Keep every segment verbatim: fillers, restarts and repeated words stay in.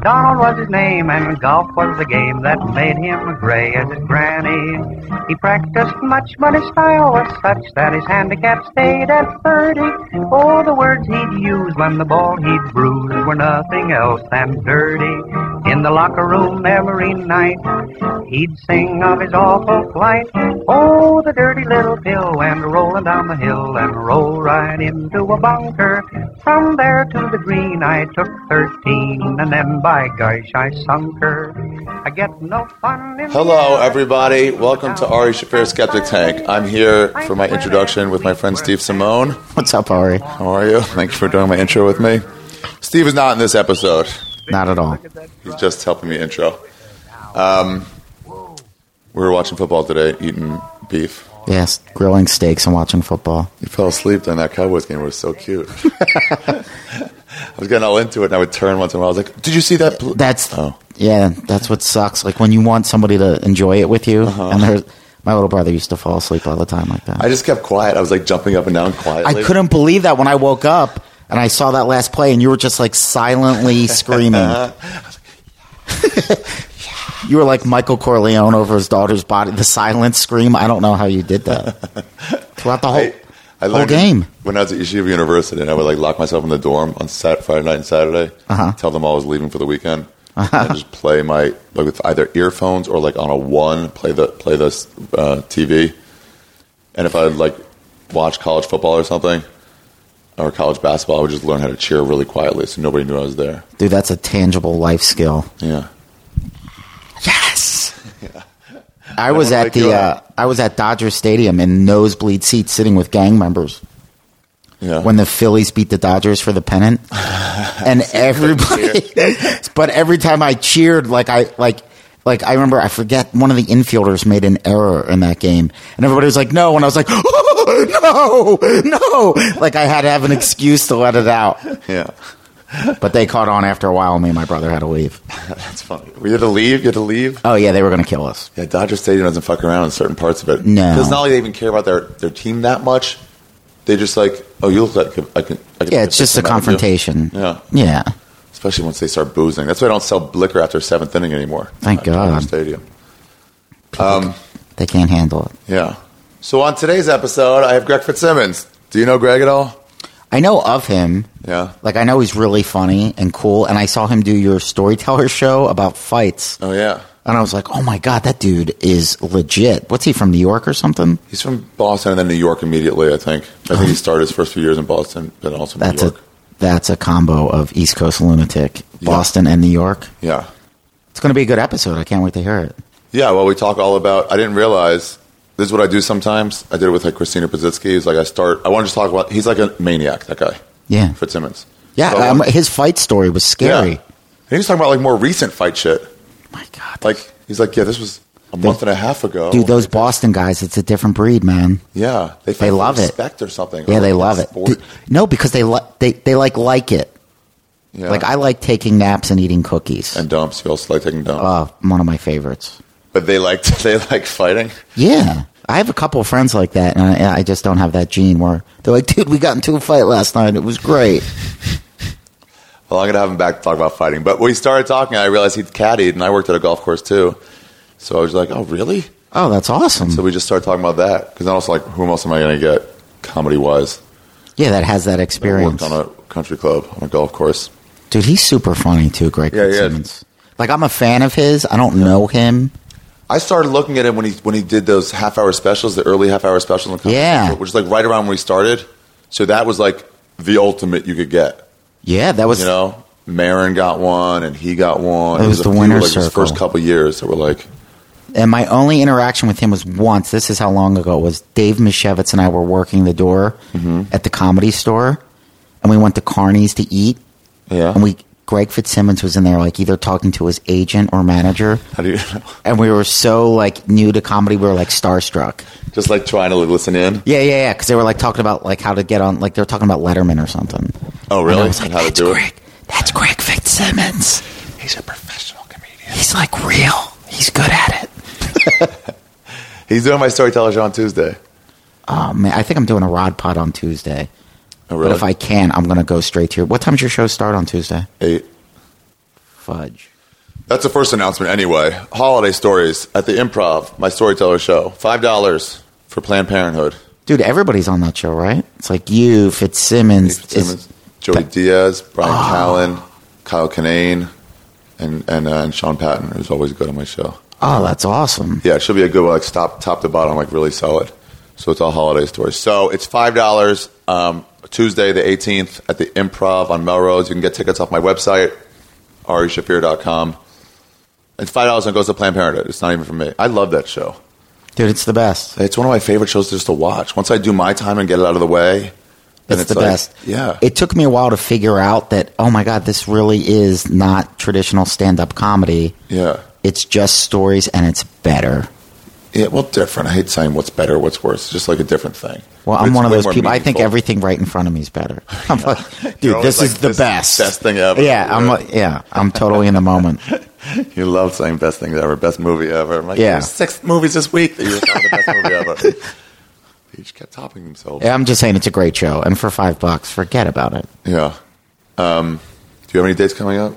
Donald was his name, and golf was the game that made him gray as his granny. He practiced much, but his style was such that his handicap stayed at thirty. Oh, the words he'd use when the ball he'd bruise were nothing else than dirty. In the locker room every night, he'd sing of his awful plight. Oh, the dirty little pill went rolling down the hill and rolled right into a bunker. From there to the green I took thirteen, and then by gosh I sunk her. I get no fun in Hello, everybody. Welcome to Ari Shaffir Skeptic Tank. I'm here for my introduction with my friend Steve Simone. What's up, Ari? How are you? Thank you for doing my intro with me. Steve is not in this episode. Not at all. He's just helping me intro. Um, we were watching football today, eating beef. Yes, grilling steaks and watching football. You fell asleep during that Cowboys game. It was so cute. I was getting all into it, and I would turn once in a while. I was like, did you see that? Pl-? That's, oh. yeah, that's what sucks. Like when you want somebody to enjoy it with you, uh-huh. and there's, my little brother used to fall asleep all the time like that. I just kept quiet. I was like jumping up and down quietly. I couldn't believe that when I woke up and I saw that last play, and you were just like silently screaming. You were like Michael Corleone over his daughter's body. The silent scream. I don't know how you did that throughout the whole, I, I whole game. When I was at Yeshiva University, and I would like lock myself in the dorm on Saturday, Friday night and Saturday, uh-huh. tell them I was leaving for the weekend, uh-huh. and I just play my like with either earphones or like on a one play the play the uh, T V, and if I would like watch college football or something. Or college basketball, I would just learn how to cheer really quietly so nobody knew I was there. Dude, that's a tangible life skill. Yeah. Yes! Yeah. I was I at the uh, I was at Dodger Stadium in nosebleed seats sitting with gang members. Yeah. When the Phillies beat the Dodgers for the pennant. And everybody but every time I cheered like I like like I remember I forget one of the infielders made an error in that game and everybody was like no and I was like oh, no no like I had to have an excuse to let it out. Yeah. But they caught on after a while and me and my brother had to leave. That's funny. We had to leave? You had to leave? Oh yeah, they were going to kill us. Yeah, Dodger Stadium doesn't fuck around in certain parts of it. No. Because not only they even care about their, their team that much, they just like, oh, you look like I can. I can Yeah, it's just a confrontation. Yeah. Yeah. Especially once they start boozing. That's why I don't sell liquor after seventh inning anymore. Thank God. Dodger Stadium. Um, they can't handle it. Yeah. So on today's episode, I have Greg Fitzsimmons. Do you know Greg at all? I know of him. Yeah. Like, I know he's really funny and cool, and I saw him do your storyteller show about fights. Oh, yeah. And I was like, oh, my God, that dude is legit. What's he, from New York or something? He's from Boston and then New York immediately, I think. I think he started his first few years in Boston, but also that's New York. A, that's a combo of East Coast lunatic, Boston yeah. and New York. Yeah. It's going to be a good episode. I can't wait to hear it. Yeah, well, we talk all about, I didn't realize, this is what I do sometimes. I did it with like Christina Pazitsky. He's like, I start, I want to just talk about, he's like a maniac, that guy. Yeah. Fitzsimmons. Yeah, so, um, his fight story was scary. Yeah. And he was talking about like more recent fight shit. My God. Like, he's like, yeah, this was a month and a half ago. Dude, those Boston guys, it's a different breed, man. Yeah. They, they love it. Respect or something. Yeah, or they like love it. sport. Dude, no, because they, li- they, they like like it. Yeah. Like, I like taking naps and eating cookies. And dumps. You also like taking dumps. Oh, one of my favorites. But they like, they like fighting? Yeah. I have a couple of friends like that, and I, I just don't have that gene where they're like, dude, we got into a fight last night. It was great. Well, I'm going to have him back to talk about fighting. But when we started talking, I realized he'd caddied, and I worked at a golf course, too. So I was like, oh, really? Oh, that's awesome. So we just started talking about that. Because then also, like, who else am I going to get comedy-wise? Yeah, that has that experience. I worked on a country club, on a golf course. Dude, he's super funny, too, Greg yeah, Fitzsimmons. Yeah. Like, I'm a fan of his. I don't yeah. know him. I started looking at him when he when he did those half-hour specials, the early half-hour specials. On yeah. Club, which is, like, right around when we started. So that was, like, the ultimate you could get. Yeah, that was... You know? Marin got one, and he got one. It was, it was the few, winner's like, circle. His first couple years that were, like... And my only interaction with him was once. This is how long ago it was. Dave Mishevitz and I were working the door mm-hmm. at the Comedy Store, and we went to Carney's to eat. Yeah. And we... Greg Fitzsimmons was in there, like, either talking to his agent or manager. How do you know? And we were so, like, new to comedy, we were, like, starstruck. Just, like, trying to listen in? Yeah, yeah, yeah, because they were, like, talking about, like, how to get on, like, they were talking about Letterman or something. Oh, really? And I was like, and how that's to do Greg, it? that's Greg Fitzsimmons. He's a professional comedian. He's, like, real. He's good at it. He's doing my storyteller show on Tuesday. Oh, man, I think I'm doing a Rod Pod on Tuesday. Oh, really? But if I can, I'm going to go straight to your... What time's your show start on Tuesday? Eight. Fudge. That's the first announcement anyway. Holiday Stories at the Improv, my storyteller show. five dollars for Planned Parenthood. Dude, everybody's on that show, right? It's like you, Fitzsimmons. Fitzsimmons Joey Diaz, Brian oh. Callen, Kyle Kinane, and and, uh, and Sean Patton, who's always good on my show. Oh, that's awesome. Yeah, it should be a good one, like top, top to bottom, like really solid. So it's all Holiday Stories. So it's five dollars um, Tuesday the eighteenth at the Improv on Melrose. You can get tickets off my website, ari shafir dot com. And five dollars and it goes to Planned Parenthood. It's not even for me. I love that show. Dude, it's the best. It's one of my favorite shows just to watch. Once I do my time and get it out of the way, it's, it's the like, best. Yeah. It took me a while to figure out that, oh my God, this really is not traditional stand-up comedy. Yeah. It's just stories and it's better. Yeah, well, different. I hate saying what's better, what's worse. It's just like a different thing. Well, I'm one of those people. I think everything right in front of me is better. I'm yeah. like, dude, this like, is the this best. Best thing ever. Yeah, I'm like, yeah, I'm totally in the moment. You love saying best things ever, best movie ever. I'm like, yeah. There's six movies this week that you were saying the best movie ever. They each kept topping themselves. Yeah, I'm just saying it's a great show. And for five bucks, forget about it. Yeah. Um, do you have any dates coming up?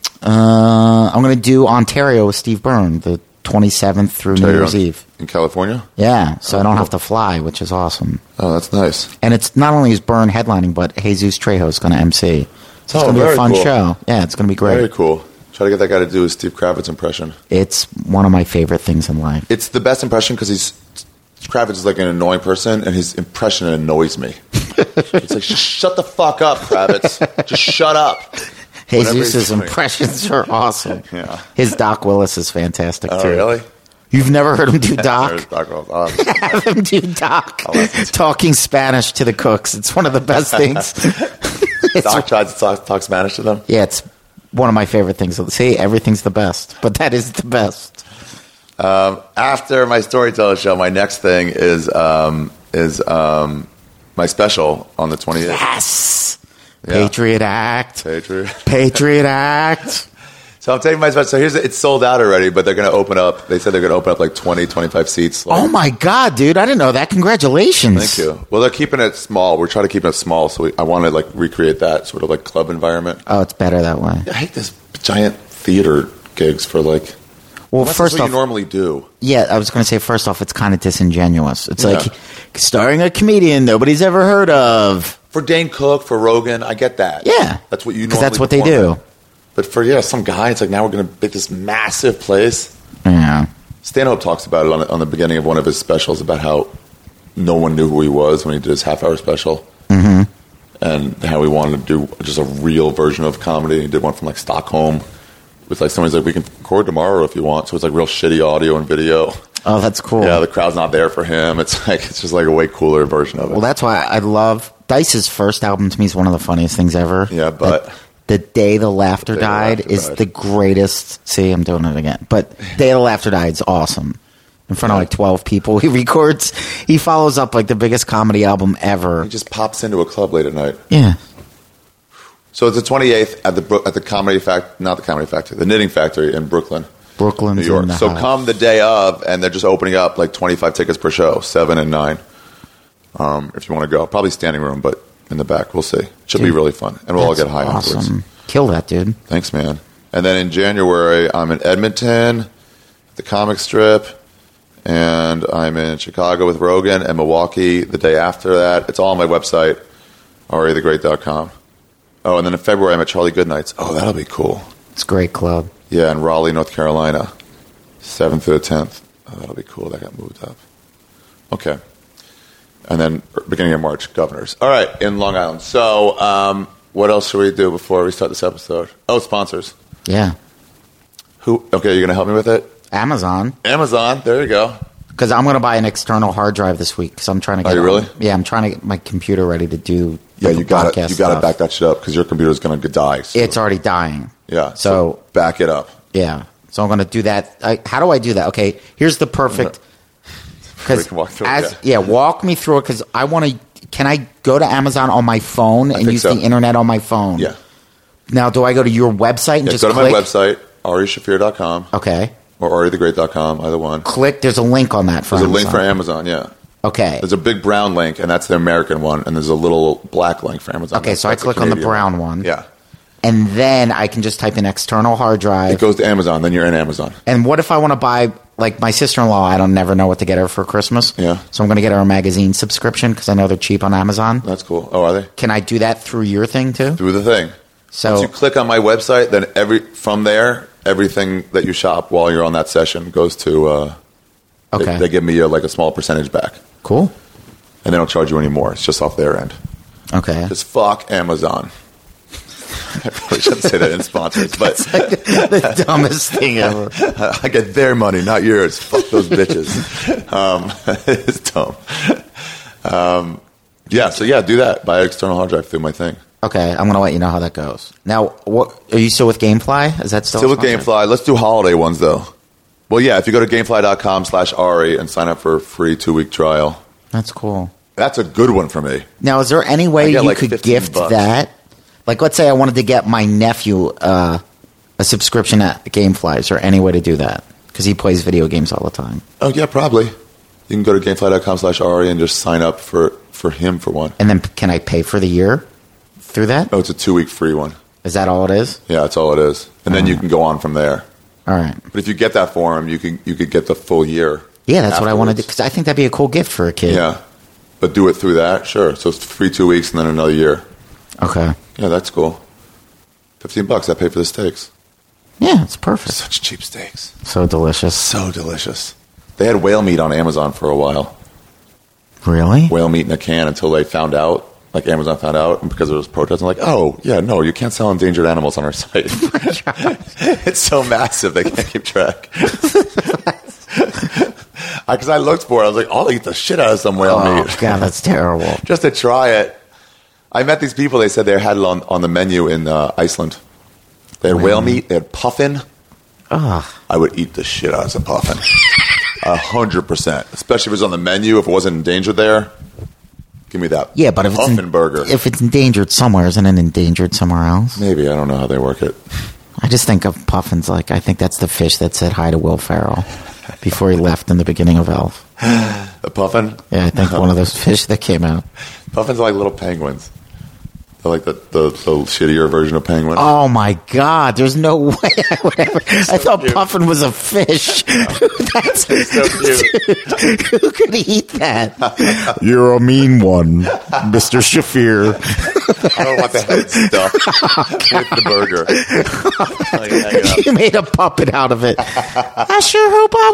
Uh, I'm going to do Ontario with Steve Byrne, the twenty-seventh through New Year's Eve. In California? Yeah, so oh, I don't cool. have to fly, which is awesome. Oh, that's nice. And it's not only is Byrne headlining, but Jesus Trejo is going to M C. So it's oh, going to be a fun cool. show. Yeah, it's going to be great. Very cool. Try to get that guy to do his Steve Kravitz impression. It's one of my favorite things in life. It's the best impression because he's Kravitz is like an annoying person, and his impression annoys me. It's like, just shut the fuck up, Kravitz. Just shut up. Jesus' impressions are awesome. Yeah. His Doc Willis is fantastic, oh, too. Oh, really? You've never heard him do Doc? Doc oh, Have him do Doc. Talking Spanish to the cooks. It's one of the best things. Doc tries to talk, talk Spanish to them? Yeah, it's one of my favorite things. See, everything's the best, but that is the best. Um, after my storyteller show, my next thing is um, is um, my special on the twenty-eighth. Yes! Yeah. Patriot Act. Patriot. Patriot Act. So I'm taking my special. So here's it's sold out already, but they're going to open up. They said they're going to open up like twenty, twenty-five seats. Like, oh my God, dude! I didn't know that. Congratulations. Thank you. Well, they're keeping it small. We're trying to keep it small, so we, I want to like recreate that sort of like club environment. Oh, it's better that way. I hate this giant theater gigs for like. Well, That's first what off, you normally do. Yeah, I was going to say first off, it's kind of disingenuous. It's Yeah. like starring a comedian nobody's ever heard of. For Dane Cook, for Rogan, I get that. Yeah, that's what you because normally that's what they perform do. at. But for yeah, some guy, it's like now we're going to make this massive place. Yeah. Stanhope talks about it on, on the beginning of one of his specials about how no one knew who he was when he did his half-hour special, mm-hmm. and how he wanted to do just a real version of comedy. He did one from like Stockholm with like somebody's like, we can record tomorrow if you want. So it's like real shitty audio and video. Oh, that's cool. Yeah, the crowd's not there for him. It's like it's just like a way cooler version of it. Well, that's why I love Dice's first album. To me, is one of the funniest things ever. Yeah, but. Like, The Day the Laughter the day Died the laughter is died. the greatest. See, I'm doing it again. But Day the Laughter Died is awesome. In front Yeah. of like twelve people, he records. He follows up like the biggest comedy album ever. He just pops into a club late at night. Yeah. So it's the twenty-eighth at the Bro- at the Comedy Fact, not the Comedy Factory, the Knitting Factory in Brooklyn, Brooklyn's New York. in the So house. come the day of, and they're just opening up like twenty-five tickets per show, seven and nine. Um, if you want to go, probably standing room, but in the back, we'll see. Should be Dude, really fun, and we'll all That's get high awesome. afterwards. Kill that, dude. Thanks, man. And then in January, I'm in Edmonton, the Comic Strip, and I'm in Chicago with Rogan, and Milwaukee the day after that. It's all on my website, ari the great dot com. Oh, and then in February, I'm at Charlie Goodnight's. Oh, that'll be cool. It's a great club. Yeah, in Raleigh, North Carolina, seventh to the tenth. Oh, that'll be cool. That got moved up. Okay. And then beginning of March, Governors. All right, in Long Island. So um, what else should we do before we start this episode? Oh, sponsors. Yeah. Who? Okay, you're going to help me with it? Amazon. Amazon. There you go. Because I'm going to buy an external hard drive this week. Because I'm trying to get. Are you really? Yeah, I'm trying to get my computer ready to do. Yeah, like, you the got to podcast you got to stuff. back that shit up because your computer's going to die. So. It's already dying. Yeah. So, so back it up. Yeah. So I'm going to do that. I, how do I do that? Okay, here's the perfect. Because walk through it, as yeah. yeah, walk me through it. Because I want to. Can I go to Amazon on my phone and think use so. the internet on my phone? Yeah. Now, do I go to your website and Yeah, just go to click? my website, ari shafir dot com. Okay. Or ari the great dot com, either one. Click. There's a link on that for There's Amazon. a link for Amazon, yeah. Okay. There's a big brown link, and that's the American one, and there's a little black link for Amazon. Okay, That's- so I that's the click on the Canadian brown one. Yeah. and then I can just type in external hard drive. It goes to Amazon. Then you're in Amazon. And what if I want to buy, like my sister-in-law, I don't never know what to get her for Christmas. Yeah. So I'm going to get her a magazine subscription because I know they're cheap on Amazon. That's cool. Oh, are they? Can I do that through your thing too? Through the thing. So Once you click on my website, then every from there, everything that you shop while you're on that session goes to. Uh, okay. They, they give me a, like a small percentage back. Cool. And they don't charge you anymore. It's just off their end. Okay. Just fuck Amazon. I probably shouldn't say that in sponsors, but the dumbest thing ever. I get their money, not yours. Fuck those bitches. Um, it's dumb. Um, yeah, so yeah, do that. Buy an external hard drive through my thing. Okay, I'm going to let you know how that goes. Now, what are you still with GameFly? Is that still Still with GameFly. Let's do holiday ones, though. Well, yeah, if you go to gamefly.com slash Ari and sign up for a free two-week trial. That's cool. That's a good one for me. Now, is there any way you like could gift bucks. that? Like, let's say I wanted to get my nephew uh, a subscription at GameFly. Is there any way to do that? Because he plays video games all the time. Oh, yeah, probably. You can go to gamefly.com slash Ari and just sign up for, for him for one. And then can I pay for the year through that? Oh, it's a two-week free one. Is that all it is? Yeah, that's all it is. And then you can go on from there. All right. But if you get that for him, you could, you could get the full year. Yeah, that's what I want to do. afterwards. Because I think that'd be a cool gift for a kid. Yeah. But do it through that? Sure. So it's free two weeks and then another year. Okay. Yeah, that's cool. Fifteen bucks. I pay for the steaks. Yeah, it's perfect. Such cheap steaks. So delicious. So delicious. They had whale meat on Amazon for a while. Really? Whale meat in a can until they found out. Like Amazon found out, and because there was protests, I'm like, oh, yeah, no, you can't sell endangered animals on our site. It's so massive, they can't keep track. Because I, I looked for it, I was like, I'll eat the shit out of some whale Oh, meat. God, that's terrible. Just to try it. I met these people, they said they had it on, on the menu in uh, Iceland. They had Whale whale meat. meat, they had puffin. Ugh. I would eat the shit out of some puffin. A hundred percent. Especially if it was on the menu, if it wasn't endangered there. Give me that Yeah, but if it's, puffin en- burger. if it's endangered somewhere, isn't it endangered somewhere else? Maybe, I don't know how they work it. I just think of puffins like, I think that's the fish that said hi to Will Ferrell before he left in the beginning of Elf. The puffin? Yeah, I think one of those fish that came out. Puffins are like little penguins. They're like the, the, the shittier version of penguin. Oh my God! There's no way I would ever. I thought cute. puffin was a fish. That's so cute. Who could eat that? You're a mean one, Mister Shafir. I don't want the head stuff with the burger. Like, hanging out. You made a puppet out of it. I sure hope I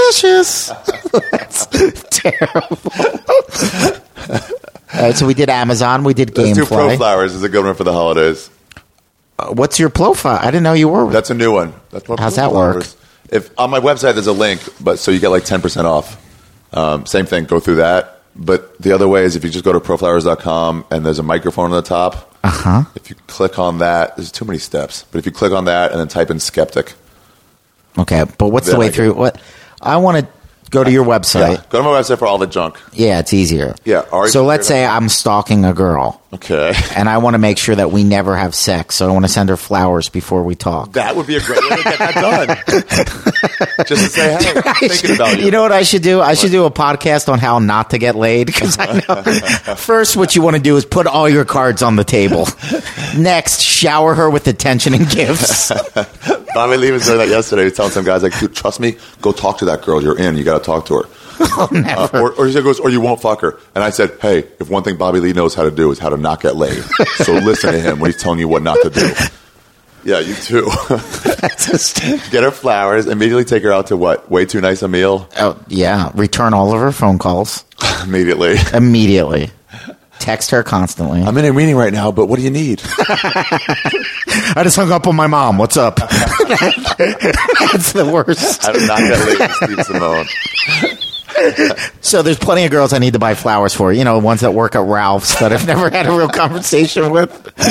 was delicious. That's terrible. All right, so we did Amazon. We did Let's do Pro GameFly. Flowers is a good one for the holidays. Uh, what's your profile? I didn't know you were. That's a new one. That's what How's Pro that work? Flowers. If on my website there's a link, but so you get like ten percent off. Um, same thing. Go through that. But the other way is if you just go to pro flowers dot com and there's a microphone on the top. Uh huh. If you click on that, there's too many steps. But if you click on that and then type in skeptic. Okay, but what's the Then way I get- through? What I want to go to your website. Yeah, go to my website for all the junk. Yeah, it's easier. Yeah, Ari So can let's figure say I'm stalking a girl, Okay. and I want to make sure that we never have sex. So I want to send her flowers before we talk. That would be a great way to get that done. Just to say, hey, I'm thinking about you. You know what I should do? I should do a podcast on how not to get laid because I know. First, what you want to do is put all your cards on the table. Next, shower her with attention and gifts. Bobby Lee was doing that yesterday. He was telling some guys, like, dude, trust me, go talk to that girl. You're in. You got to talk to her. Oh, never. Uh, or, or he goes, or you won't fuck her. And I said, hey, if one thing Bobby Lee knows how to do is how to not get laid. So listen to him when he's telling you what not to do. Yeah, you too. That's just, Get her flowers. Immediately take her out to what? Way too nice a meal? oh, yeah. Return all of her phone calls Immediately. immediately. Text her constantly. I'm in a meeting right now, but what do you need? I just hung up on my mom. What's up? That's the worst. How to not get laid with Steve Simone. So there's plenty of girls I need to buy flowers for. You know, ones that work at Ralph's that I've never had a real conversation with.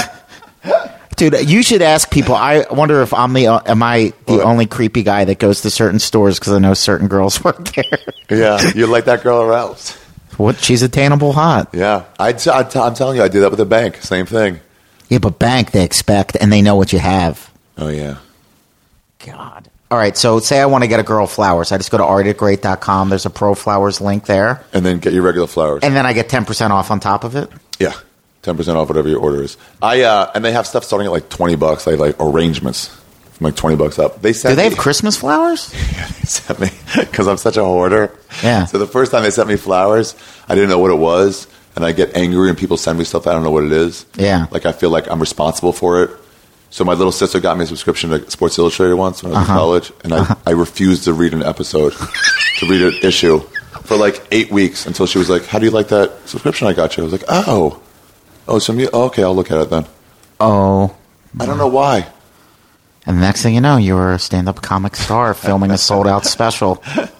Dude, you should ask people. I wonder if I'm the am I the What? only creepy guy that goes to certain stores because I know certain girls work there. Yeah, you like that girl aroused. What? She's attainable hot. Yeah, I, I, I'm telling you, I do that with a bank. Same thing. Yeah, but bank they expect and they know what you have. Oh yeah. God. All right, so say I want to get a girl flowers. I just go to art at great dot com. There's a Pro Flowers link there. And then get your regular flowers. And then I get ten percent off on top of it. Yeah. ten percent off whatever your order is. I uh, and they have stuff starting at like twenty bucks. They have like arrangements from like twenty bucks up. They sent Do they me, have Christmas flowers? Yeah, they sent me because I'm such a hoarder. Yeah. So the first time they sent me flowers, I didn't know what it was, and I get angry when people send me stuff I don't know what it is. Yeah. Like I feel like I'm responsible for it. So my little sister got me a subscription to Sports Illustrated once when I was Uh-huh. in college, and I, uh-huh. I refused to read an episode, to read an issue for like eight weeks until she was like, "How do you like that subscription I got you?" I was like, "Oh, oh, so me, oh, okay, I'll look at it then." Oh. I don't know why. And the next thing you know, you were a stand-up comic star filming a sold-out special.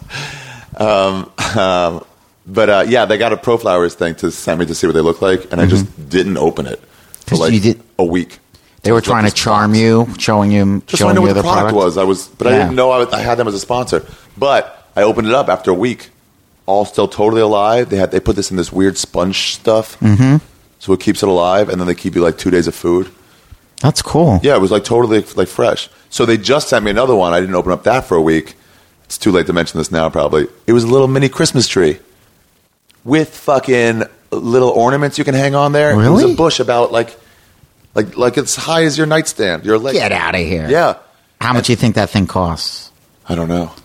Um, um, but uh, yeah, they got a ProFlowers thing to send me to see what they look like, and mm-hmm. I just didn't open it for 'Cause like you did- a week. They were trying to charm box. you, showing you, Just showing so I know you what the the product, product was. I was, but I Yeah. didn't know I, I had them as a sponsor. But I opened it up after a week, all still totally alive. They had they put this in this weird sponge stuff, mm-hmm. so it keeps it alive, and then they keep you like two days of food. That's cool. Yeah, it was like totally like fresh. So they just sent me another one. I didn't open up that for a week. It's too late to mention this now, probably. It was a little mini Christmas tree with fucking little ornaments you can hang on there. Really? It was a bush about like. Like like it's high as your nightstand. Your leg. Get out of here. Yeah. How much do you think that thing costs? I don't know.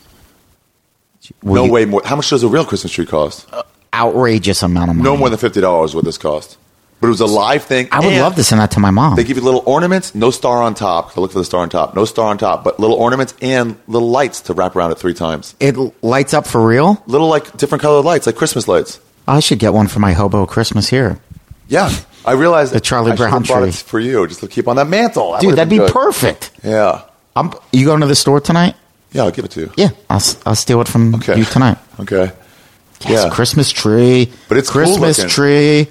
Will no you- way more. How much does a real Christmas tree cost? Outrageous amount of money. No more than fifty dollars would this cost. But it was a live thing. I would and love to send that to my mom. They give you little ornaments, no star on top. I look for the star on top. No star on top, but little ornaments and little lights to wrap around it three times. It l- lights up for real? Little like different colored lights, like Christmas lights. I should get one for my hobo Christmas here. Yeah. I realized The Charlie I should have Brown bought tree. it for you, just to keep on that mantle. That Dude, would've that'd been be good. perfect. Yeah. I'm, you going to the store tonight? Yeah, I'll give it to you. Yeah. I'll, s- I'll steal it from Okay. you tonight. Okay. Yes, Yeah. Christmas tree. But it's cool Christmas looking. tree.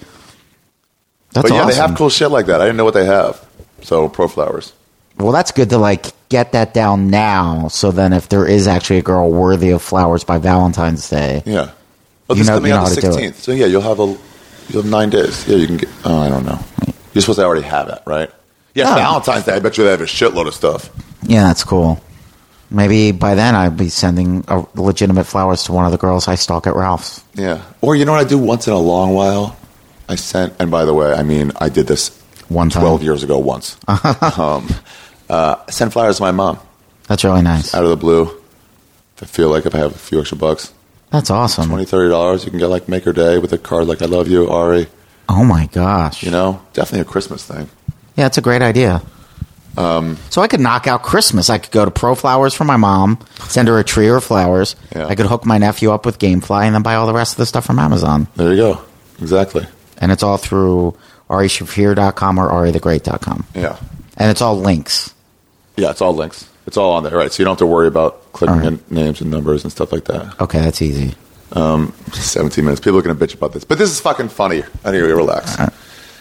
That's But yeah, awesome. they have cool shit like that. I didn't know what they have. So, ProFlowers. Well, that's good to like get that down now. So then, if there is actually a girl worthy of flowers by Valentine's Day, Yeah. Oh, You this know- is coming you know out how the to do it. sixteenth. So yeah, you'll have a you'll have nine days. Yeah, you can get. Oh, I don't know. You're supposed to already have it, right? Yeah, No. Valentine's Day. I bet you they have a shitload of stuff. yeah, that's cool. Maybe by then I'd be sending a legitimate flowers to one of the girls I stalk at Ralph's. Yeah. Or you know what I do once in a long while? I sent. And by the way, I mean I did this One time. twelve years ago once. um, uh, I sent flowers to my mom That's really nice. out of the blue. If I feel like if I have a few extra bucks, That's awesome. twenty, thirty dollars, you can get like make her day with a card like "I love you, Ari." Oh my gosh. You know, definitely a Christmas thing. Yeah, it's a great idea. Um, so I could knock out Christmas. I could go to ProFlowers for my mom, send her a tree or flowers. Yeah. I could hook my nephew up with GameFly and then buy all the rest of the stuff from Amazon. There you go. Exactly. And it's all through ari shafir dot com or ari the great dot com. Yeah. And it's all links. Yeah, it's all links. It's all on there, right? So you don't have to worry about clicking All right. in names and numbers and stuff like that. Okay, that's easy. Um, seventeen minutes. People are going to bitch about this. But this is fucking funny. Anyway, relax. All right.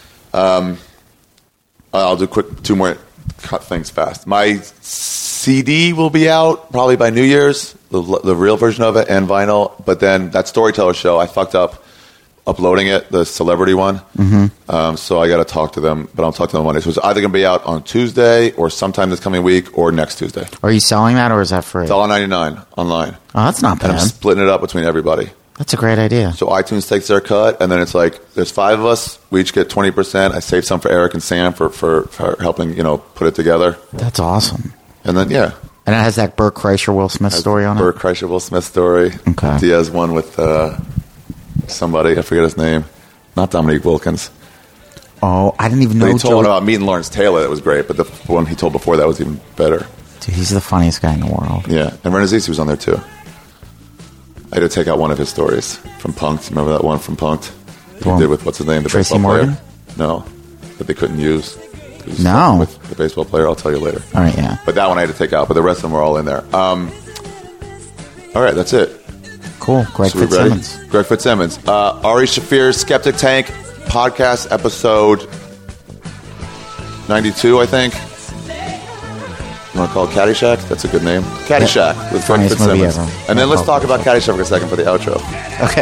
Um, I'll do quick two more cut things fast. My C D will be out probably by New Year's, the, the real version of it, and vinyl. But then that Storyteller show, I fucked up uploading it, the celebrity one. Mm-hmm. Um, so I got to talk to them, but I'll talk to them on Monday. So it's either going to be out on Tuesday or sometime this coming week or next Tuesday. Are you selling that or is that free? It's all ninety-nine online. Oh, that's not And I'm bad. splitting it up between everybody. That's a great idea. So iTunes takes their cut, and then it's like there's five of us. We each get twenty percent. I save some for Eric and Sam for, for, for helping, you know, put it together. That's awesome. And then, yeah. And it has that Burt Kreischer Will Smith story on Burt it? Kreischer, Will Smith story. Okay. Diaz one with uh, somebody. I forget his name. Not Dominique Wilkins. Oh, I didn't even But know he told Joe. one about meeting Lawrence Taylor. That was great. But the one he told before that was even better. Dude, he's the funniest guy in the world. Yeah. And Renazizi was on there, too. I had to take out one of his stories from Punk'd. Remember that one from Punk'd? He Well, did with, what's his name? The Tracy baseball Morgan? player? No. That they couldn't use. It was No. With the baseball player. I'll tell you later. All right, yeah. But that one I had to take out. But the rest of them were all in there. Um, all right. That's it. Cool. Greg So we ready? Fitzsimmons. Greg Fitzsimmons. Uh, Ari Shafir's Skeptic Tank podcast episode ninety-two, I think. You want to call it Caddyshack? That's a good name. Caddyshack with Greg Funniest movie Fitzsimmons. ever. And then let's Call talk about Caddyshack for a second for the outro. Okay.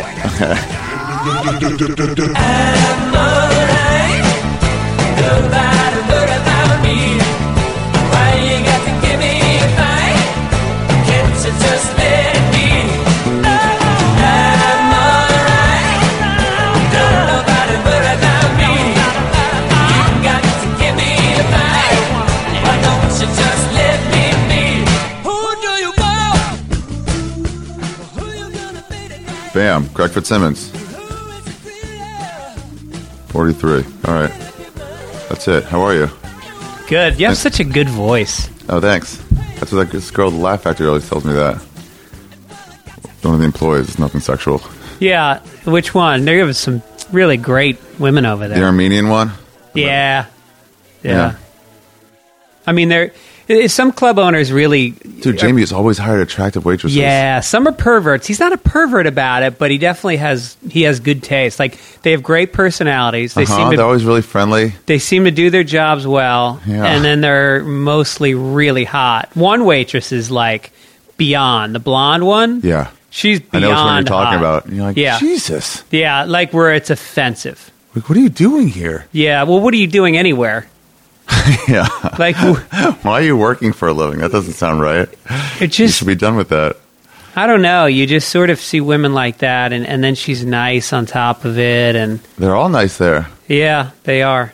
Bam. Greg Fitzsimmons. forty-three. All right. That's it. How are you? Good. You have such a good voice. Oh, thanks. That's what this girl at the Laugh Factory always tells me that. One of the employees is nothing sexual. Yeah. Which one? There have some really great women over there. The Armenian one? Yeah. Yeah. Yeah. I mean, there. Some club owners really... Dude, Jamie has always hired attractive waitresses. Yeah, some are perverts. He's not a pervert about it, but he definitely has he has good taste. Like, they have great personalities. They uh-huh, seem to, they're always really friendly. They seem to do their jobs well, Yeah. and then they're mostly really hot. One waitress is, like, beyond. The blonde one? Yeah. She's I beyond know which one you're talking hot. about. And you're like, Yeah. Jesus. Yeah, like where it's offensive. Like, what are you doing here? Yeah, well, what are you doing anywhere? Yeah. Like, Why are you working for a living? That doesn't sound right. it You just... should be done with that. I don't know. You just sort of see women like that, and, and then she's nice on top of it, and They're all nice there. yeah, they are.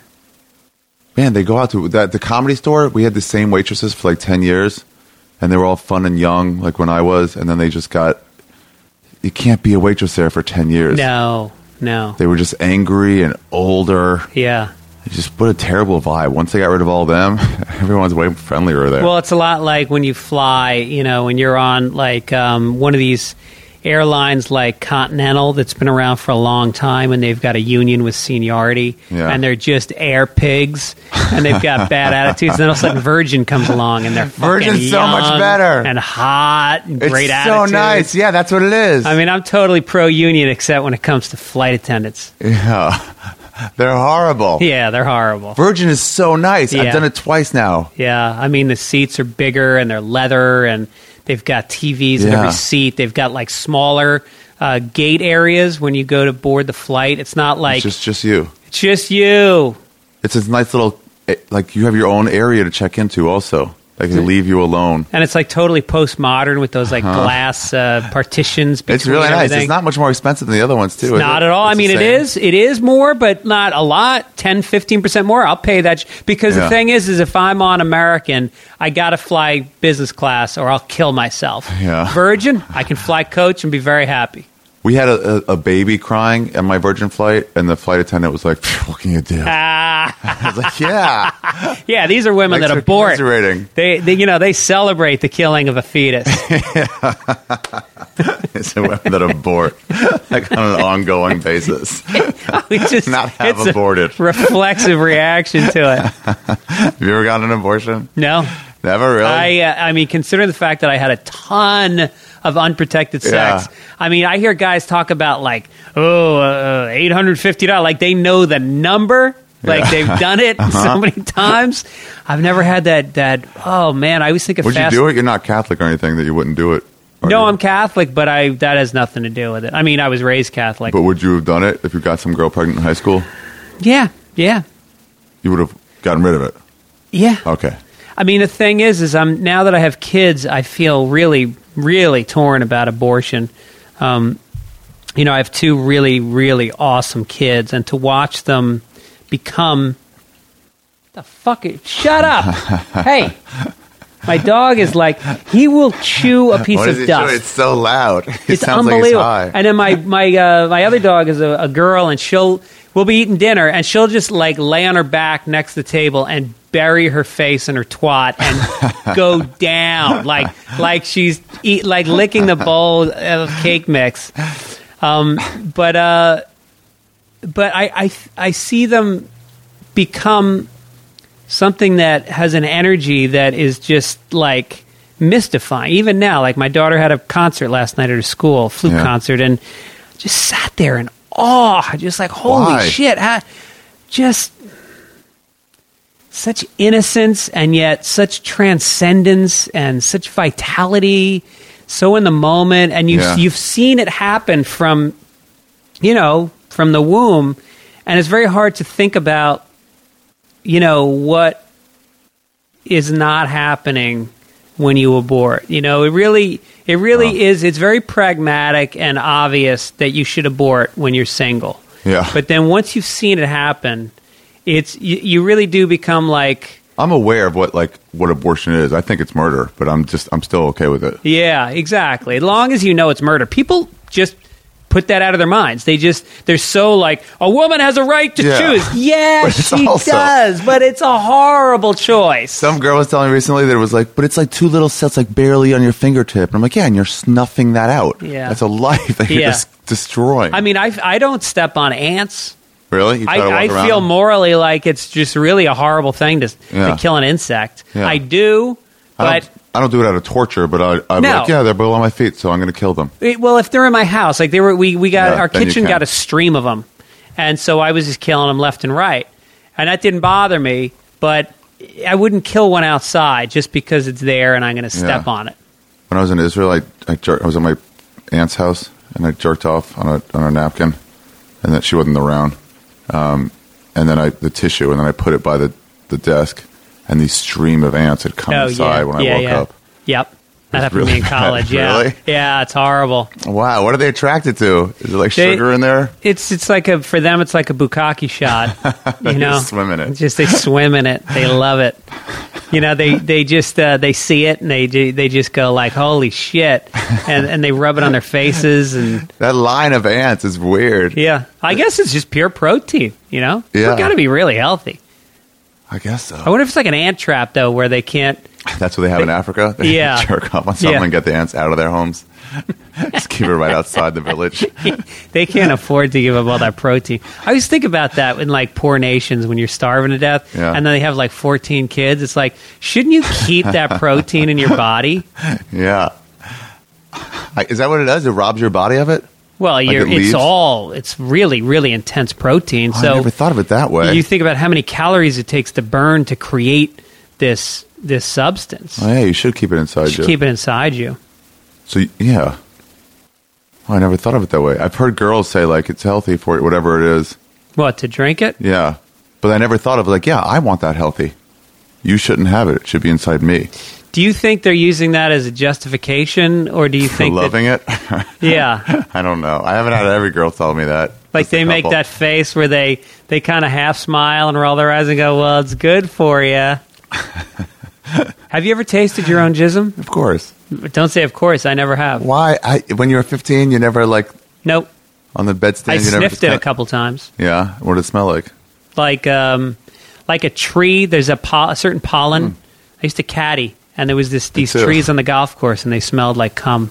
Man, they go out to that the comedy store. We had the same waitresses for like ten years, and they were all fun and young, like when I was. And then they just got. You can't be a waitress there for ten years. No, no. They were just angry and older. Yeah. It just put a terrible vibe. Once they got rid of all of them, everyone's way friendlier there. Well, it's a lot like when you fly, you know, when you're on like um, one of these airlines like Continental that's been around for a long time, and they've got a union with seniority, Yeah. and they're just air pigs, and they've got bad attitudes. And then all of a sudden Virgin comes along, and they're fucking Virgin's so much young better. and hot and it's great so attitudes. nice. Yeah, that's what it is. I mean, I'm totally pro-union except when it comes to flight attendants. yeah, they're horrible. Yeah, they're horrible. Virgin is so nice. Yeah. I've done it twice now. Yeah, I mean, the seats are bigger and they're leather, and they've got T Vs in Yeah. every seat. They've got like smaller uh, gate areas when you go to board the flight. It's not like It's just just you. it's just you. It's a nice little, eh, like you have your own area to check into also. Like they leave you alone. And it's like totally postmodern with those like glass uh, partitions between It's really nice. everything. It's not much more expensive than the other ones, too. It's is not it? at all. It's I mean, the it same? is. It is more, but not a lot. ten, fifteen percent more. I'll pay that. sh- Because Yeah. the thing is, is if I'm on American, I got to fly business class or I'll kill myself. Yeah. Virgin, I can fly coach and be very happy. We had a, a, a baby crying on my Virgin flight, and the flight attendant was like, "What can you do?" Ah, I was like, "Yeah." yeah, these are women Thanks that for abort. commiserating. They, they, you know, they celebrate the killing of a fetus. It's the women that abort, like on an ongoing basis. We just Not have it's aborted. a reflexive reaction to it. Have you ever gotten an abortion? No, Never really. I, uh, I mean, considering the fact that I had a ton of unprotected sex. Yeah. I mean, I hear guys talk about like, oh, uh, eight hundred fifty dollars. Like they know the number. Like Yeah. they've done it so many times. I've never had that. That oh man, I always think of Would fast. you do it? You're not Catholic or anything that you wouldn't do it. are No, you? I'm Catholic, but I that has nothing to do with it. I mean, I was raised Catholic. But would you have done it if you got some girl pregnant in high school? yeah, yeah, You would have gotten rid of it. yeah. Okay. I mean, the thing is, is I'm now that I have kids, I feel really, really torn about abortion. Um, you know, I have two really, really awesome kids, and to watch them become the fuck it, shut up, hey. My dog is like, he will chew a piece What is of it dust. doing? It's so loud. It It's sounds unbelievable. like it's high. And then my my uh, my other dog is a, a girl, and she'll we'll be eating dinner, and she'll just like lay on her back next to the table and bury her face in her twat and go down like like she's eat like licking the bowl of cake mix. Um, but uh, but I, I I see them become something that has an energy that is just like mystifying. Even now, like my daughter had a concert last night at her school, flute Yeah. concert, and just sat there in awe, just like, holy Why? shit, how, just such innocence and yet such transcendence and such vitality, so in the moment, and you've, Yeah. you've seen it happen from, you know, from the womb, and it's very hard to think about, you know, what is not happening when you abort. You know, it really, it really Wow. is. It's very pragmatic and obvious that you should abort when you're single. Yeah. But then once you've seen it happen, it's you, you really do become like, I'm aware of what like what abortion is. I think it's murder, but I'm just I'm still okay with it. yeah, exactly. As long as you know it's murder, people just put that out of their minds. They just they're so like a woman has a right to Yeah. choose. Yeah, But it's she also- does, but it's a horrible choice. Some girl was telling me recently that it was like, but it's like two little cells, like barely on your fingertip. And I'm like, yeah, and you're snuffing that out. Yeah. That's a life that you're Yeah. just destroying. I mean, I I don't step on ants. really? You try to walk I, I around feel them? morally like it's just really a horrible thing to, Yeah. to kill an insect. Yeah. I do, I but don't, I don't do it out of torture, but I, I'm No. like, yeah, they're below my feet, so I'm going to kill them. it- well, if they're in my house, like they were, we we got Yeah, our then you kitchen can. got a stream of them, and so I was just killing them left and right, and that didn't bother me. But I wouldn't kill one outside just because it's there and I'm going to step Yeah. on it. When I was in Israel, I, I, jer- I was at my aunt's house, and I jerked off on a on a napkin, and that she wasn't around. Um, and then I the tissue, and then I put it by the, the desk, and these stream of ants had come Oh inside yeah, when I yeah, woke yeah. up. Yep, that It's happened to really me in college. bad. Yeah, Really? yeah, it's horrible. Wow, what are they attracted to? Is it like They- sugar in there? It's it's like a for them it's like a bukkake shot. They You know, just swim in it. Just they swim in it. They love it. You know, they they just uh, they see it and they ju- they just go like, holy shit, and and they rub it on their faces and That line of ants is weird. yeah. I guess it's just pure protein. You know, Yeah. it's got to be really healthy. I guess so. I wonder if it's like an ant trap though, where they can't. That's what they have in Africa. They Yeah. jerk off on someone Yeah. and get the ants out of their homes. Just keep it right outside the village. They can't afford to give up all that protein. I always think about that in like poor nations when you're starving to death, Yeah. and then they have like fourteen kids. It's like, shouldn't you keep that protein in your body? Yeah. I, is that what it does? It robs your body of it? Well, you're, it leaves? it's all it's really really intense protein. Oh, so I never thought of it that way. you think about how many calories it takes to burn to create this this substance. Oh, yeah, you should keep it inside You should you. keep it inside you. So, yeah. Oh, I never thought of it that way. I've heard girls say, like, it's healthy for you, whatever it is. What, to drink it? Yeah. But I never thought of, like, yeah, I want that healthy. You shouldn't have it. It should be inside me. Do you think they're using that as a justification, or do you For think loving it? that, yeah, I don't know. I haven't had every girl tell me that. like Just a they make couple. that face where they they kind of half smile and roll their eyes and go, "Well, it's good for you." Have you ever tasted your own jism? Of course. Don't say, "Of course." I never have. Why? I, when you were fifteen, you never, like, Nope. on the bedstand? I you never sniffed just it a kinda- couple times. Yeah? What did it smell like? Like um, like a tree. There's a, po- a certain pollen. I used to caddy, and there was this these too. trees on the golf course, and they smelled like cum.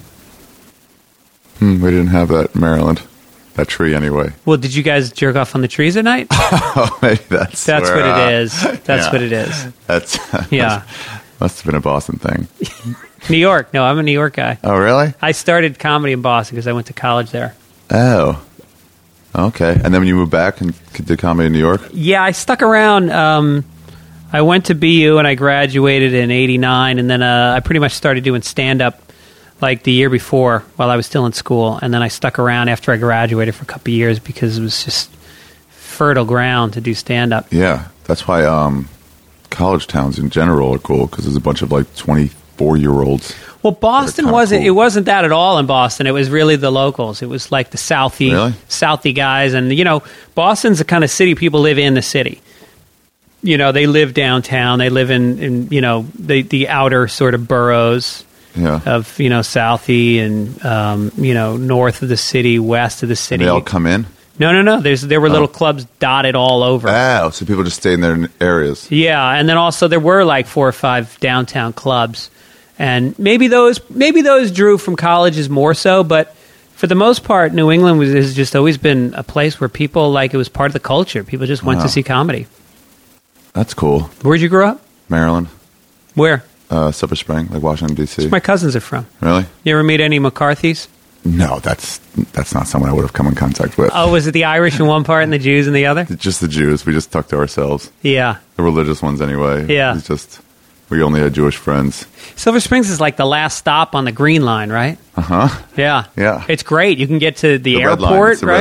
Hmm, we didn't have that in Maryland. That tree, anyway. Well, did you guys jerk off on the trees at night? Oh, maybe that's That's where, what uh, it is. That's yeah. what it is. That's Yeah. Must have been a Boston thing. New York. No, I'm a New York guy. Oh, really? I started comedy in Boston because I went to college there. Oh. Okay. And then when you moved back and did comedy in New York? Yeah, I stuck around. Um, I went to B U and I graduated in eighty-nine, and then uh, I pretty much started doing stand-up like the year before while I was still in school. And then I stuck around after I graduated for a couple of years because it was just fertile ground to do stand-up. Yeah. That's why um, college towns in general are cool, because there's a bunch of like twenty-four-year-olds. Well, Boston kinda wasn't. cool. It wasn't that at all in Boston. It was really the locals. It was like the Southie, Really? Southie guys, and you know, Boston's the kind of city people live in the city. You know, they live downtown. They live in, in you know, the the outer sort of boroughs Yeah. of you know Southie and um, you know north of the city, west of the And city. they all come in? no, no, no. There's there were little clubs dotted all over. Oh, so people just stay in their areas. Yeah, and then also there were like four or five downtown clubs, and maybe those maybe those drew from colleges more so, but for the most part, New England was, has just always been a place where people like it was part of the culture. People just went Wow. to see comedy. That's cool. Where'd you grow up? Maryland. Where? Uh, Silver Spring, like Washington, D C My cousins are from. Really? You ever meet any McCarthys? No, that's that's not someone I would have come in contact with. Oh, was it the Irish in one part and the Jews in the other? Just the Jews. We just talked to ourselves. Yeah. The religious ones, anyway. Yeah. It's just, we only had Jewish friends. Silver Springs is like the last stop on the Green Line, right? Uh huh. Yeah. Yeah. It's great. You can get to the, The red line. airport, It's the right? red line.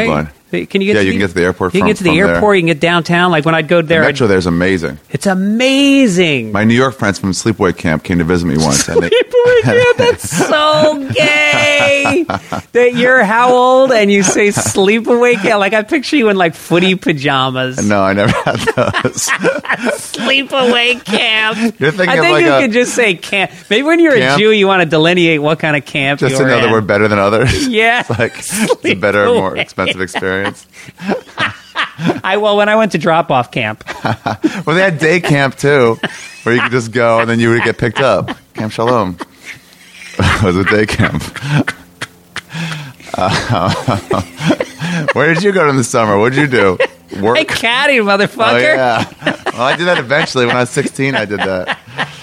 Can you get? Yeah, to you the, can get to the airport. You can from, get to the from airport. There. You can get downtown. Like when I'd go there, the metro there's amazing. It's amazing. My New York friends from Sleepaway Camp came to visit me once. and they, Sleepaway Camp, that's so gay. That you're how old and you say sleepaway camp? Like I picture you in like footy pajamas. No, I never had those. Sleepaway camp. You're thinking I of think like you a, could just say camp. Maybe when you're camp? a Jew, you want to delineate what kind of camp just you're to know in. that we're better than others. Yeah. It's like it's a better, more expensive experience. I well, when I went to drop off camp, Well, they had day camp too, where you could just go and then you would get picked up. Camp Shalom was a day camp. Uh, where did you go in the summer? What did you do? Work? hey, catty, motherfucker. Oh yeah. Well, I did that eventually. When I was sixteen, I did that.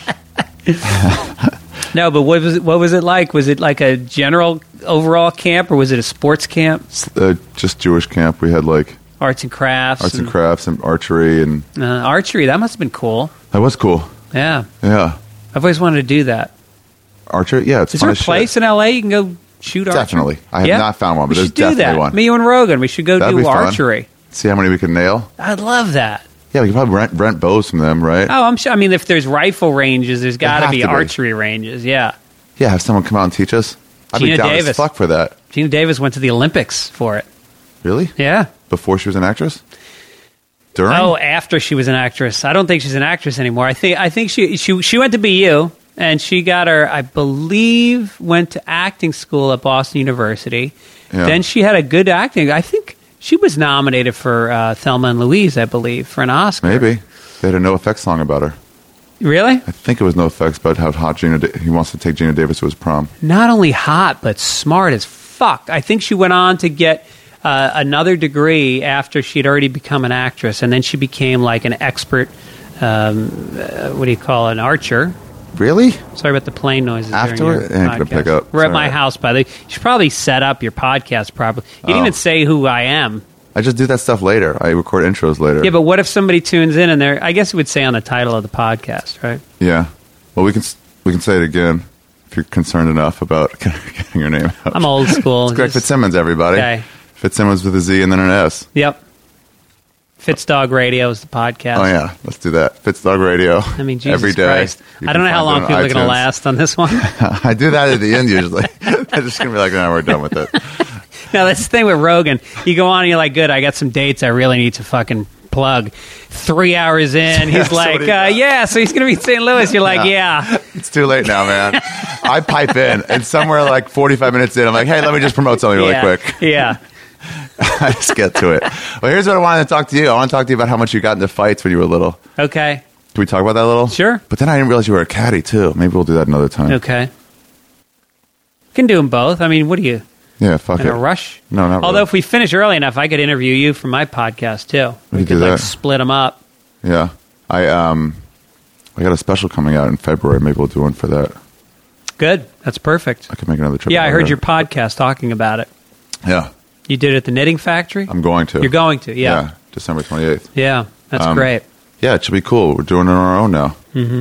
No, but what was it, what was it like? Was it like a general overall camp, or was it a sports camp? Uh, just Jewish camp. We had like Arts and crafts. arts and crafts and archery, and Uh, archery, that must have been cool. that was cool. Yeah. Yeah, I've always wanted to do that. archery. Yeah, it's Is fun there a as place shit. in L A you can go shoot archery? Definitely. I have Yeah? not found one, but we there's should do definitely that. one. Me and Rogan, we should go That'd do be fun. archery. See how many we can nail. I'd love that. Yeah, we can probably rent, rent bows from them, right? Oh, I'm sure. I mean, if there's rifle ranges, there's got to have be to be. archery ranges. Yeah. Yeah, have someone come out and teach us. I'd be Gina down Davis. as fuck for that. Gina Davis went to the Olympics for it. Really? Yeah. Before she was an actress? During? Oh, after she was an actress. I don't think she's an actress anymore. I think I think she she she went to B U and she got her, I believe, went to acting school at Boston University. Yeah. Then she had a good acting. I think she was nominated for uh, Thelma and Louise, I believe, for an Oscar. Maybe. They had a No Effects song about her. Really? I think it was No Effects about how hot Gina da- he wants to take Gina Davis to his prom. Not only hot, but smart as fuck. I think she went on to get uh, another degree after she'd already become an actress, and then she became like an expert. Um, uh, what do you call it, an archer? Really? Sorry about the plane noises. Afterward? during your Eh, I could podcast. pick up. We're at Sorry. my house, by the way. You should probably set up your podcast properly. You didn't Oh. even say who I am. I just do that stuff later. I record intros later. Yeah, but what if somebody tunes in and they're? I guess it would say on the title of the podcast, right? Yeah. Well, we can s- we can say it again if you're concerned enough about getting your name out. I'm old school. It's Greg Just- Fitzsimmons, everybody. Okay. Fitzsimmons with a Z and then an S. Yep. Fitzdog Radio is the podcast. Oh yeah, let's do that. FitzDog Radio. I mean, Jesus every day. Christ. You I can don't know how find it long on people are going to iTunes. last on this one. I do that at the end usually. They're just gonna be like, "No, we're done with it." No, that's the thing with Rogan. You go on and you're like, good, I got some dates I really need to fucking plug. Three hours in, he's So like, what do you uh, got? yeah, so he's going to be in Saint Louis. You're like, yeah. It's too late now, man. I pipe in, and somewhere like forty-five minutes in, I'm like, "Hey, let me just promote something really yeah. quick." Yeah. I just get to it. Well, here's what I wanted to talk to you. I want to talk to you about how much you got into fights when you were little. Okay. Can we talk about that a little? Sure. But then I didn't realize you were a caddy too. Maybe we'll do that another time. Okay. Can do them both. I mean, what are you, Yeah, fuck in it. a rush? No, not Although really. if we finish early enough, I could interview you for my podcast, too. We could could, do like, that. split them up. Yeah, I um, I got a special coming out in February. Maybe we'll do one for that. Good. That's perfect. I could make another trip. Yeah, I out heard there. your podcast talking about it. Yeah, You did it at the Knitting Factory? I'm going to. You're going to, yeah. Yeah, December twenty-eighth. Yeah, that's Um, great. Yeah, it should be cool. We're doing it on our own now.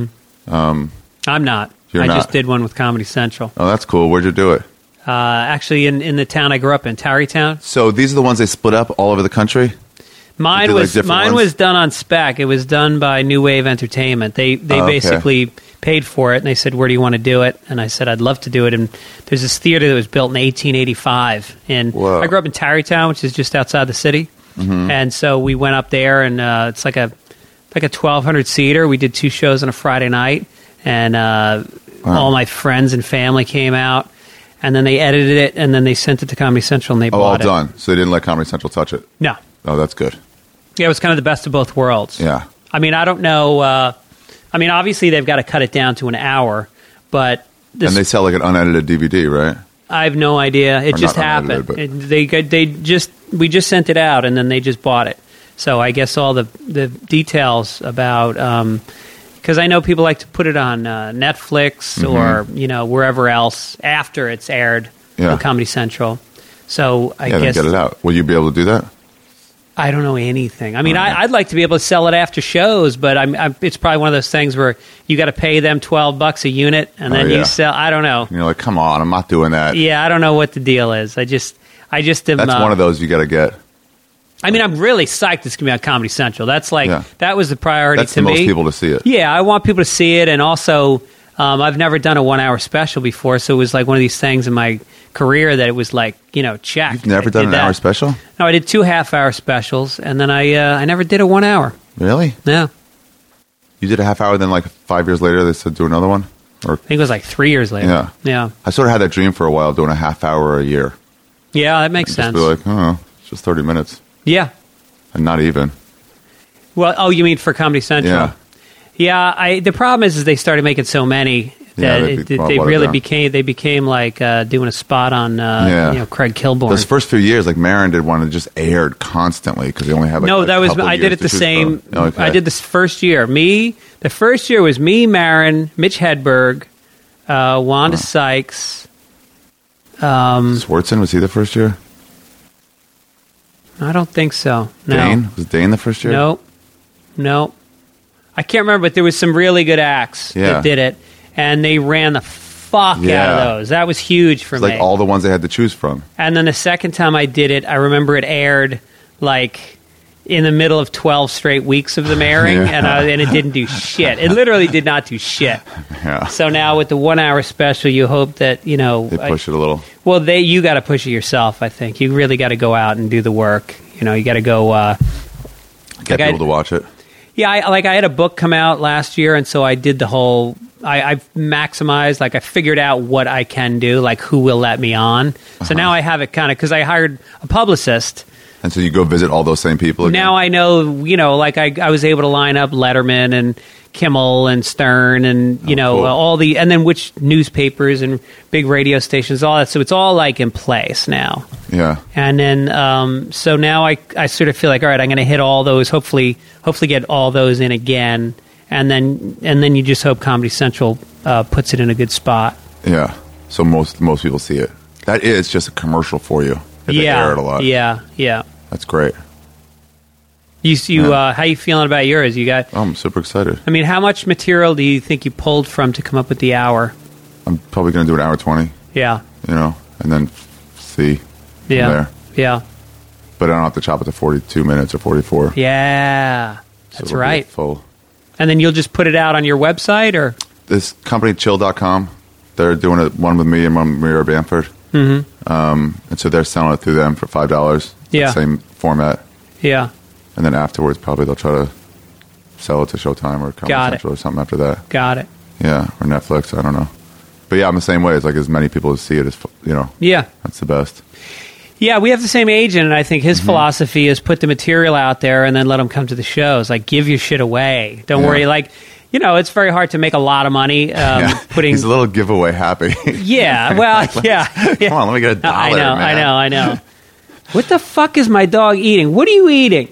I'm not. You're I not. just did one with Comedy Central. Oh, that's cool. Where'd you do it? Uh, actually, in, in the town I grew up in, Tarrytown. So these are the ones they split up all over the country. Mine did, like, was different mine ones? was done on spec. It was done by New Wave Entertainment. They they Oh, okay. basically paid for it, and they said, "Where do you want to do it?" And I said, "I'd love to do it." And there's this theater that was built in eighteen eighty-five, and Whoa. I grew up in Tarrytown, which is just outside the city. Mm-hmm. And so we went up there, and uh, it's like a like a twelve hundred seater. We did two shows on a Friday night, and uh, Wow. all my friends and family came out. And then they edited it, and then they sent it to Comedy Central, and they Oh, all bought it. done. So they didn't let Comedy Central touch it. No. Oh, that's good. Yeah, it was kind of the best of both worlds. Yeah. I mean, I don't know. Uh, I mean, obviously they've got to cut it down to an hour, but this, And they sell like an unedited D V D, right? I have no idea. It Or just not happened. unedited, It, they got- they just we just sent it out, and then they just bought it. So I guess all the the details about because I know people like to put it on uh, Netflix or you know wherever else after it's aired Yeah. on Comedy Central. So I yeah, guess then get it out. Will you be able to do that? I don't know anything. I mean, Oh, yeah. I, I'd like to be able to sell it after shows, but I'm, I'm, it's probably one of those things where you got to pay them twelve bucks a unit, and then Oh, yeah. you sell. I don't know. And you're like, come on, I'm not doing that. Yeah, I don't know what the deal is. I just, I just am. That's uh, one of those you got to get. I mean, I'm really psyched it's going to be on Comedy Central. That's like, Yeah. that was the priority That's to the me. most people to see it. Yeah, I want people to see it. And also, um, I've never done a one hour special before. So it was like one of these things in my career that it was like, you know, check. You've never I done did an that. hour special? No, I did two half hour specials. And then I, uh, I never did a one hour. Really? Yeah. You did a half hour, then like five years later, they said do another one? Or I think it was like three years later. Yeah. Yeah. I sort of had that dream for a while, doing a half hour a year. Yeah, that makes Just sense. be like, oh, it's just thirty minutes. Yeah. And not even. Well, oh, you mean for Comedy Central? Yeah. Yeah, I, the problem is, is they started making so many Yeah, that they it, be- it- well, they watered really down. became they became like uh, doing a spot on uh, Yeah. you know Craig Kilborn. Those first few years, like Maron did one that just aired constantly because they only had like no, a that was couple I did years it to the choose same. from. Okay. I did this first year. Me, the first year was me, Maron, Mitch Hedberg, uh, Wanda Sykes. Um, Swartzen, was he the first year? I don't think so. No, Dane? Was Dane the first year? no, no. I can't remember, but there was some really good acts Yeah. that did it, and they ran the fuck out Yeah. of those. That was huge for It's me. like all the ones they had to choose from. And then the second time I did it, I remember it aired like in the middle of twelve straight weeks of them airing, Yeah. and, I, and it didn't do shit. It literally did not do shit. Yeah. So now with the one hour special, you hope that, you know, They push I, it a little. well, they you got to push it yourself. I think you really got to go out and do the work. You know, you got to go. Uh, Get like I- people to watch it. yeah, I, like I had a book come out last year, and so I did the whole. I, I've maximized, like I figured out what I can do, like who will let me on. So now I have it kind of because I hired a publicist. And so you go visit all those same people again? Now I know, you know, like I, I was able to line up Letterman and Kimmel and Stern and, you Oh, know, cool. uh, all the, and then which newspapers and big radio stations, all that. So it's all like in place now. Yeah. And then, um, so now I, I sort of feel like, all right, I'm going to hit all those, hopefully, hopefully get all those in again. And then, and then you just hope Comedy Central uh, puts it in a good spot. Yeah. So most most people see it. That is just a commercial for you. If They yeah. air it a lot. Yeah. Yeah. That's great. You, you, Yeah. uh, how you feeling about yours? You got, Oh, I'm super excited. I mean, how much material do you think you pulled from to come up with the hour? I'm probably going to do an hour twenty, Yeah. you know, and then see from Yeah. there. Yeah. But I don't have to chop it to forty-two minutes or forty-four. Yeah. So That's it'll be right. Full. And then you'll just put it out on your website or? This company, chill dot com, they're doing it one with me and one with Mira Bamford. Mm-hmm. Um, and so they're selling it through them for five dollars. Yeah. Same format. Yeah. And then afterwards, probably they'll try to sell it to Showtime or Comedy Got it. Central or something after that. Got it. Yeah, or Netflix. I don't know. But yeah, I'm the same way. It's like as many people as see it as, you know, Yeah. that's the best. Yeah, we have the same agent, and I think his Mm-hmm. philosophy is put the material out there and then let them come to the shows. Like, give your shit away. Don't Yeah. worry. Like, you know, it's very hard to make a lot of money um, Yeah. putting. He's a little giveaway happy. Yeah, well, yeah, yeah. Come on, let me get a dollar, I know, I man. know, I know. What the fuck is my dog eating? What are you eating?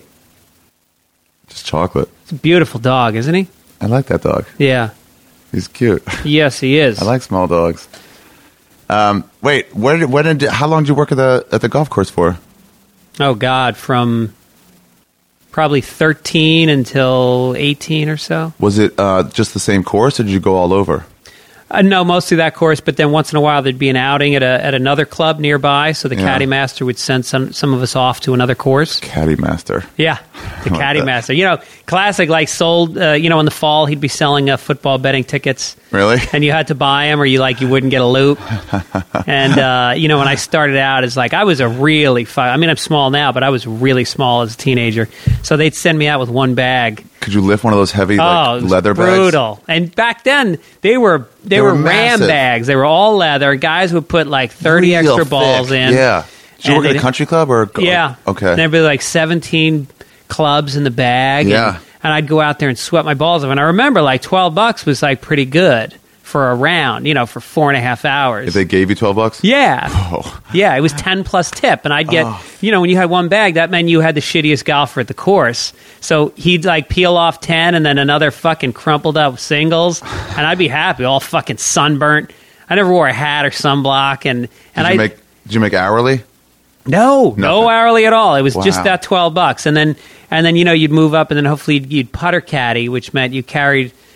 Just chocolate. It's a beautiful dog, isn't he? I like that dog. Yeah. He's cute. Yes, he is. I like small dogs. Um, wait, where did, when did, how long did you work at the at the golf course for? Oh God, from probably thirteen until eighteen or so. Was it uh, just the same course, or did you go all over? Uh, no, mostly that course. But then once in a while, there'd be an outing at a at another club nearby. So the Yeah. caddy master would send some some of us off to another course. Caddy master. Yeah, the I like caddy that. master. You know, classic. Like sold. Uh, you know, in the fall, he'd be selling uh, football betting tickets. Really? And you had to buy them, or you like you wouldn't get a loop. And uh, you know, when I started out, it's like I was a really. Fu- I mean, I'm small now, but I was really small as a teenager. So they'd send me out with one bag. Could you lift one of those heavy Oh, like, it was leather bags? brutal. And back then, they were they, They were, were ram massive. bags. They were all leather. And guys would put like thirty Real extra thick. balls in. Yeah. Did you And work at they'd- a country club or? Yeah. Okay. And there'd be like seventeen clubs in the bag. Yeah. And, and I'd go out there and sweat my balls off. And I remember like twelve bucks was like pretty good for a round, you know, for four and a half hours. If they gave you twelve bucks. yeah. Oh. Yeah, it was ten plus tip. And I'd get, you know, when you had one bag, that meant you had the shittiest golfer at the course. So he'd like peel off ten and then another fucking crumpled up singles. And I'd be happy, all fucking sunburnt. I never wore a hat or sunblock. And, Did and you I, make? Did you make hourly? no, no Nothing. hourly at all. It was Wow. just that twelve bucks. And then, and then, you know, you'd move up and then hopefully you'd, you'd putter caddy, which meant you carried, it was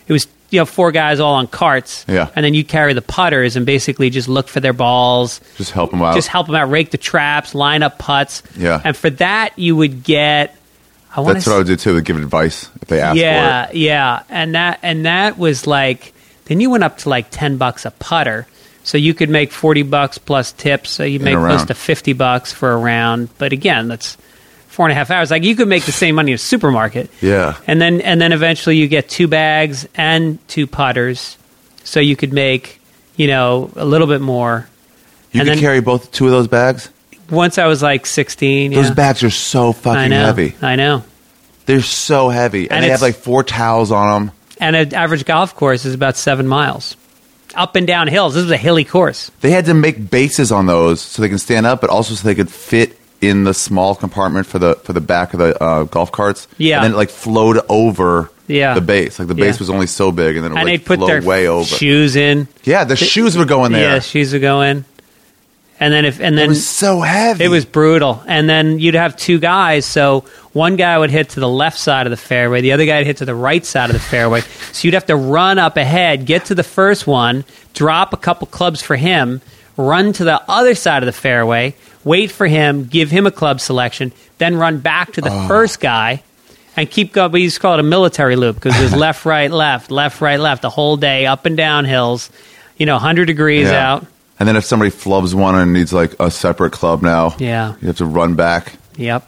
you know, four guys all on carts. Yeah. And then you carry the putters and basically just look for their balls. Just help them out. Just help them out, rake the traps, line up putts. Yeah. And for that, you would get. I want That's what I would do too. Would give advice if they asked yeah, for it. Yeah, and that and that was like. Then you went up to like ten bucks a putter, so you could make forty bucks plus tips. So you make close to fifty bucks for a round. But again, that's four and a half hours. Like you could make the same money in a supermarket. Yeah. And then and then eventually you get two bags and two putters, so you could make, you know, a little bit more. You And could then- carry both two of those bags. Once I was like sixteen. Those yeah. bags are so fucking I know. heavy. I know. They're so heavy, and, And they it's- have like four towels on them. And an average golf course is about seven miles, up and down hills. This was a hilly course. They had to make bases on those so they can stand up, but also so they could fit in the small compartment for the for the back of the uh, golf carts. Yeah. and then it like flowed over Yeah. the base. Like the base Yeah. was only so big, and then it would And like they'd put flow their way over. shoes in. Yeah, the shoes would go in there. Yeah, shoes would go in. And then if and It then was so heavy. it was brutal. And then you'd have two guys, so one guy would hit to the left side of the fairway, the other guy would hit to the right side of the fairway. So you'd have to run up ahead, get to the first one, drop a couple clubs for him, run to the other side of the fairway, wait for him, give him a club selection, then run back to the Oh. first guy. And keep going. We used to call it a military loop because it was left, right, left, left, right, left the whole day, up and down hills, you know, one hundred degrees Yeah. out. And then if somebody flubs one and needs like a separate club now, Yeah. you have to run back. Yep.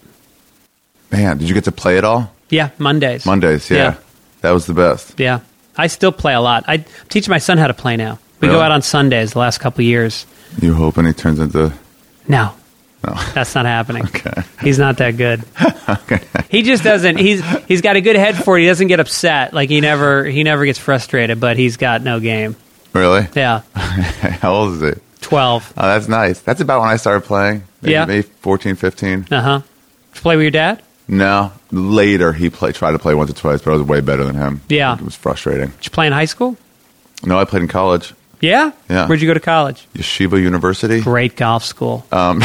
Man, did you get to play it all? Yeah, Mondays. Mondays, yeah. Yeah. That was the best. Yeah. I still play a lot. I teach my son how to play now. We go Really? out on Sundays the last couple of years. You hoping he turns into... No, No. that's not happening. Okay. He's not that good. Okay. He just doesn't. He's he's got a good head for it. He doesn't get upset. Like he never he never gets frustrated. But he's got no game. Really? Yeah, How old is he? twelve. Oh, that's nice. That's about when I started playing. Maybe, Yeah. maybe fourteen, fifteen. Uh huh. Did you play with your dad? No. Later, he played, tried to play once or twice, but I was way better than him. Yeah. It was frustrating. Did you play in high school? No, I played in college. Yeah. Yeah. Where'd you go to college? Yeshiva University. Great golf school.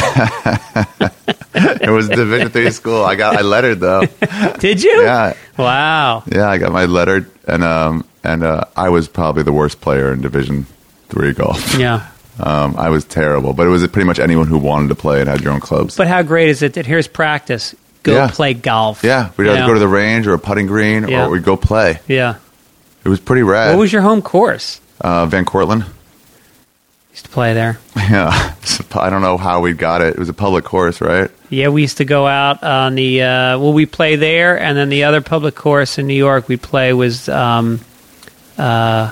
It was Division three school. I got I lettered though. Did you? Yeah. Wow. Yeah, I got my lettered, and um and uh, I was probably the worst player in Division three golf. Yeah. Um, I was terrible, but it was pretty much anyone who wanted to play and had your own clubs. But how great is it that here's practice? Go Yeah. play golf. Yeah, we'd You either know? go to the range or a putting green, Yeah. or we'd go play. Yeah. It was pretty rad. What was your home course? uh, Van Cortlandt? Used to play there. Yeah, I don't know how we got it. It was a public course, right? Yeah, we used to go out on the. Uh, well, we play there, and then the other public course in New York we play was. Um, uh,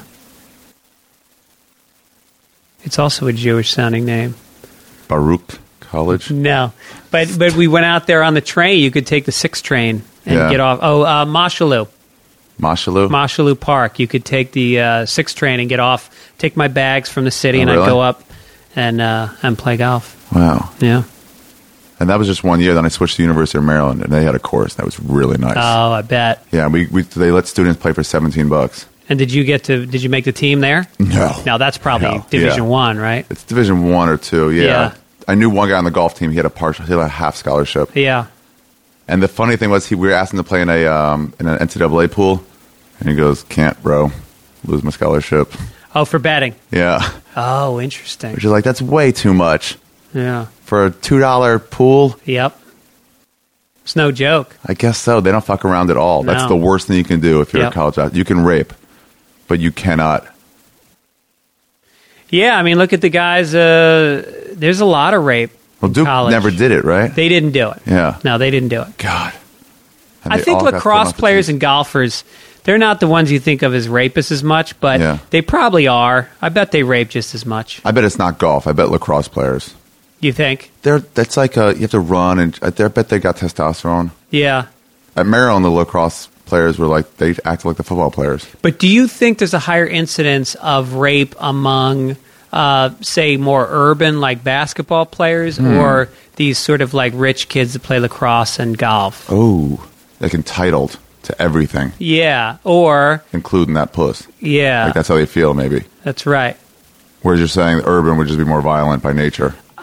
it's also a Jewish sounding name. Baruch College. No, but but we went out there on the train. You could take the six train and Yeah. get off. Oh, uh, Mashalou, Mashalou. Mashalou Park. You could take the uh, six train and get off. Take my bags from the city, Oh, and I'd really? go up and uh, and play golf. Wow. Yeah. And that was just one year. Then I switched to University of Maryland, and they had a course that was really nice. Oh, I bet. yeah, we, we they let students play for seventeen bucks. And did you get to? Did you make the team there? No, Now that's probably No, Division yeah. One, right? it's Division one or two. Yeah. Yeah. I knew one guy on the golf team. He had a partial, he had a half scholarship. Yeah. And the funny thing was, he we were asking to play in a um, in an N C double A pool, and he goes, "Can't, bro, lose my scholarship." Oh, for betting. Yeah, Oh, interesting. which is like that's way too much Yeah. for a two dollar pool. Yep. It's no joke. I guess so. They don't fuck around at all. That's No. the worst thing you can do if you're Yep. a college athlete. You can rape, but you cannot. Yeah, I mean, look at the guys. Uh, there's a lot of rape. Well, in Duke college. never did it, right? They didn't do it. Yeah. No, they didn't do it. God. And I they think all got thrown lacrosse off the players team. and golfers, they're not the ones you think of as rapists as much, but Yeah. they probably are. I bet they rape just as much. I bet it's not golf. I bet lacrosse players. You think? They're that's like a, you have to run, and I bet they got testosterone. Yeah. At Maryland, the lacrosse players were like they acted like the football players. But do you think there's a higher incidence of rape among, uh, say, more urban, like basketball players, Hmm. or these sort of like rich kids that play lacrosse and golf? Oh, like entitled to everything, Yeah. Or, including that puss. yeah, Like that's how they feel, maybe. that's right. Whereas you're saying urban would just be more violent by nature.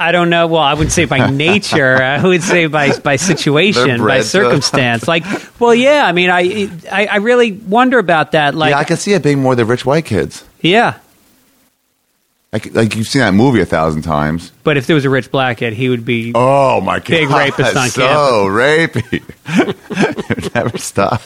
I don't know. Well, I wouldn't say by nature. I would say by by situation, They're by bred to- circumstance. Like, well, yeah. I mean, I, I I really wonder about that. Like, yeah, I can see it being more the rich white kids. yeah. Like, like you've seen that movie a thousand times. But if there was a rich black kid, he would be. Oh my god! Big rapist on so campus. rapey. It never stop.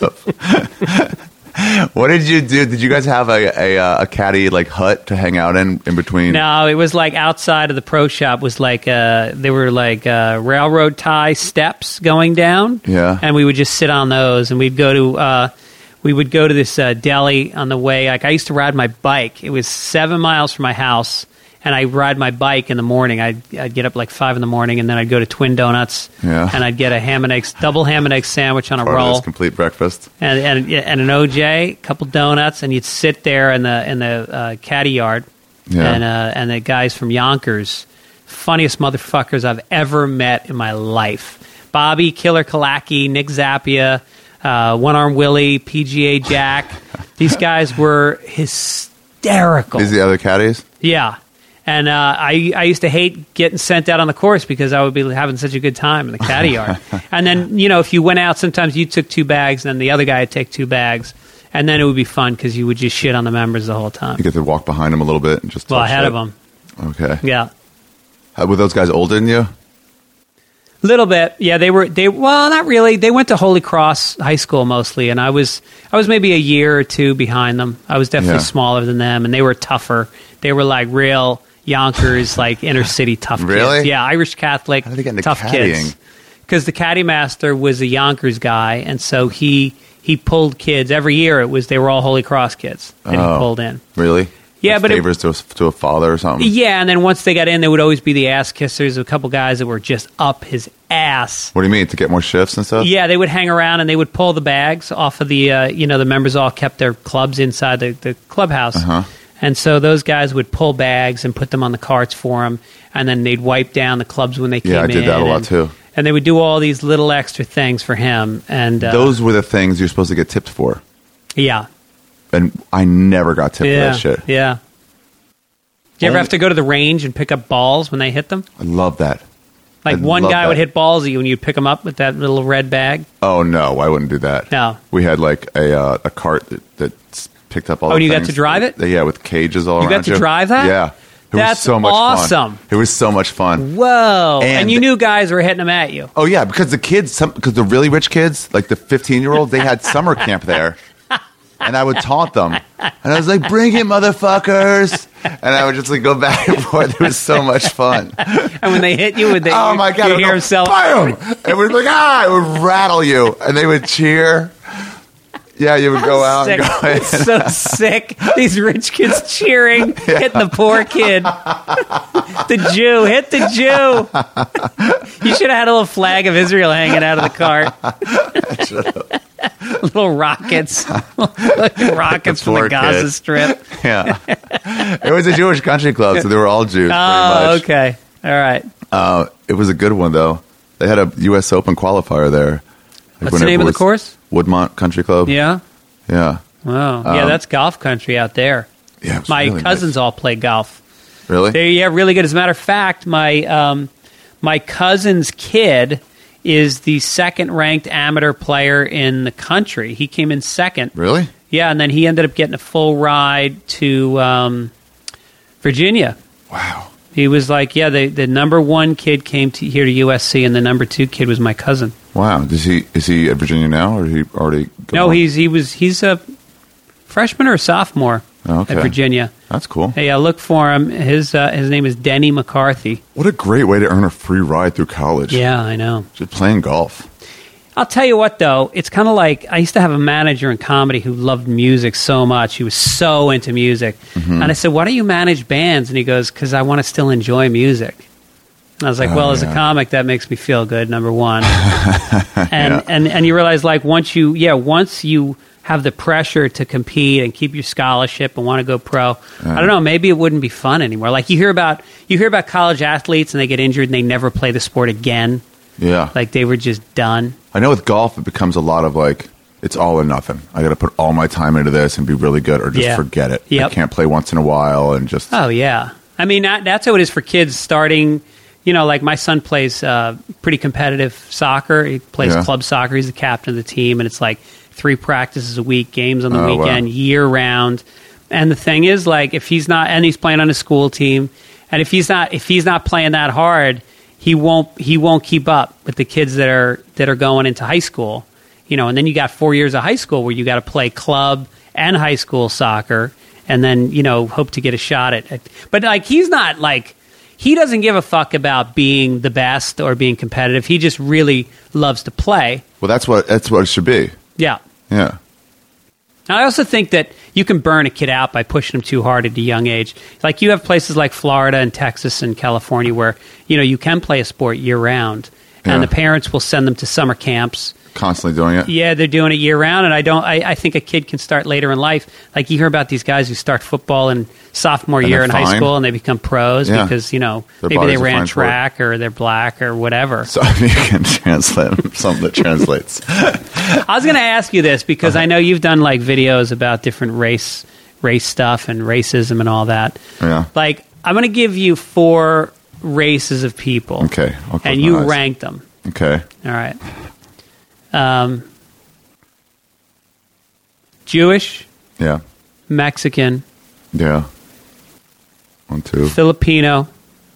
What did you do? Did you guys have a a, uh, a caddy like hut to hang out in in between? No, it was like outside of the pro shop. Was like uh, there were like uh, railroad tie steps going down. Yeah. and we would just sit on those, and we'd go to uh, we would go to this uh, deli on the way. Like I used to ride my bike. It was seven miles from my house, and I ride my bike in the morning. I'd, I'd get up like five in the morning, and then I'd go to Twin Donuts, Yeah. and I'd get a ham and eggs, double ham and egg sandwich on a Part of roll. this complete breakfast. and and and an O J, a couple donuts, and you'd sit there in the in the uh, caddy yard, Yeah. and uh, and the guys from Yonkers, funniest motherfuckers I've ever met in my life. Bobby Killer Kalaki, Nick Zappia, uh, One Arm Willie, P G A Jack. These guys were hysterical. These are the other caddies. Yeah. And uh, I I used to hate getting sent out on the course because I would be having such a good time in the caddy yard. And then, you know, if you went out, sometimes you took two bags, and then the other guy would take two bags. And then it would be fun because you would just shit on the members the whole time. You get to walk behind them a little bit and just. Well, talk ahead shit. of them. Okay. Yeah. How, were those guys older than you? Little bit. Yeah, they were, they, well, not really. They went to Holy Cross High School mostly, and I was, I was maybe a year or two behind them. I was definitely Yeah. smaller than them, and they were tougher. They were like real Yonkers, like inner city tough Really? kids. Yeah, Irish Catholic, How did they get into tough caddying? kids. Because the caddy master was a Yonkers guy, and so he he pulled kids every year. It was they were all Holy Cross kids that Oh. he pulled in. Really? Yeah, Like but it- favors to a, to a father or something. Yeah, and then once they got in, they would always be the ass kissers. A couple guys that were just up his ass. What do you mean to get more shifts and stuff? Yeah, they would hang around and they would pull the bags off of the, uh, you know, the members all kept their clubs inside the, the clubhouse. Uh-huh. And so those guys would pull bags and put them on the carts for them, and then they'd wipe down the clubs when they came in. Yeah, I did that a lot, and, too. And they would do all these little extra things for him. And uh, Those were the things you're supposed to get tipped for, yeah, and I never got tipped yeah, for that shit. yeah. Do you ever Only- have to go to the range and pick up balls when they hit them? I love that. Like I one love guy would that. hit balls at you and you'd pick them up with that little red bag. Oh no, I wouldn't do that. No. We had like a uh, a cart that, that s- picked up all. Oh, the and you got things. to drive it? Yeah, with cages all You around. got to drive that? Yeah, it That's was so much awesome. fun. It was so much fun. Whoa! And, And- you knew guys were hitting them at you. Oh yeah, because the kids, some because the really rich kids, like the fifteen year olds, they had summer camp there, and I would taunt them, and I was like, "Bring it, motherfuckers!" And I would just like go back and forth. It was so much fun. And when they hit you, would they? Oh my god! You it would hear go, himself. Bam! And we'd be like, ah! It would rattle you, and they would cheer. Yeah, you would go out Sick. and go in. It's so sick. These rich kids cheering, hitting the poor kid. The Jew, hit the Jew. You should have had a little flag of Israel hanging out of the cart. Little rockets, Little rockets from the poor Gaza kid. Strip. Yeah, it was a Jewish country club, so they were all Jews. Oh, pretty much. okay, all right. Uh, it was a good one though. They had a U S Open qualifier there. Like What's the whenever name it of the was course? Woodmont Country Club. Yeah. Yeah. Wow. Yeah, Um, that's golf country out there. Yeah. it was My really cousins nice. all play golf. Really? They're, yeah, really good. As a matter of fact, my um, my cousin's kid is the second ranked amateur player in the country. He came in second. Really? Yeah, and then he ended up getting a full ride to um, Virginia. Wow. He was like, yeah, the, the number one kid came to, here to U S C, and the number two kid was my cousin. Wow. Does he is he at Virginia now, or is he already? Gone? No, he's he was he's a freshman or a sophomore Oh, okay. at Virginia. That's cool. Hey, uh, look for him. His uh, his name is Denny McCarthy. What a great way to earn a free ride through college. Yeah, I know. Just playing golf. I'll tell you what, though, it's kind of like I used to have a manager in comedy who loved music so much. He was so into music. Mm-hmm. And I said, why do you manage bands? And he goes, because I want to still enjoy music. And I was like, Oh, well, as a yeah. comic, that makes me feel good, number one. and, and and you realize, like, once you, yeah, once you have the pressure to compete and keep your scholarship and want to go pro, I don't know, maybe it wouldn't be fun anymore. Like, you hear about you hear about college athletes and they get injured and they never play the sport again. Yeah. Like, they were just done. I know with golf, it becomes a lot of like, it's all or nothing. I got to put all my time into this and be really good, or just Yeah. forget it. Yep. I can't play once in a while and just. Oh yeah, I mean that, that's how it is for kids starting you know, like my son plays uh, pretty competitive soccer. He plays Yeah. club soccer. He's the captain of the team, and it's like three practices a week, games on the Oh, wow. weekend, year round. And the thing is, like, if he's not, and he's playing on a school team, and if he's not, if he's not playing that hard, he won't, he won't keep up with the kids that are that are going into high school. You know, and then you got four years of high school where you got to play club and high school soccer, and then you know hope to get a shot at it. But like, he's not like. He doesn't give a fuck about being the best or being competitive. He just really loves to play. Well, that's what that's what it should be. Yeah. Yeah. I also think that you can burn a kid out by pushing him too hard at a young age. Like you have places like Florida and Texas and California where, you know, you can play a sport year round. And Yeah. the parents will send them to summer camps. Constantly doing it. Yeah, they're doing it year round, and I don't. I, I think a kid can start later in life. Like you hear about these guys who start football in sophomore And year they're in high fine. school, and they become pros Yeah. because you know Their maybe they bodies are ran fine for it. track or they're black or whatever. So you can translate something that translates. I was going to ask you this because I know you've done like videos about different race race stuff and racism and all that. Yeah. Like I'm going to give you four races of people. Okay. I'll close And my you eyes. rank them. Okay. All right. Um, Jewish, Yeah. Mexican, Yeah. One, two. Filipino,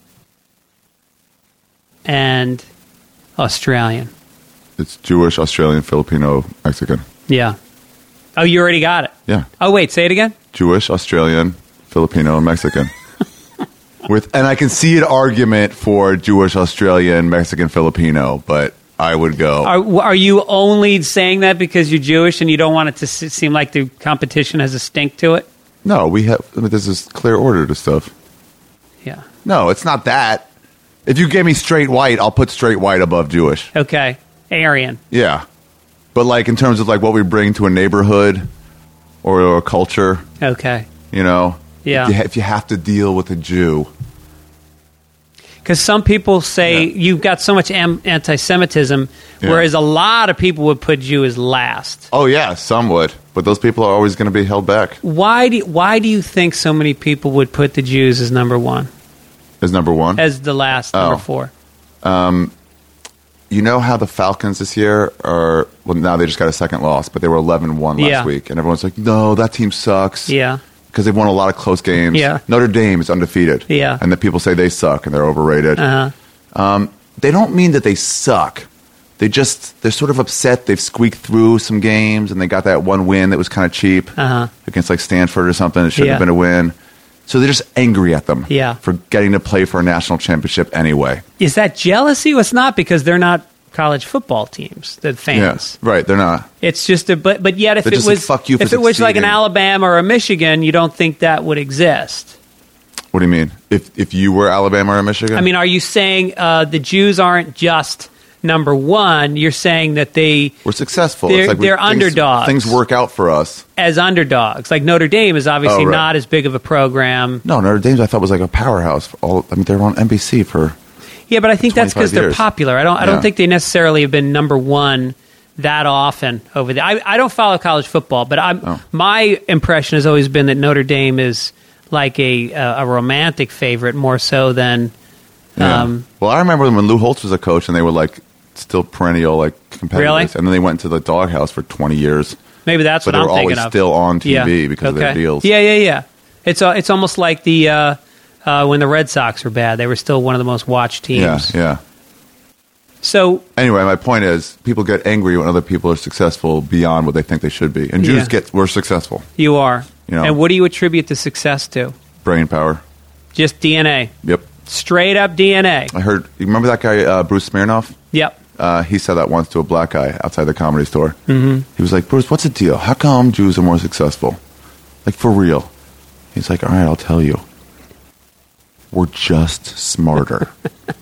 and Australian. It's Jewish, Australian, Filipino, Mexican. Yeah. Oh, you already got it. Yeah. Oh, wait, say it again. Jewish, Australian, Filipino, and Mexican. With and I can see an argument for Jewish, Australian, Mexican, Filipino, but I would go. Are, are you only saying that because you're Jewish and you don't want it to s- seem like the competition has a stink to it? No, we have. I mean, this is clear order to stuff. Yeah. No, it's not that. If you gave me straight white, I'll put straight white above Jewish. Okay. Aryan. Yeah, but like in terms of like what we bring to a neighborhood or a culture, Okay. you know, Yeah. If you, if you have to deal with a Jew, Because some people say Yeah. you've got so much am- anti-Semitism, Yeah. whereas a lot of people would put you as last. oh yeah, some would, but those people are always going to be held back. Why do Why do you think so many people would put the Jews as number one, Is number one. as the last Oh. number four? You know how the Falcons this year are, well, now they just got a second loss, but they were eleven one last Yeah. week. And everyone's like, no, that team sucks. Yeah. Because they've won a lot of close games. Yeah. Notre Dame is undefeated. Yeah. And the people say they suck and they're overrated. Uh-huh. They don't mean that they suck. They just, they're sort of upset. They've squeaked through some games and they got that one win that was kind of cheap Uh-huh. against like Stanford or something. It shouldn't Yeah. have been a win. So they're just angry at them Yeah. for getting to play for a national championship anyway. Is that jealousy? Well, it's not, because they're not college football teams, the fans. Yeah. Right. They're not. It's just a but but yet if They're it just like, was "Fuck you for if it was like an succeeding." Alabama or a Michigan, you don't think that would exist. What do you mean? If if you were Alabama or Michigan? I mean, are you saying uh, the Jews aren't just number one? You're saying that they, we're successful. They're- it's like we- they're things, underdogs. Things work out for us. as underdogs, like Notre Dame is obviously Oh, right. not as big of a program. No, Notre Dame I thought was like a powerhouse. For all I mean, they were on N B C for. Yeah, but I think that's because twenty-five they're years. popular. I don't. I Yeah. don't think they necessarily have been number one that often over there. I, I don't follow college football, but I'm, Oh. my impression has always been that Notre Dame is like a a, a romantic favorite more so than. Yeah. Um, well, I remember when Lou Holtz was a coach, and they were like still perennial like competitors, Really? and then they went to the doghouse for twenty years. maybe that's But what they I'm were thinking always of. still on T V Yeah. because of their Okay. deals. Yeah, yeah, yeah. It's uh, it's almost like the uh, uh, when the Red Sox were bad, they were still one of the most watched teams. yeah, yeah. So Anyway, my point is, people get angry when other people are successful beyond what they think they should be, and Jews Yeah. get we're successful. you are. You know. And what do you attribute the success to? Brain power. Just D N A. Yep. Straight up D N A. I heard. You remember that guy, uh, Bruce Smirnoff? Yep. Uh, he said that once to a black guy outside the comedy store. Mm-hmm. He was like, Bruce, what's the deal? How come Jews are more successful? Like, for real. He's like, all right, I'll tell you. We're just smarter.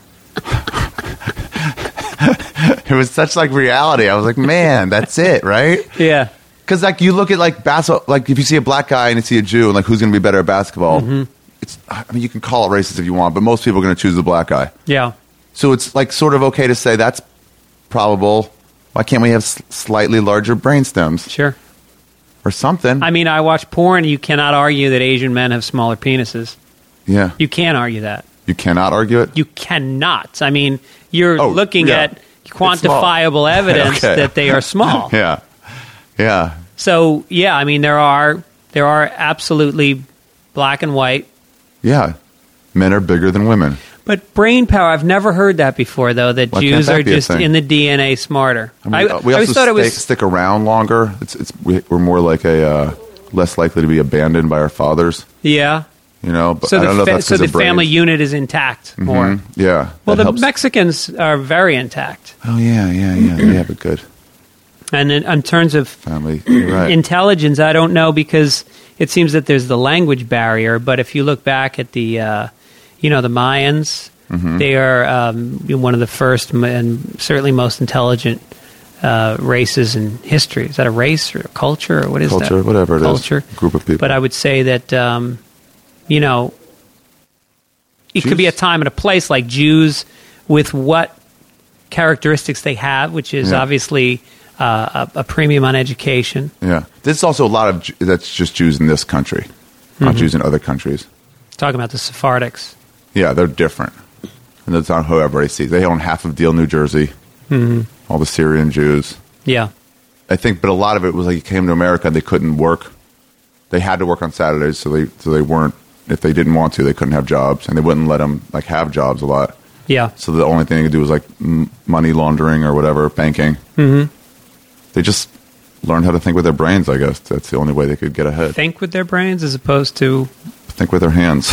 It was such, like, reality. I was like, man, that's it, right? Yeah. Because, like, you look at, like, basketball, like, if you see a black guy and you see a Jew, and, like, who's going to be better at basketball? It's, I mean, you can call it racist if you want, but most people are going to choose the black guy. Yeah. So it's like sort of okay to say that's probable. Why can't we have s- slightly larger brain stems Sure. or something? I mean, I watch porn. You cannot argue that Asian men have smaller penises. yeah. You can't argue that. You cannot argue it? You cannot. I mean, you're Oh, looking yeah. at quantifiable evidence Okay. that they are small. Yeah. Yeah. So, yeah, I mean, there are there are absolutely black and white. Yeah. Men are bigger than women. But brain power, I've never heard that before, though, that Why can't Jews that are be a just thing? in the D N A smarter. I mean, I, we I also always thought it stay, was... stick around longer. It's it's we, we're more like a uh, less likely to be abandoned by our fathers. Yeah. You know, but So I the, don't know if fa- that's so 'cause the of brains. family unit is intact more. Mhm. Yeah. Well, that the helps. Mexicans are very intact. Oh yeah, yeah, yeah. They have it good. And in, in terms of Family. You're right. intelligence, I don't know, because it seems that there's the language barrier. But if you look back at the, uh, you know, the Mayans, Mm-hmm. they are um, one of the first m- and certainly most intelligent uh, races in history. Is that a race or a culture or what is Culture, that? whatever it is. culture. Group of people. But I would say that, um, you know, it could be a Jews- time and a place like Jews with what characteristics they have, which is Yeah. obviously uh, a, a premium on education. Yeah. There's also a lot of Ju- that's just Jews in this country, not Mm-hmm. Jews in other countries. Talking about the Sephardics. Yeah, they're different. And that's not who everybody sees. They own half of Deal, New Jersey. Mm-hmm. All the Syrian Jews. Yeah. I think, but a lot of it was like you came to America and they couldn't work. They had to work on Saturdays, so they so they weren't. If they didn't want to, they couldn't have jobs, and they wouldn't let them like have jobs a lot. Yeah. So the only thing they could do was like m- money laundering or whatever, banking. Mm-hmm. They just learned how to think with their brains. I guess that's the only way they could get ahead. Think with their brains as opposed to Think with their hands.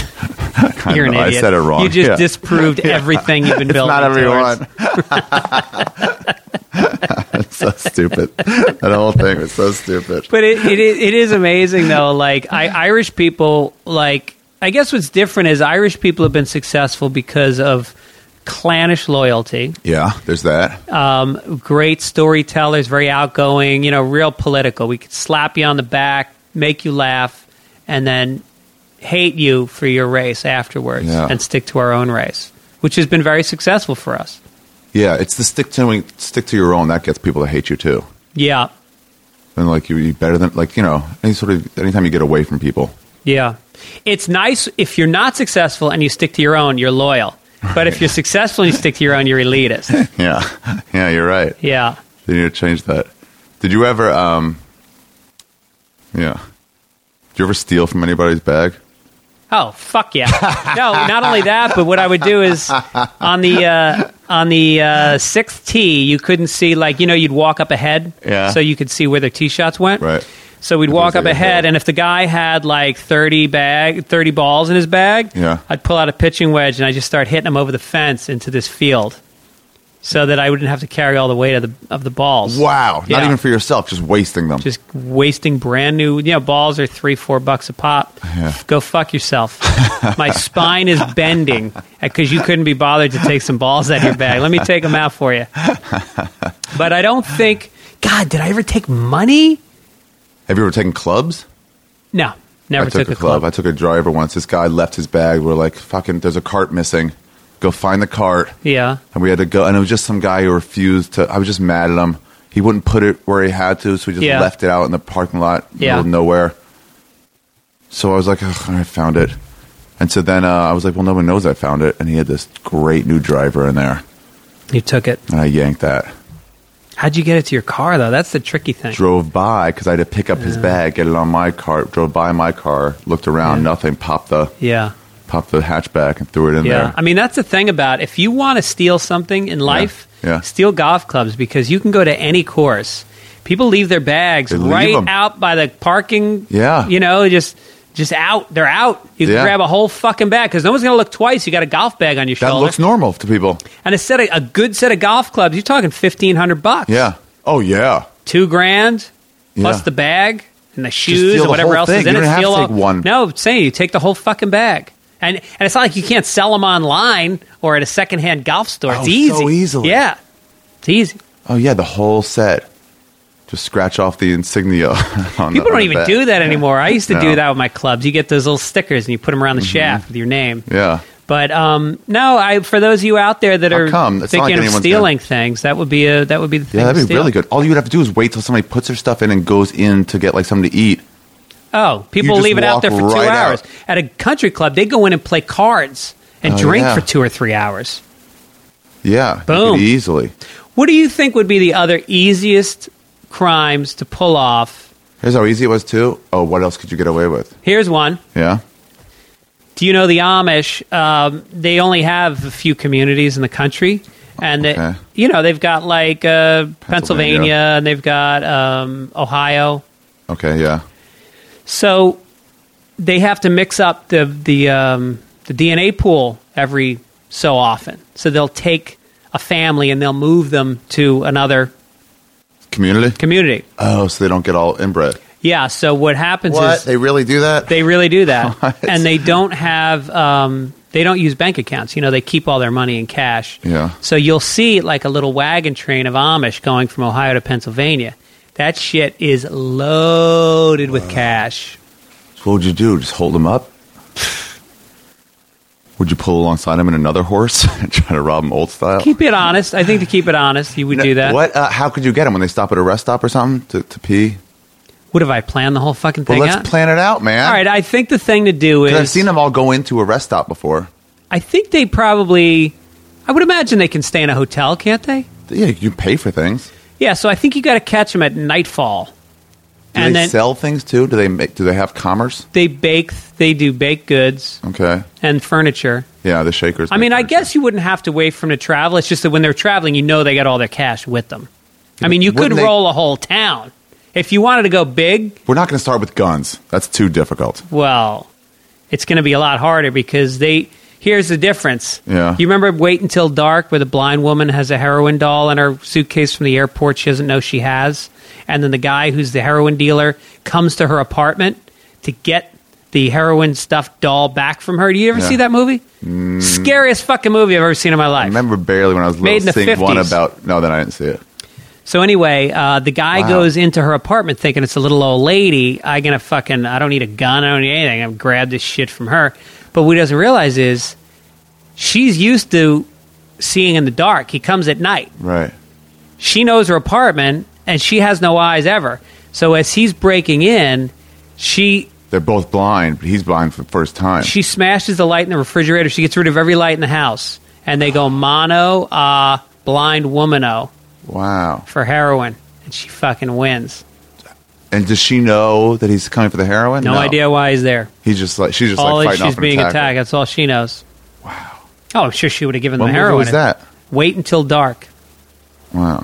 I you're an know, idiot. I said it wrong. You just Yeah. disproved everything you've been It's building. not towards. everyone. It's so stupid. That whole thing was so stupid. But it, it is- it is amazing though. Like I, Irish people, like I guess what's different is Irish people have been successful because of clannish loyalty, Yeah, there's that. um, great storytellers, very outgoing. You know, real political. We could slap you on the back, make you laugh, and then hate you for your race afterwards, Yeah. and stick to our own race, which has been very successful for us. Yeah, it's the stick to stick to your own that gets people to hate you too. Yeah, And like you, you better than like you know any sort of anytime you get away from people. yeah. It's nice if you're not successful and you stick to your own, you're loyal. But if you're successful and you stick to your own, you're elitist. Yeah, yeah, you're right. Yeah. They need to change that. Did you ever? um Yeah. Did you ever steal from anybody's bag? Oh, fuck yeah. No, not only that, but what I would do is on the uh, on the uh, sixth tee, you couldn't see, like, you know, you'd walk up ahead Yeah. so you could see where their tee shots went. Right. So we'd If walk there's up a ahead, hill. and if the guy had like thirty bag, thirty balls in his bag, Yeah. I'd pull out a pitching wedge and I just start hitting them over the fence into this field, so that I wouldn't have to carry all the weight of the of the balls. Wow. Yeah. Not even for yourself, just wasting them. Just wasting brand new, you know, balls are three, four bucks a pop. Yeah. Go fuck yourself. My spine is bending because you couldn't be bothered to take some balls out of your bag. Let me take them out for you. But I don't think, God, did I ever take money? Have you ever taken clubs? No, never I took, took, a club. I took a driver once. This guy left his bag. We're like, fucking, there's a cart missing. Go find the cart. Yeah. And we had to go. And it was just some guy who refused to. I was just mad at him. He wouldn't put it where he had to, so he just Yeah. left it out in the parking lot, Yeah. middle of nowhere. So I was like, ugh, I found it. And so then uh, I was like, well, no one knows I found it. And he had this great new driver in there. You took it. And I yanked that. How'd you get it to your car, though? That's the tricky thing. Drove by because I had to pick up his bag, get it on my cart. Drove by my car, looked around, Yeah. nothing. Popped the Yeah. popped the hatchback and threw it in Yeah. there. I mean, that's the thing about if you want to steal something in life, Yeah. steal golf clubs, because you can go to any course. People leave their bags They leave right 'em. out by the parking. Yeah. You know, just just out. They're out. You can Yeah. grab a whole fucking bag because no one's going to look twice. You got a golf bag on your That shoulder. looks normal to people. and a set of, a good set of golf clubs, you're talking fifteen hundred bucks. Yeah. Oh, yeah. Two grand plus Yeah. the bag and the shoes steal and the whatever whole else thing. is in You it. don't have to Steal take all- one. No, I'm saying you take the whole fucking bag. And and it's not like you can't sell them online or at a secondhand golf store. It's Oh, easy. so easily. Yeah. It's easy. Oh, yeah, the whole set. Just scratch off the insignia. on People the, don't on even the do back. that anymore. I used to No. do that with my clubs. You get those little stickers and you put them around the shaft with your name. Yeah. But um, no, I for those of you out there that How are come? It's not like thinking of anyone's stealing things, that would be a that would be the thing. Yeah, that'd to be steal. really good. All you would have to do is wait till somebody puts their stuff in and goes in to get like something to eat. Oh, people You just leave it out walk there for two right hours. out. At a country club, they go in and play cards and Oh, drink yeah. for two or three hours. Yeah. you Boom. could easily. What do you think would be the other easiest crimes to pull off? Here's how easy it was, too. Oh, what else could you get away with? Here's one. Yeah? Do you know the Amish? Um, they only have a few communities in the country, and they, Okay. you know they've got like uh, Pennsylvania. Pennsylvania. and they've got um, Ohio. Okay, yeah. So they have to mix up the the um, the D N A pool every so often. So they'll take a family and they'll move them to another Community? community. Oh, so they don't get all inbred. Yeah. So what happens What? is They really do that? they really do that, What? and they don't have um, they don't use bank accounts. You know, they keep all their money in cash. Yeah. So you'll see like a little wagon train of Amish going from Ohio to Pennsylvania. That shit is loaded with cash. So what would you do? Just hold them up? Would you pull alongside him in another horse and try to rob him old style? Keep it honest. I think to keep it honest, you would do that. What? Uh, how could you get him when they stop at a rest stop or something to, to pee? What if I planned the whole fucking Well, thing let's out? plan it out, man. All right, I think the thing to do is 'Cause I've seen them all go into a rest stop before. I think they probably I would imagine they can stay in a hotel, can't they? Yeah, you pay for things. Yeah, so I think you got to catch them at nightfall. Do and they then sell things too? Do they make? Do they have commerce? they bake they do baked goods Okay. and furniture. Yeah, the shakers. I make mean, I furniture. guess you wouldn't have to wait for them to travel. It's just that when they're traveling, you know they got all their cash with them. I mean, you could Wouldn't they- roll a whole town. If you wanted to go big, we're not going to start with guns. That's too difficult. well, it's going to be a lot harder because they. Here's the difference. Yeah. You remember Wait Until Dark, where the blind woman has a heroin doll in her suitcase from the airport she doesn't know she has? And then the guy who's the heroin dealer comes to her apartment to get the heroin stuffed doll back from her. Do you ever Yeah. see that movie? Scariest fucking movie I've ever seen in my life. I remember barely when I was Made in little the seeing one fifties. about. No, then I didn't see it. So anyway, uh, the guy Wow. goes into her apartment thinking it's a little old lady. I gonna fucking I don't need a gun. I don't need anything. I'm grab this shit from her. But what he doesn't realize is she's used to seeing in the dark. He comes at night. Right. She knows her apartment, and she has no eyes ever. So as he's breaking in, she They're both blind, but he's blind for the first time. she smashes the light in the refrigerator. She gets rid of every light in the house, and they go mono uh, blind womano Wow. for heroin, and she fucking wins. And does she know that he's coming for the heroin? No, idea why he's there. He's just like she's just all like is fighting she's off an being attacker. attacked. That's all she knows. Wow. Oh, I'm sure she would have given What them movie heroin. was that? Wait Until Dark. Wow.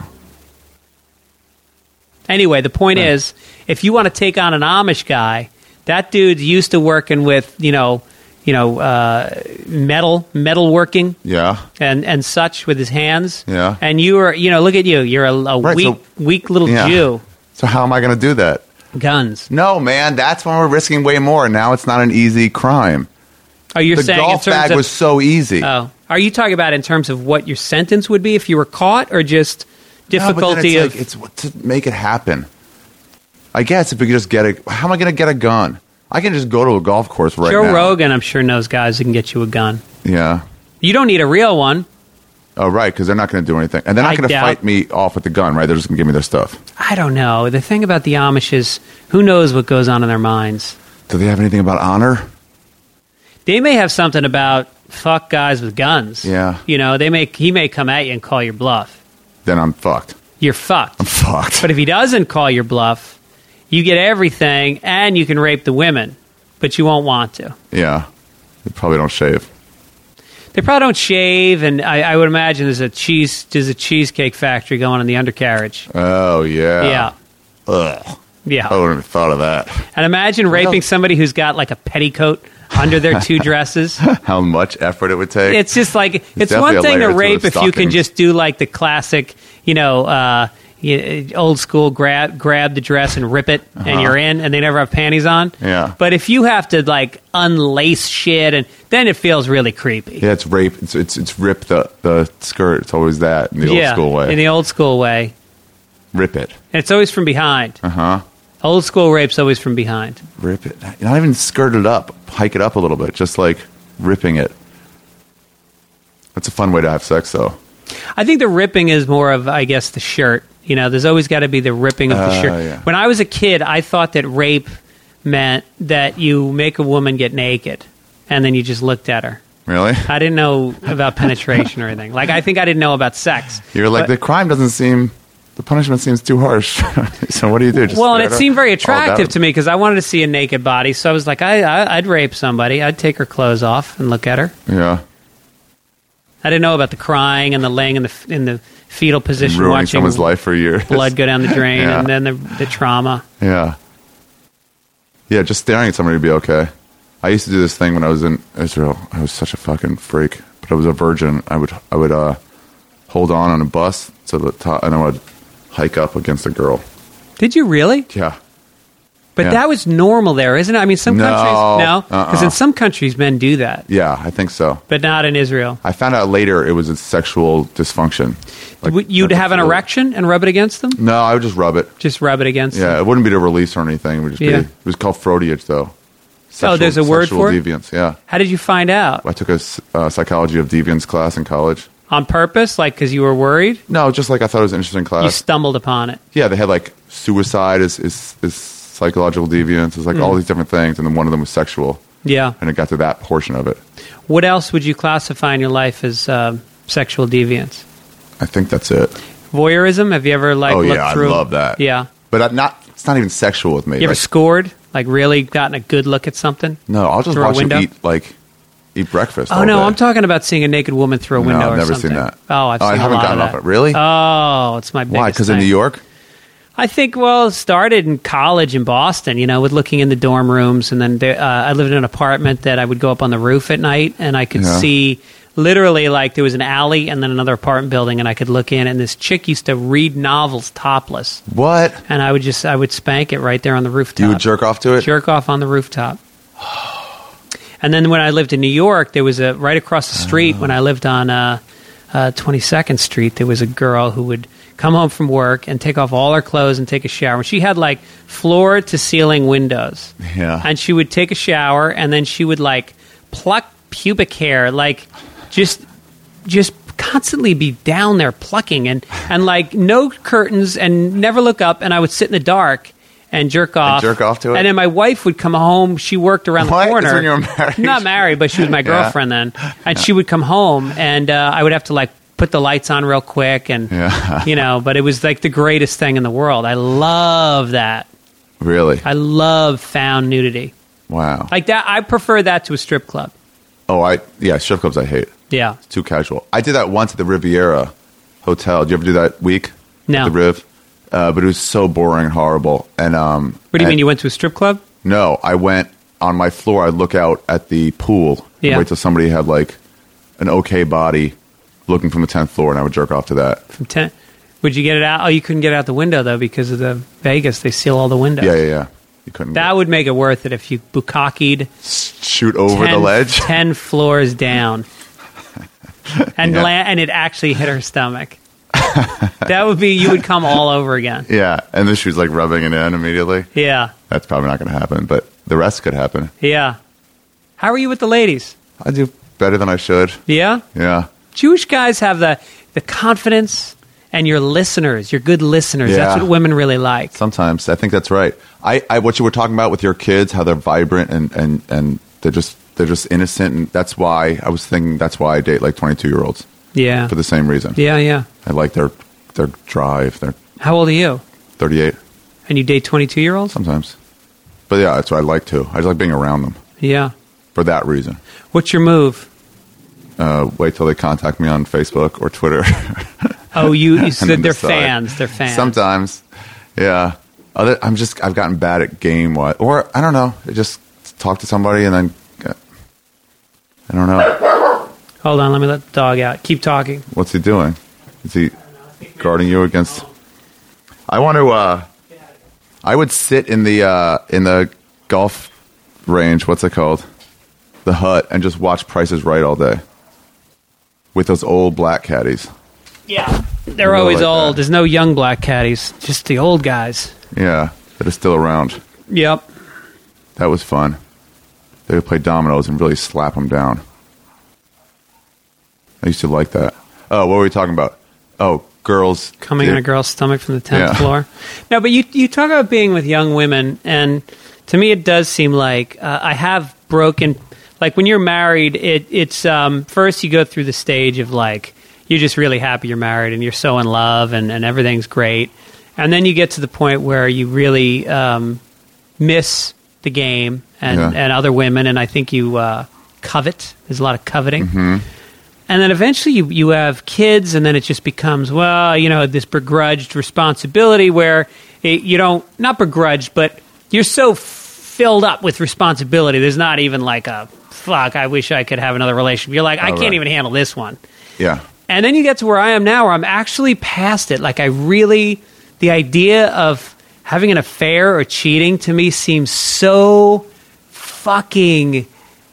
Anyway, the point Right. is, if you want to take on an Amish guy, that dude's used to working with, you know, you know, uh, metal, metal working Yeah. and, and such with his hands. Yeah. And you are, you know, look at you. You're a, a Right, weak, so- weak little Yeah. Jew. So how am I going to do that? Guns. No, man. That's when we're risking way more. Now it's not an easy crime. Oh, you're the saying golf in terms bag of, was so easy. Oh, are you talking about in terms of what your sentence would be if you were caught, or just No, but then difficulty it's of? like, it's what- to make it happen. I guess if we could just get a, how am I going to get a gun? I can just go to a golf course right Joe now. Rogan, I'm sure, knows guys who can get you a gun. Yeah. You don't need a real one. Oh, right, because they're not going to do anything, and they're I not going to doubt- fight me off with the gun, right? They're just going to give me their stuff. I don't know. The thing about the Amish is, who knows what goes on in their minds? Do they have anything about honor? They may have something about fuck guys with guns. Yeah. You know, they may he may come at you and call your bluff. Then I'm fucked. You're fucked. I'm fucked. But if he doesn't call your bluff, you get everything, and you can rape the women, but you won't want to. Yeah, they probably don't shave. They probably don't shave, and I, I would imagine there's a cheese there's a cheesecake factory going in the undercarriage. Oh yeah. Yeah. Ugh. Yeah. I wouldn't have thought of that. And imagine raping somebody who's got like a petticoat under their two dresses. How much effort it would take. It's just like it's, definitely one a thing to layer to rape the if you can stockings. just do like the classic, you know, uh, you, old school grab grab the dress and rip it, and you're in, and they never have panties on. Uh-huh. Yeah. But if you have to like unlace shit, and then it feels really creepy. yeah, it's rape. It's it's, it's rip the, the skirt. It's always that in the Yeah, old school way. in the old school way, Rip it. and it's always from behind. Uh huh. Old school rape's always from behind. Rip it. Not even skirt it up. Hike it up a little bit. Just like ripping it. That's a fun way to have sex, though. I think the ripping is more of, I guess, the shirt. You know, there's always got to be the ripping of the Uh, shirt. yeah. When I was a kid, I thought that rape meant that you make a woman get naked, and then you just looked at her. Really? I didn't know about penetration or anything. Like, I think I didn't know about sex. You're like, But- the crime doesn't seem, the punishment seems too harsh. So what do you do? Just well, and stare it at seemed her? very Oh, attractive that- to me because I wanted to see a naked body. So I was like, I, I, I'd rape somebody. I'd take her clothes off and look at her. Yeah. I didn't know about the crying and the laying in the in the fetal position, Ruining watching someone's life for years. blood go down the drain, Yeah. and then the, the trauma. Yeah. Yeah, just staring at somebody would be okay. I used to do this thing when I was in Israel. I was such a fucking freak, but I was a virgin. I would I would uh, hold on on a bus to the top, and I would hike up against a girl. Did you really? Yeah. But Yeah. that was normal there, isn't it? I mean, some No. countries no, because Uh-uh. in some countries men do that, Yeah, I think so. but not in Israel. I found out later it was a sexual dysfunction. Like, Would- You'd have an necrophilia. erection and rub it against them. No, I would just rub it. Just rub it against Yeah, them. it wouldn't be to release or anything. It would just Yeah. be. It was called Freudiage, though. Oh, there's a word sexual for it? deviance. Yeah, How did you find out? I took a s- uh, psychology of deviance class in college. On purpose, like because you were worried? No, just like I thought it was an interesting You class. stumbled upon it. Yeah, they had like suicide is is, is psychological deviance. It's like Mm. all these different things, and then one of them was sexual, Yeah. and it got to that portion of it. What else would you classify in your life as um, sexual deviance? I think that's it. Voyeurism? Have you ever like Oh, looked yeah, I through? love that. Yeah. But I'm not. It's not even sexual with me. You ever Like, scored? Like really gotten a good look at something? no, I'll just through a watch him window? eat like eat breakfast. Oh all no, day. I'm talking about seeing a naked woman through a window No, I've or never something. seen that. Oh, I've Oh, I seen haven't a lot gotten of off that. it. Really? Oh, it's my biggest Why? Because in thing. New York. I think, well, it started in college in Boston, you know, with looking in the dorm rooms. And then there, uh, I lived in an apartment that I would go up on the roof at night and I could Yeah. see literally like there was an alley and then another apartment building and I could look in. And this chick used to read novels topless. What? And I would just, I would spank it right there on the rooftop. You would jerk off to it? Jerk off on the rooftop. And then when I lived in New York, there was a, right across the street when I lived on uh, uh, twenty-second Street, there was a girl who would come home from work and take off all her clothes and take a shower. She had like floor to ceiling windows. Yeah. And she would take a shower and then she would like pluck pubic hair, like just just constantly be down there plucking and, and like no curtains and never look up. And I would sit in the dark and jerk off. jerk off to it? And then my wife would come home. She worked around What? the corner. That's when you were married? Not married, but she was my girlfriend then. And she would come home and uh, I would have to like put the lights on real quick and, Yeah. you know, but it was like the greatest thing in the world. I love that. Really? I love found nudity. Wow. Like that, I prefer that to a strip club. Oh, I yeah, strip clubs I hate. Yeah. It's too casual. I did that once at the Riviera Hotel. Did you ever do that week? No. At the Riv? Uh, but it was so boring and horrible. And um, What do you and- mean? You went to a strip club? No, I went on my floor. I'd look out at the pool. And Yeah. wait till somebody had like an okay body, looking from the tenth floor, and I would jerk off to that. From ten? Would you get it out? Oh, you couldn't get it out the window though because of the Vegas. They seal all the windows. Yeah, yeah, yeah. You couldn't That would make it worth it if you bukkakied shoot over ten, the ledge. ten floors down, and Yeah. la- and it actually hit her stomach. That would be you would come all over again. Yeah, and then she was like rubbing it in immediately. Yeah, That's probably not going to happen, but the rest could happen. yeah. How are you with the ladies? I do better than I should. Yeah, Yeah. Jewish guys have the the confidence, and your listeners, your good listeners. That's Yeah. what women really like. Sometimes I think that's right. I, I what you were talking about with your kids, how they're vibrant and, and, and they're just they're just innocent, and that's why I was thinking that's why I date like twenty two year olds Yeah, for the same reason. yeah, yeah. I like their their drive. They're How old are you? thirty eight And you date twenty-two year olds? sometimes, but yeah, that's what I like too. I just like being around them Yeah. for that reason. What's your move? Uh, wait till they contact me on Facebook or Twitter. Oh, you, you said then they're decide. fans. They're fans. Sometimes, yeah. Other, I'm just I've gotten bad at game what or I don't know. I just talk to somebody and then get, I don't know Hold on, let me let the dog out. Keep talking. what's he doing. Is he guarding you against? I want to. Uh, I would sit in the uh, in the golf range. What's it called? The hut, and just watch Price is Right all day with those old black caddies. Yeah. They're really always like old. that. There's no young black caddies, just the old guys. Yeah, that are still around. Yep. That was fun. They would play dominoes and really slap them down. I used to like that. Oh, what were we talking about? Oh, girls Coming did- on a girl's stomach from the tenth Yeah. floor. No, but you you talk about being with young women, and to me it does seem like uh, I have broken, like when you're married, it, it's um, first you go through the stage of like you're just really happy you're married and you're so in love and, and everything's great, and then you get to the point where you really um, miss the game and, Yeah. and other women, and I think you uh, covet. There's a lot of coveting. Mm-hmm. And then eventually you, you have kids, and then it just becomes, well, you know, this begrudged responsibility where it, you don't, not begrudged, but you're so filled up with responsibility. There's not even like a, fuck, I wish I could have another relationship. You're like, I Oh, can't right. even handle this one. Yeah. And then you get to where I am now, where I'm actually past it. Like, I really, the idea of having an affair or cheating to me seems so fucking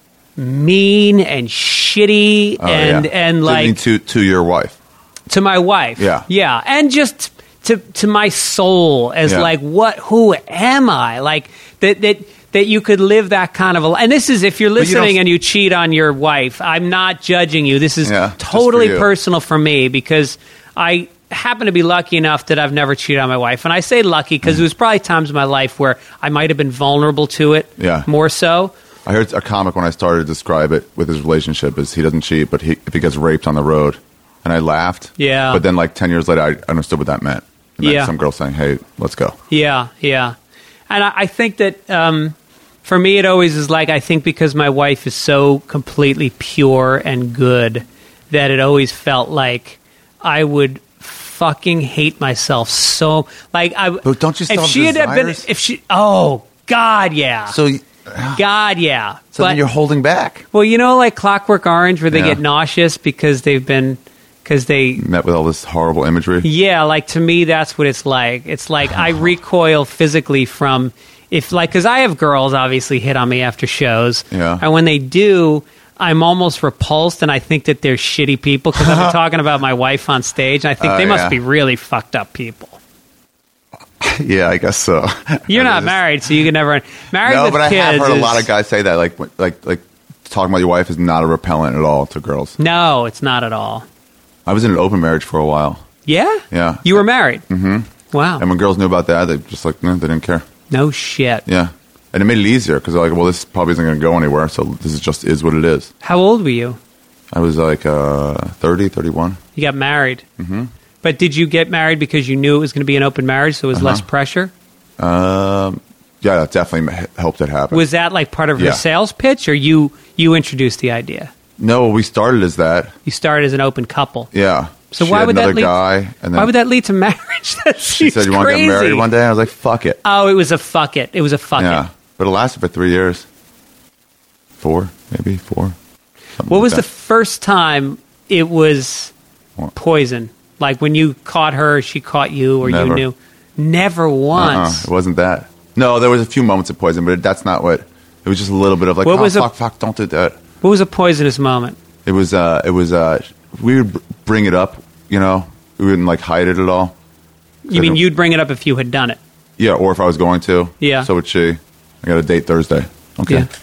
mean and shitty Oh, and yeah. and You like mean to to your wife. to my wife. Yeah. Yeah. And just to to my soul as Yeah. like, what, who am I? Like that, that, that you could live that kind of a, and this is, if you're you listening don't- and you cheat on your wife, I'm not judging you. This is Yeah, just for totally you. personal for me because I happen to be lucky enough that I've never cheated on my wife. And I say lucky because Mm. there was probably times in my life where I might have been vulnerable to it Yeah. more so. I heard a comic when I started to describe it with his relationship is he doesn't cheat, but he, if he gets raped on the road, and I laughed. Yeah. But then, like ten years later, I understood what that meant. It meant Yeah. some girl saying, "Hey, let's go." Yeah, yeah. And I, I think that um, for me, it always is like, I think because my wife is so completely pure and good that it always felt like I would fucking hate myself so. Like, I. But don't you still if have she had been. desires? If she. Oh, God, yeah. So, God, yeah. so then you're holding back. Well, you know, like Clockwork Orange, where they Yeah. get nauseous because they've been. Because they. Met with all this horrible imagery. Yeah, like to me, that's what it's like. It's like I recoil physically from if, like, because I have girls obviously hit on me after shows, Yeah. and when they do, I'm almost repulsed, and I think that they're shitty people because I've been talking about my wife on stage, and I think Oh, they must yeah. be really fucked up people. Yeah, I guess so. You're I not just- married, so you can never married No, with but I kids. have heard a is- lot of guys say that, like, when- like, like talking about your wife is not a repellent at all to girls. No, it's not at all. I was in an open marriage for a while, Yeah, Yeah. You were married. Mm-hmm. Wow. and when girls knew about that, they just like, no, they didn't care. No shit. Yeah, and it made it easier because they're like, well, this probably isn't going to go anywhere, so this is just is what it is. How old were you? I was like uh, thirty, thirty-one. You got married. Mm-hmm. But did you get married because you knew it was going to be an open marriage, so it was Uh-huh. less pressure? Um, yeah, that definitely ma- helped it happen. Was that like part of her Yeah. sales pitch, or you you introduced the idea? no, we started as that. You started as an open couple. Yeah. So She why had would that another lead? guy, and then why would that lead to marriage? That she said, "You want to get married one day?" And I was like, "Fuck it." Oh, it was a fuck it. It was a fuck yeah, it. but it lasted for three years, four, maybe four. something What like was the that. first time it was What? poison? Like when you caught her, she caught you, or Never. you knew? Never once. Uh-uh, it wasn't that. No, there was a few moments of poison, but that's not what. It was just a little bit of like, What oh, was a- fuck, fuck, don't do that. What was a poisonous moment? It was, uh, it was, uh, we would b- bring it up, you know, we wouldn't like hide it at all. You mean don't- you'd bring it up if you had done it? Yeah, or if I was going to. Yeah. So would she. I got a date Thursday. Okay. Yeah.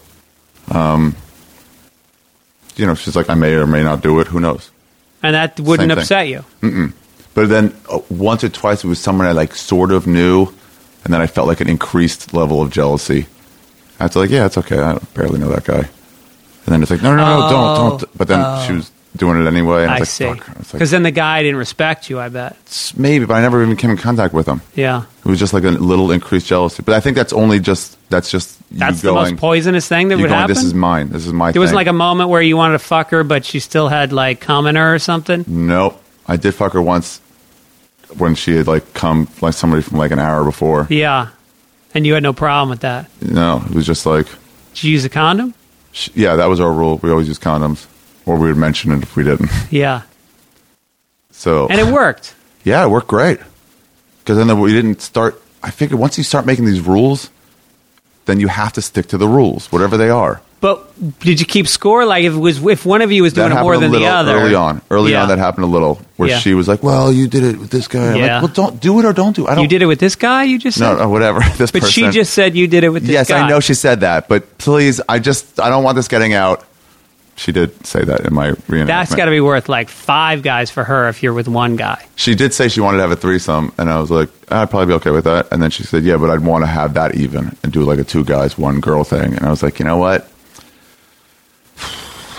You know, she's like, I may or may not do it. Who knows? And that wouldn't Same thing. upset you. But then uh, once or twice it was someone I like sort of knew, and then I felt like an increased level of jealousy. I was like, yeah, it's okay. I barely know that guy. And then it's like, no, no, no, Oh, don't, don't. But then she was doing it anyway. And I I was see. like, fuck. I was Because like, then the guy didn't respect you, I bet. maybe, but I never even came in contact with him. Yeah. It was just like a little increased jealousy. But I think that's only just, that's just you That's the going, most poisonous thing that you would going, happen? this is mine. This is my There wasn't thing. like a moment where you wanted to fuck her, but she still had like cum in her or something? Nope. I did fuck her once when she had like come, like somebody from like an hour before. Yeah. And you had no problem with that. No, it was just like, Did you use a condom? sh- yeah, that was our rule. We always use condoms, or we would mention it if we didn't. Yeah. So, And it worked. yeah, it worked great. Because then we didn't start. I figured once you start making these rules, then you have to stick to the rules, whatever they are. But did you keep score? Like if it was if one of you was doing That it more happened a than the little other? early on. Early Yeah. on, that happened a little, where Yeah. she was like, "Well, you did it with this guy." I'm Yeah. like, well, don't do it or don't do. It. I don't. You did it with this guy, you just said? No, no, whatever. This But person. she just said you did it with this Yes, guy. I know she said that, but please, I just I don't want this getting out. She did say that in my reenactment. That's got to be worth like five guys for her if you're with one guy. She did say she wanted to have a threesome, and I was like, I'd probably be okay with that. And then she said, yeah, but I'd want to have that even and do like a two guys, one girl thing. And I was like, you know what?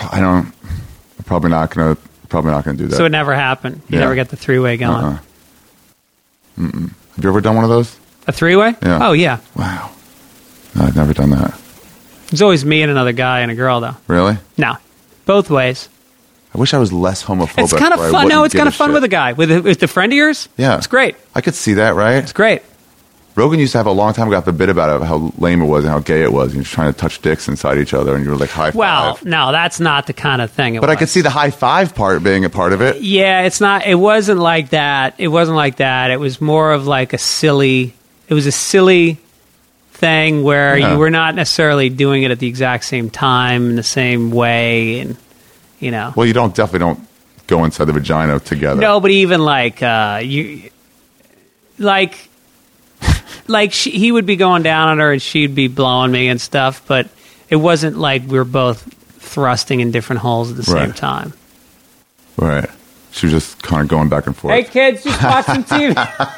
I don't. I'm probably not gonna. Probably not gonna do that. So it never happened. You Yeah. never get the three way going. Uh-uh. Mm-mm. Have you ever done one of those? A three way? Yeah. Oh yeah. Wow. No, I've never done that. It's always me and another guy and a girl though. Really? No, both ways. I wish I was less homophobic. It's kind of where I fun. No, wouldn't it's give kind of fun shit. with a guy with a, with a friend of yours. Yeah. It's great. I could see that, right? It's great. Rogan used to have a long time ago the bit about it, how lame it was and how gay it was. And you were trying to touch dicks inside each other, and you were like high five. Well, no, that's not the kind of thing. It but I was. could see the high five part being a part of it. Yeah, it's not. It wasn't like that. It wasn't like that. It was more of like a silly. It was a silly thing where Yeah. you were not necessarily doing it at the exact same time in the same way, and you know. Well, you don't definitely don't go inside the vagina together. No, but even like uh, you, like, like she, he would be going down on her and she'd be blowing me and stuff. But it wasn't like we were both thrusting in different holes at the same Right. time. Right. She was just kind of going back and forth. Hey kids, just watching T V.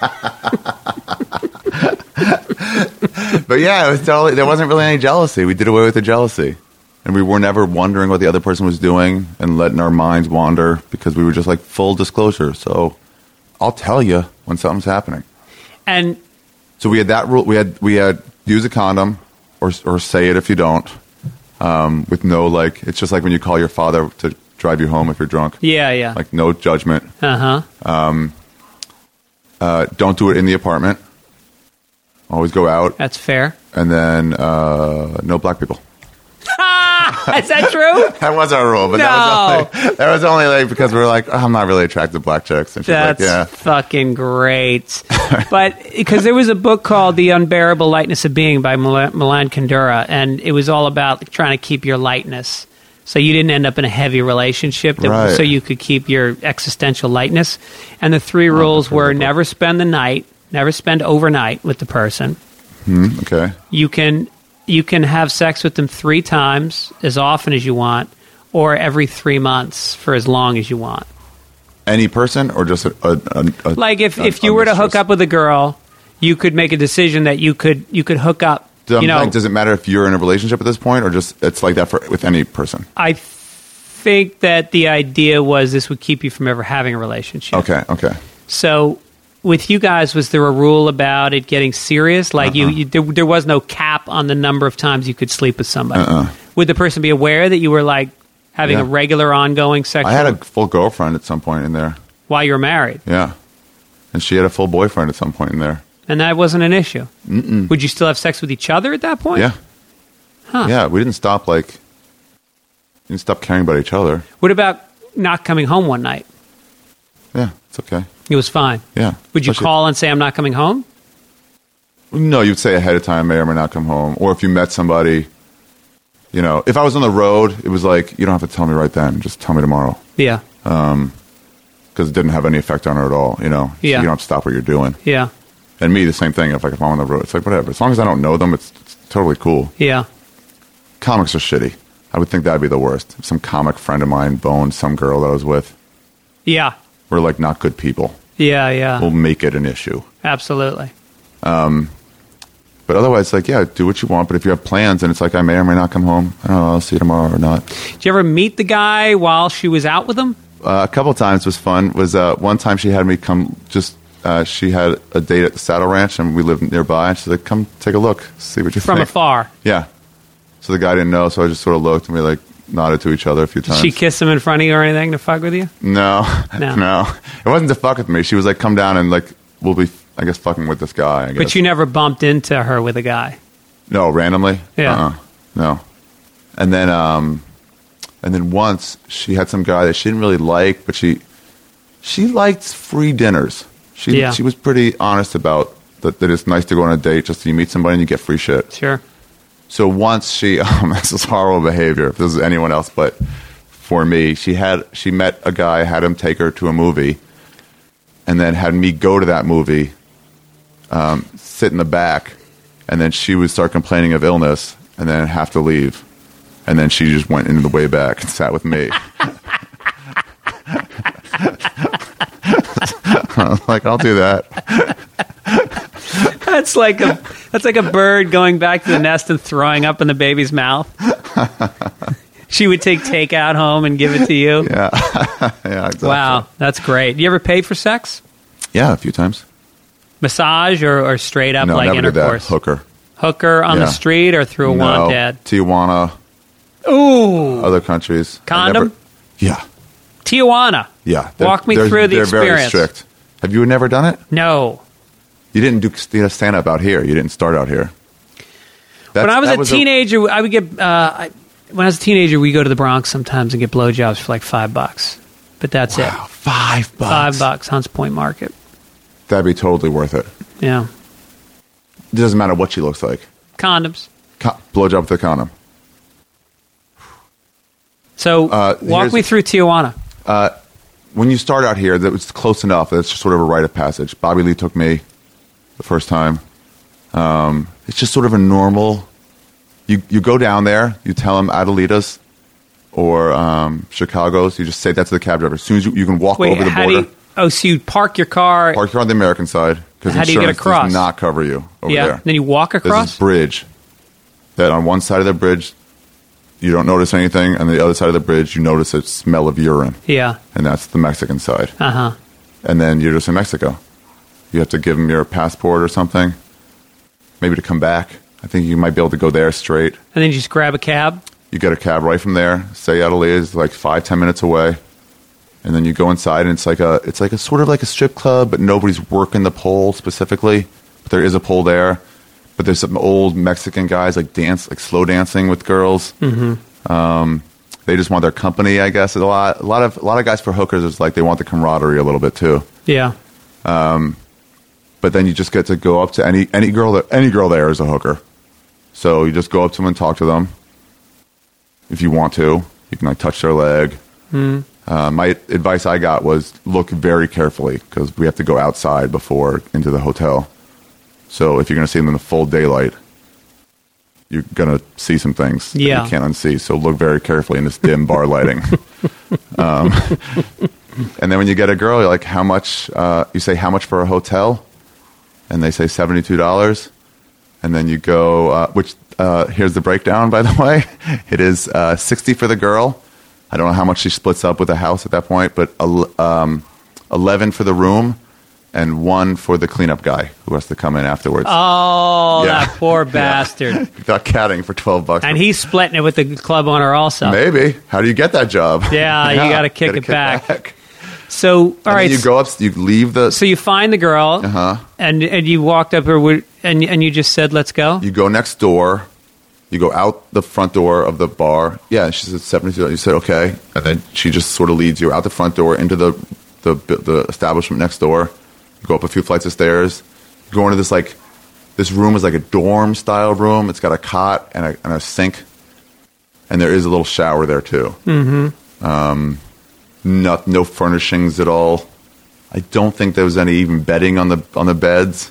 But yeah, it was totally, there wasn't really any jealousy. We did away with the jealousy. And we were never wondering what the other person was doing and letting our minds wander because we were just like full disclosure. So I'll tell you when something's happening. And So we had that rule. We had we had use a condom or or say it if you don't. Um, with no like, it's just like when you call your father to drive you home if you're drunk. yeah, yeah. Like no judgment. Uh huh. Uh, don't do it in the apartment. Always go out, That's fair. and then uh, no black people. Is that true? That was our rule, but that was only that was only like because we were like, oh, I'm not really attracted to black chicks, and she's That's like, yeah, fucking great. But because there was a book called The Unbearable Lightness of Being by Mil- Milan Kundera, and it was all about trying to keep your lightness. So you didn't end up in a heavy relationship, that, Right. so you could keep your existential lightness. And the three rules were never spend the night, never spend overnight with the person. Hmm, okay, You can you can have sex with them three times as often as you want, or every three months for as long as you want. any person or just a, a, a, a Like if, a- if a you were to mistress? hook up with a girl, you could make a decision that you could you could hook up. Um, you know, like, does it matter if you're in a relationship at this point, or just it's like that for with any person? I think that the idea was this would keep you from ever having a relationship. Okay, okay. So with you guys, was there a rule about it getting serious? Like you, you there, there was no cap on the number of times you could sleep with somebody. Uh-uh. Would the person be aware that you were like having Yeah. a regular, ongoing sexual I had a full girlfriend at some point in there. while you were married, Yeah, and she had a full boyfriend at some point in there. and that wasn't an issue? Mm-mm. Would you still have sex with each other at that point? Yeah, Huh. yeah. We didn't stop like we didn't stop caring about each other. What about not coming home one night? Yeah, it's okay. It was fine. Yeah. Would you Especially- call and say, I'm not coming home? No, you'd say ahead of time, may or may not come home. Or if you met somebody, you know, if I was on the road, it was like, you don't have to tell me right then. Just tell me tomorrow. Yeah. Because it didn't have any effect on her at all, you know. Yeah. You don't have to stop what you're doing. Yeah. And me, the same thing. If, like, if I'm on the road, it's like, whatever. As long as I don't know them, it's, it's totally cool. Yeah. Comics are shitty. I would think that'd be the worst. If some comic friend of mine boned some girl that I was with, Yeah. we're like not good people. Yeah. Yeah. We'll make it an issue. Absolutely. But otherwise, like, yeah, do what you want. But if you have plans and it's like, I may or may not come home, I don't know, I'll see you tomorrow or not. Did you ever meet the guy while she was out with him? Uh, a couple times was fun. Was uh, one time she had me come just, uh, she had a date at the Saddle Ranch and we lived nearby. And she's like, come take a look, see what you From think. afar. Yeah. So the guy didn't know, so I just sort of looked and we like nodded to each other a few Did times. she kiss him in front of you or anything to fuck with you? No, No. no, It wasn't to fuck with me. She was like, come down and like, we'll be, I guess, fucking with this guy. I guess. But you never bumped into her with a guy. No, randomly. Yeah. Uh-uh. No. And then, um, and then once she had some guy that she didn't really like, but she, she liked free dinners. She, Yeah. she was pretty honest about that. That it's nice to go on a date just so you meet somebody and you get free shit. Sure. So once she, um, this is horrible behavior. If this is anyone else, but for me, she had she met a guy, had him take her to a movie, and then had me go to that movie, um, sit in the back, and then she would start complaining of illness, and then have to leave, and then she just went into the way back and sat with me. I was like, I'll do that. That's like a that's like a bird going back to the nest and throwing up in the baby's mouth. She would take takeout home and give it to you. Yeah, yeah, exactly. Wow, that's great. You ever pay for sex? Yeah, a few times. Massage or, or straight up No, like never did that. intercourse? Hooker. Hooker on Yeah. the street or through a No, want ad? Tijuana, Ooh, other countries. I Condom? never- yeah, Tijuana. yeah. Walk me they're- through the they're experience. very strict. Have you never done it? No. You didn't do stand up out here. You didn't start out here. That's, When I was that a teenager, I would get. Uh, I, when I was a teenager, we go to the Bronx sometimes and get blowjobs for like five bucks. But that's wow, it. five bucks. Five bucks, Hunts Point Market. That'd be totally worth it. Yeah. It doesn't matter what she looks like. Condoms. Co- blowjob with a condom. So Uh, walk here's- me through Tijuana. When you start out here, that was close enough. That's just sort of a rite of passage. Bobby Lee took me the first time. Um, it's just sort of a normal. You you go down there. You tell them Adelitas or um, Chicago's. You just say that to the cab driver. As soon as you, you can walk Wait, over the how border, do you, oh, so you park your car. park here on the American side because How do you get insurance across? does not cover you over yeah. there. Then you walk There's across? this bridge that on one side of the bridge you don't notice anything, and the other side of the bridge you notice a smell of urine, Yeah. and that's the Mexican side. Uh huh. And then you're just in Mexico. You have to give them your passport or something, maybe to come back. I think you might be able to go there straight. And then you just grab a cab. You get a cab right from there. Say Adelaide is like five, ten minutes away, and then you go inside, and it's like a, it's like a sort of like a strip club, but nobody's working the pole specifically. But there is a pole there. But there's some old Mexican guys like dance, like slow dancing with girls. Mm-hmm. Um, they just want their company, I guess. A lot, a lot of, a lot of guys for hookers is like they want the camaraderie a little bit too. Yeah. But then you just get to go up to any any girl that any girl there is a hooker. So you just go up to them and talk to them. If you want to, you can like touch their leg. Mm. Uh, my advice I got was look very carefully because we have to go outside before into the hotel. So if you're going to see them in the full daylight, you're going to see some things that Yeah. you can't unsee. So look very carefully in this dim bar lighting. Um, and then when you get a girl, you're like, how much? Uh, you say, how much for a hotel? And they say seventy-two dollars. And then you go, uh, which, uh, here's the breakdown, by the way. It is uh, sixty for the girl. I don't know how much she splits up with the house at that point, but um, eleven for the room and one for the cleanup guy who has to come in afterwards. Oh, Yeah. that poor Yeah. bastard. Got catting for twelve bucks. And he's splitting it with the club owner also. Maybe. How do you get that job? Yeah, you gotta kick it back. back. So, all And right. then you go up, you leave the, So you find the girl, Uh-huh. and and you walked up her, wi- and and you just said, "Let's go." you go next door, you go out the front door of the bar. Yeah, she said seventy-two dollars. You said, okay. And then she just sort of leads you out the front door into the, the, the establishment next door. You go up a few flights of stairs. You go into this, like, this room is like a dorm style room. It's got a cot and a, and a sink. And there is a little shower there, too. Mm-hmm. Um, not, no furnishings at all. I don't think there was any even bedding on the on the beds.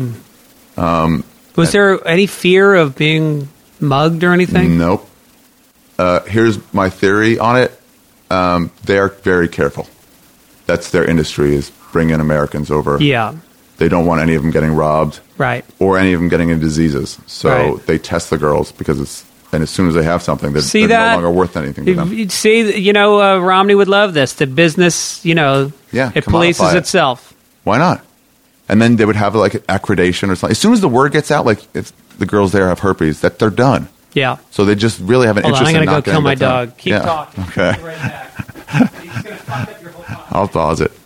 Was there any fear of being mugged or anything? Nope. Uh, here's my theory on it. Um, they're very careful. That's their industry, is bringing Americans over. Yeah, They don't want any of them getting robbed right. or any of them getting into diseases. So Right. they test the girls because it's, and as soon as they have something, they're, See they're that? no longer worth anything to them. You'd see, you know, uh, Romney would love this. The business, you know, Yeah, it commodify polices it. itself. Why not? And then they would have like an accreditation or something. As soon as the word gets out, like if the girls there have herpes, that they're done. Yeah. So they just really have an Hold on, interest I'm in gonna not go getting kill my that done. dog. Keep Yeah. talking. Okay. I'll be right back. He's gonna fuck up your whole podcast. I'll pause it.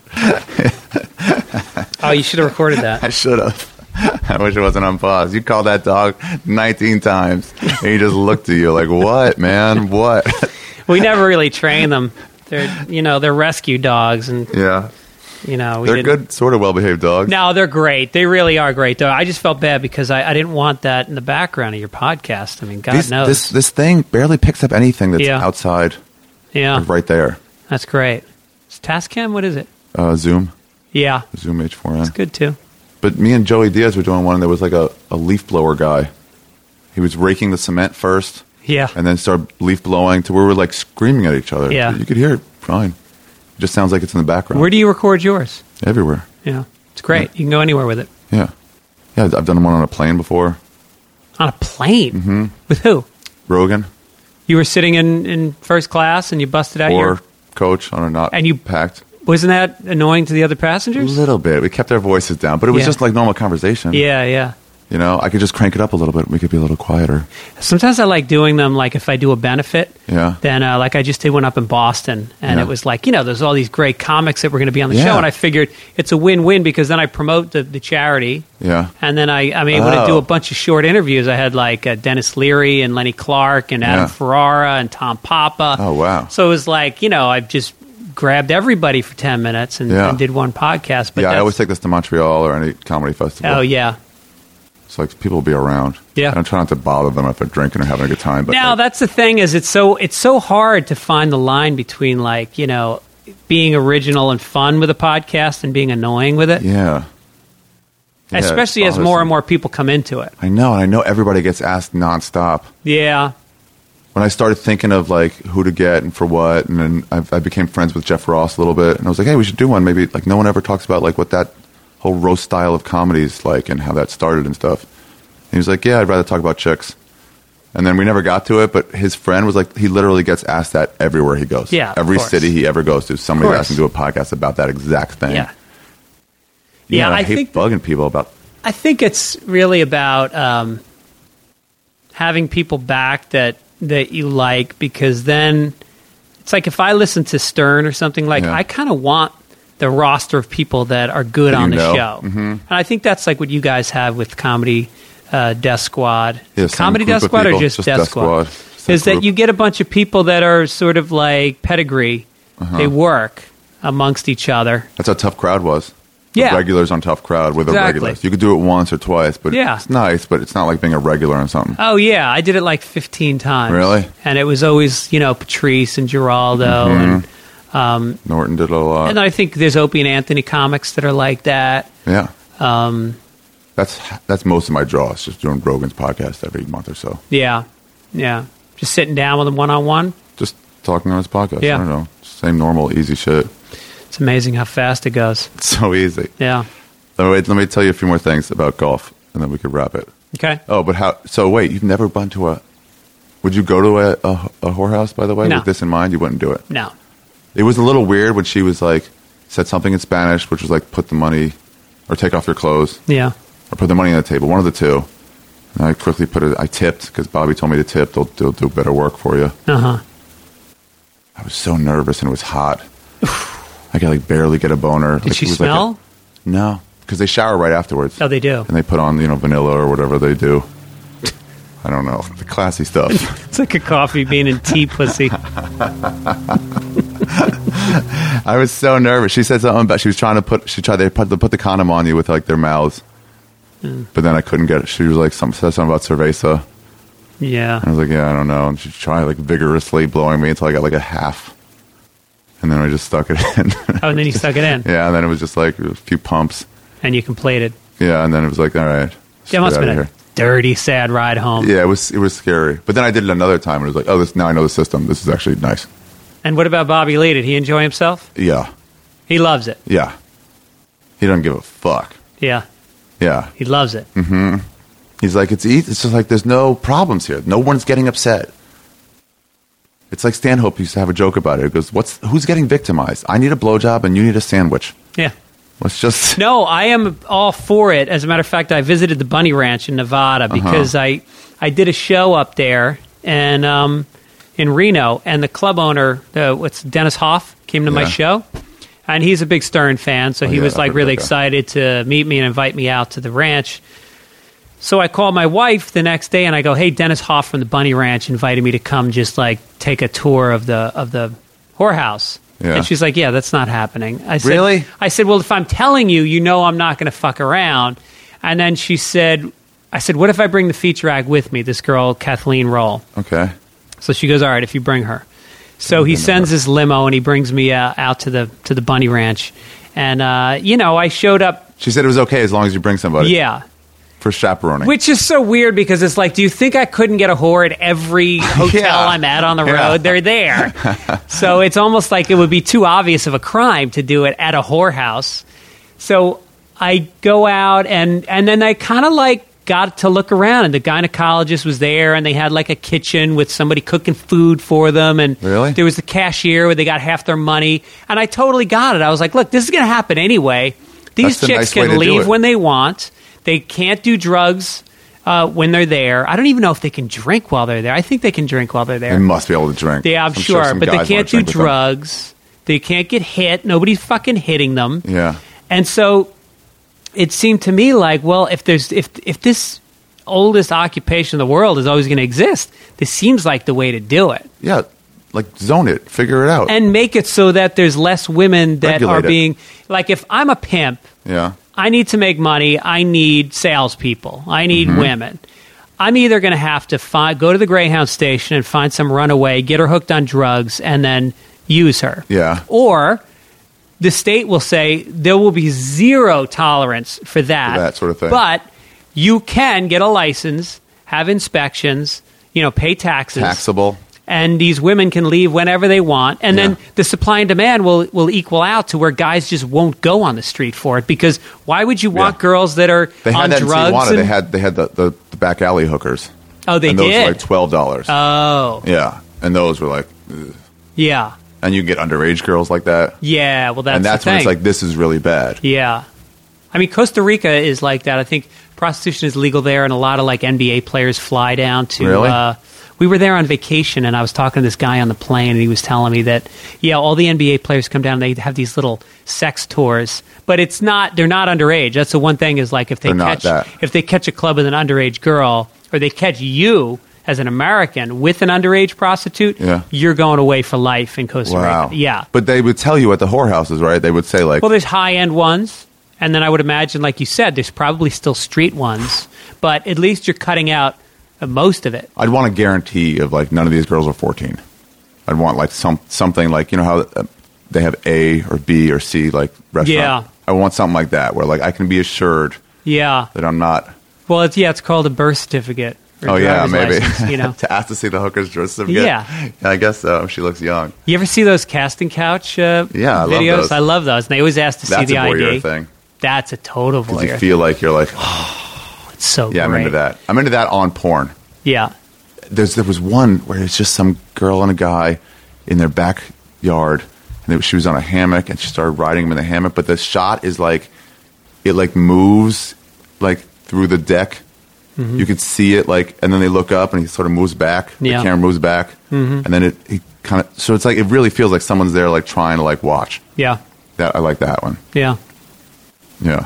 Oh, you should have recorded that. I should have. I wish it wasn't on pause. You called that dog nineteen times, and he just looked at you like, "What, man? What?" We never really train them. They're, you know, they're rescue dogs, and Yeah, you know, we they're didn't- good, sort of well-behaved dogs. No, they're great. They really are great. Though I just felt bad because I, I didn't want that in the background of your podcast. I mean, God These- knows. this this thing barely picks up anything that's Yeah. outside, yeah, like right there. that's great. It's Tascam. What is it? Uh, Zoom, Yeah, Zoom H four N. it's good too. But me and Joey Diaz were doing one, and there was like a, a leaf blower guy. He was raking the cement first, Yeah, and then started leaf blowing to where we were like screaming at each other. Yeah. You could hear it fine. It just sounds like it's in the background. where do you record yours? Everywhere. Yeah, it's great. You can go anywhere with it. Yeah. Yeah, I've done one on a plane before. On a plane Mm-hmm. with who? Rogan. You were sitting in, in first class and you busted out Or your... coach on a not And you- packed. Wasn't that annoying to the other A passengers? little bit. We kept our voices down, but it was Yeah. just like normal conversation. Yeah, yeah. You know, I could just crank it up a little bit. We could be a little quieter. Sometimes I like doing them, like if I do a benefit. Yeah. Then, uh, like I just did one up in Boston, and Yeah. it was like, you know, there's all these great comics that were going to be on the Yeah. show, and I figured it's a win-win because then I promote the, the charity, Yeah. and then I, I'm able to Oh. do a bunch of short interviews. I had like uh, Dennis Leary and Lenny Clark and Adam Yeah. Ferrara and Tom Papa. Oh, wow. So it was like, you know, I've just grabbed everybody for ten minutes and, Yeah. and did one podcast. But yeah, I that's- always take this to Montreal or any comedy festival. Oh, yeah. So like people will be around. Yeah. And I'm trying not to bother them if they're drinking or having a good time. But Now like, that's the thing is it's so it's so hard to find the line between like you know being original and fun with a podcast and being annoying with it, yeah. Yeah, especially it as bothers more me. and more people come into it. I know, and I know everybody gets asked nonstop. Yeah, When I started thinking of like who to get and for what, and then I, I became friends with Jeff Ross a little bit, and I was like, hey, we should do one. Maybe like no one ever talks about like what that whole roast style of comedy is like and how that started and stuff. And he was like, yeah, I'd rather talk about chicks. And then we never got to it, but his friend was like, he literally gets asked that everywhere he goes. Yeah, of every course. city he ever goes to, somebody course. asks him to do a podcast about that exact thing. yeah. You Yeah, know, I, I hate think- bugging people about. I think it's really about um, having people back that that you like because then it's like if I listen to Stern or something like Yeah. I kind of want the roster of people that are good That on you the know. show, Mhm. and I think that's like what you guys have with Comedy uh, Death Squad. Yeah, same Comedy group Death of Squad or people, just, just Death, Death Squad? Squad. Just that Is that group. you get a bunch of people that are sort of like pedigree. Uh-huh. They work amongst each other. That's how Tough Crowd was. The Yeah. regulars on Tough Crowd were the Exactly. regulars. You could do it once or twice, but Yeah. it's nice, but it's not like being a regular on something. Oh yeah, I did it like fifteen times. Really? And it was always you know Patrice and Geraldo, and um, Norton did it a lot. and I think there's Opie and Anthony comics that are like that. yeah. Um, That's that's most of my draw. It's just doing Rogan's podcast every month or so. yeah, yeah, just sitting down with them one on one. Just talking on his podcast. Yeah. I don't know. Same normal, easy shit. It's amazing how fast it goes. It's so easy. Yeah. Let me, wait, let me tell you a few more things about golf, and then we could wrap it. Okay. Oh, but how? So wait, you've never been to a? Would you go to a, a, a whorehouse? By the way, No. with this in mind, you wouldn't do it. No. It was a little weird when she was like, said something in Spanish, which was like, put the money, or take off your clothes, Yeah. or put the money on the table. One of the two. And I quickly put it. I tipped because Bobby told me to tip. They'll, they'll do better work for you. Uh huh. I was so nervous, and it was hot. I could like barely get a boner. Did like, she it was like a- smell? no, because they shower right afterwards. Oh, they do. And they put on, you know, vanilla or whatever they do. I don't know. The classy stuff. It's like a coffee bean and tea pussy. I was so nervous. She said something about she was trying to put she tried they put, to put the condom on you with like their mouths. But then I couldn't get it. She was like some said something about cerveza. Yeah. I was like, yeah, I don't know. And she tried like vigorously blowing me until I got like a half. And then I just stuck it in. Oh, and then you stuck it in, Yeah, and then it was just like a few pumps. and you completed. Yeah, and then it was like, all right. let's That must get have been outta a dirty, sad ride home. Yeah, it was it was scary. But then I did it another time and it was like, oh, this now I know the system. This is actually nice. And what about Bobby Lee? Did he enjoy himself? Yeah. He loves it. Yeah. He doesn't give a fuck. Yeah, Yeah. he loves it. He's like, it's easy. It's just like there's no problems here. No one's getting upset. It's like Stanhope used to have a joke about it. He goes, "What's who's getting victimized? I need a blowjob and you need a sandwich. Yeah. Let's just." No, I am all for it. As a matter of fact, I visited the Bunny Ranch in Nevada because I I did a show up there and um, in Reno, and the club owner, uh, what's Dennis Hoff, came to my Yeah. show, and he's a big Stern fan, so Oh, he yeah, was I like heard really that guy. excited to meet me and invite me out to the ranch. So I called my wife the next day and I go, "Hey, Dennis Hoff from the Bunny Ranch invited me to come just like take a tour of the of the whorehouse." Yeah. And she's like, "Yeah, that's not happening." I said, Really? I said, "Well, if I'm telling you, you know I'm not going to fuck around." And then she said, I said, "What if I bring the feature act with me, this girl, Kathleen Roll?" Okay. So she goes, "All right, if you bring her." So he sends his limo and he brings me uh, out to the to the Bunny Ranch. And, uh, you know, I showed up, She said it was okay as long as you bring somebody. yeah. For chaperoning. Which is so weird because it's like, do you think I couldn't get a whore at every hotel Yeah. I'm at on the Yeah. road? They're there. So it's almost like it would be too obvious of a crime to do it at a whorehouse. So I go out and, and then I kind of like got to look around, and the gynecologist was there, and they had like a kitchen with somebody cooking food for them, and Really? there was the cashier where they got half their money, and I totally got it. I was like, look, this is going to happen anyway. These That's the chicks nice way can to do leave it. when they want. They can't do drugs uh, when they're there. I don't even know if they can drink while they're there. I think they can drink while they're there. They must be able to drink. Yeah, I'm, I'm sure, some but they guys can't wanna do drink with them. drugs. They can't get hit. Nobody's fucking hitting them. Yeah. And so it seemed to me like, well, if there's if if this oldest occupation in the world is always going to exist, this seems like the way to do it. Yeah. Like, zone it. Figure it out. And make it so that there's less women that Regulate are it. being like, if I'm a pimp, yeah. I need to make money. I need salespeople. I need Mm-hmm. women. I'm either going to have to find, go to the Greyhound station and find some runaway, get her hooked on drugs, and then use her. Yeah. Or the state will say there will be zero tolerance for that. For that sort of thing. But you can get a license, have inspections, you know, pay taxes. Taxable. And these women can leave whenever they want. And then Yeah. the supply and demand will, will equal out to where guys just won't go on the street for it. Because why would you want Yeah. girls that are They had on that in drugs? Tijuana. and- They had they had the, the, the back alley hookers. oh, they and those did? were like twelve dollars. oh, yeah. And those were like, ugh. yeah. and you get underage girls like that. Yeah, well, that's and that's the when thing. it's like, this is really bad. Yeah. I mean, Costa Rica is like that. I think prostitution is legal there, and a lot of like N B A players fly down to. Really? Uh, we were there on vacation, and I was talking to this guy on the plane, and he was telling me that, yeah, all the N B A players come down, and they have these little sex tours, but it's not, they're not underage. That's the one thing is like if they They're not catch that. if they catch a club with an underage girl, or they catch you as an American with an underage prostitute, Yeah. you're going away for life in Costa Wow. Rica. Yeah. But they would tell you at the whorehouses, right? They would say like, Well, there's high end ones, and then I would imagine, like you said, there's probably still street ones, but at least you're cutting out uh, most of it. I'd want a guarantee of like none of these girls are fourteen. I'd want like some something like, you know how uh, they have A or B or C like restaurant. Yeah. I want something like that where like I can be assured Yeah. that I'm not. Well, it's yeah, it's called a birth certificate. or Oh yeah, driver's maybe license, you know. to ask to see the hooker's birth certificate. Yeah. I guess so. She looks young. You ever see those casting couch uh, Yeah, I love videos? those. I love those. And they always ask to That's see the a voyeur I D. thing. That's a total Because voyeur. you feel like you're like, It's so yeah, I'm great. into that. I'm into that on porn. Yeah. There's there was one where it's just some girl and a guy in their backyard, and they, she was on a hammock, and she started riding him in the hammock. But the shot is like, it like moves like through the deck. You could see it like, and then they look up, and he sort of moves back. Yeah. The camera moves back, and then it he kind of. So it's like it really feels like someone's there, like trying to like watch. Yeah. That I like that one. Yeah. Yeah.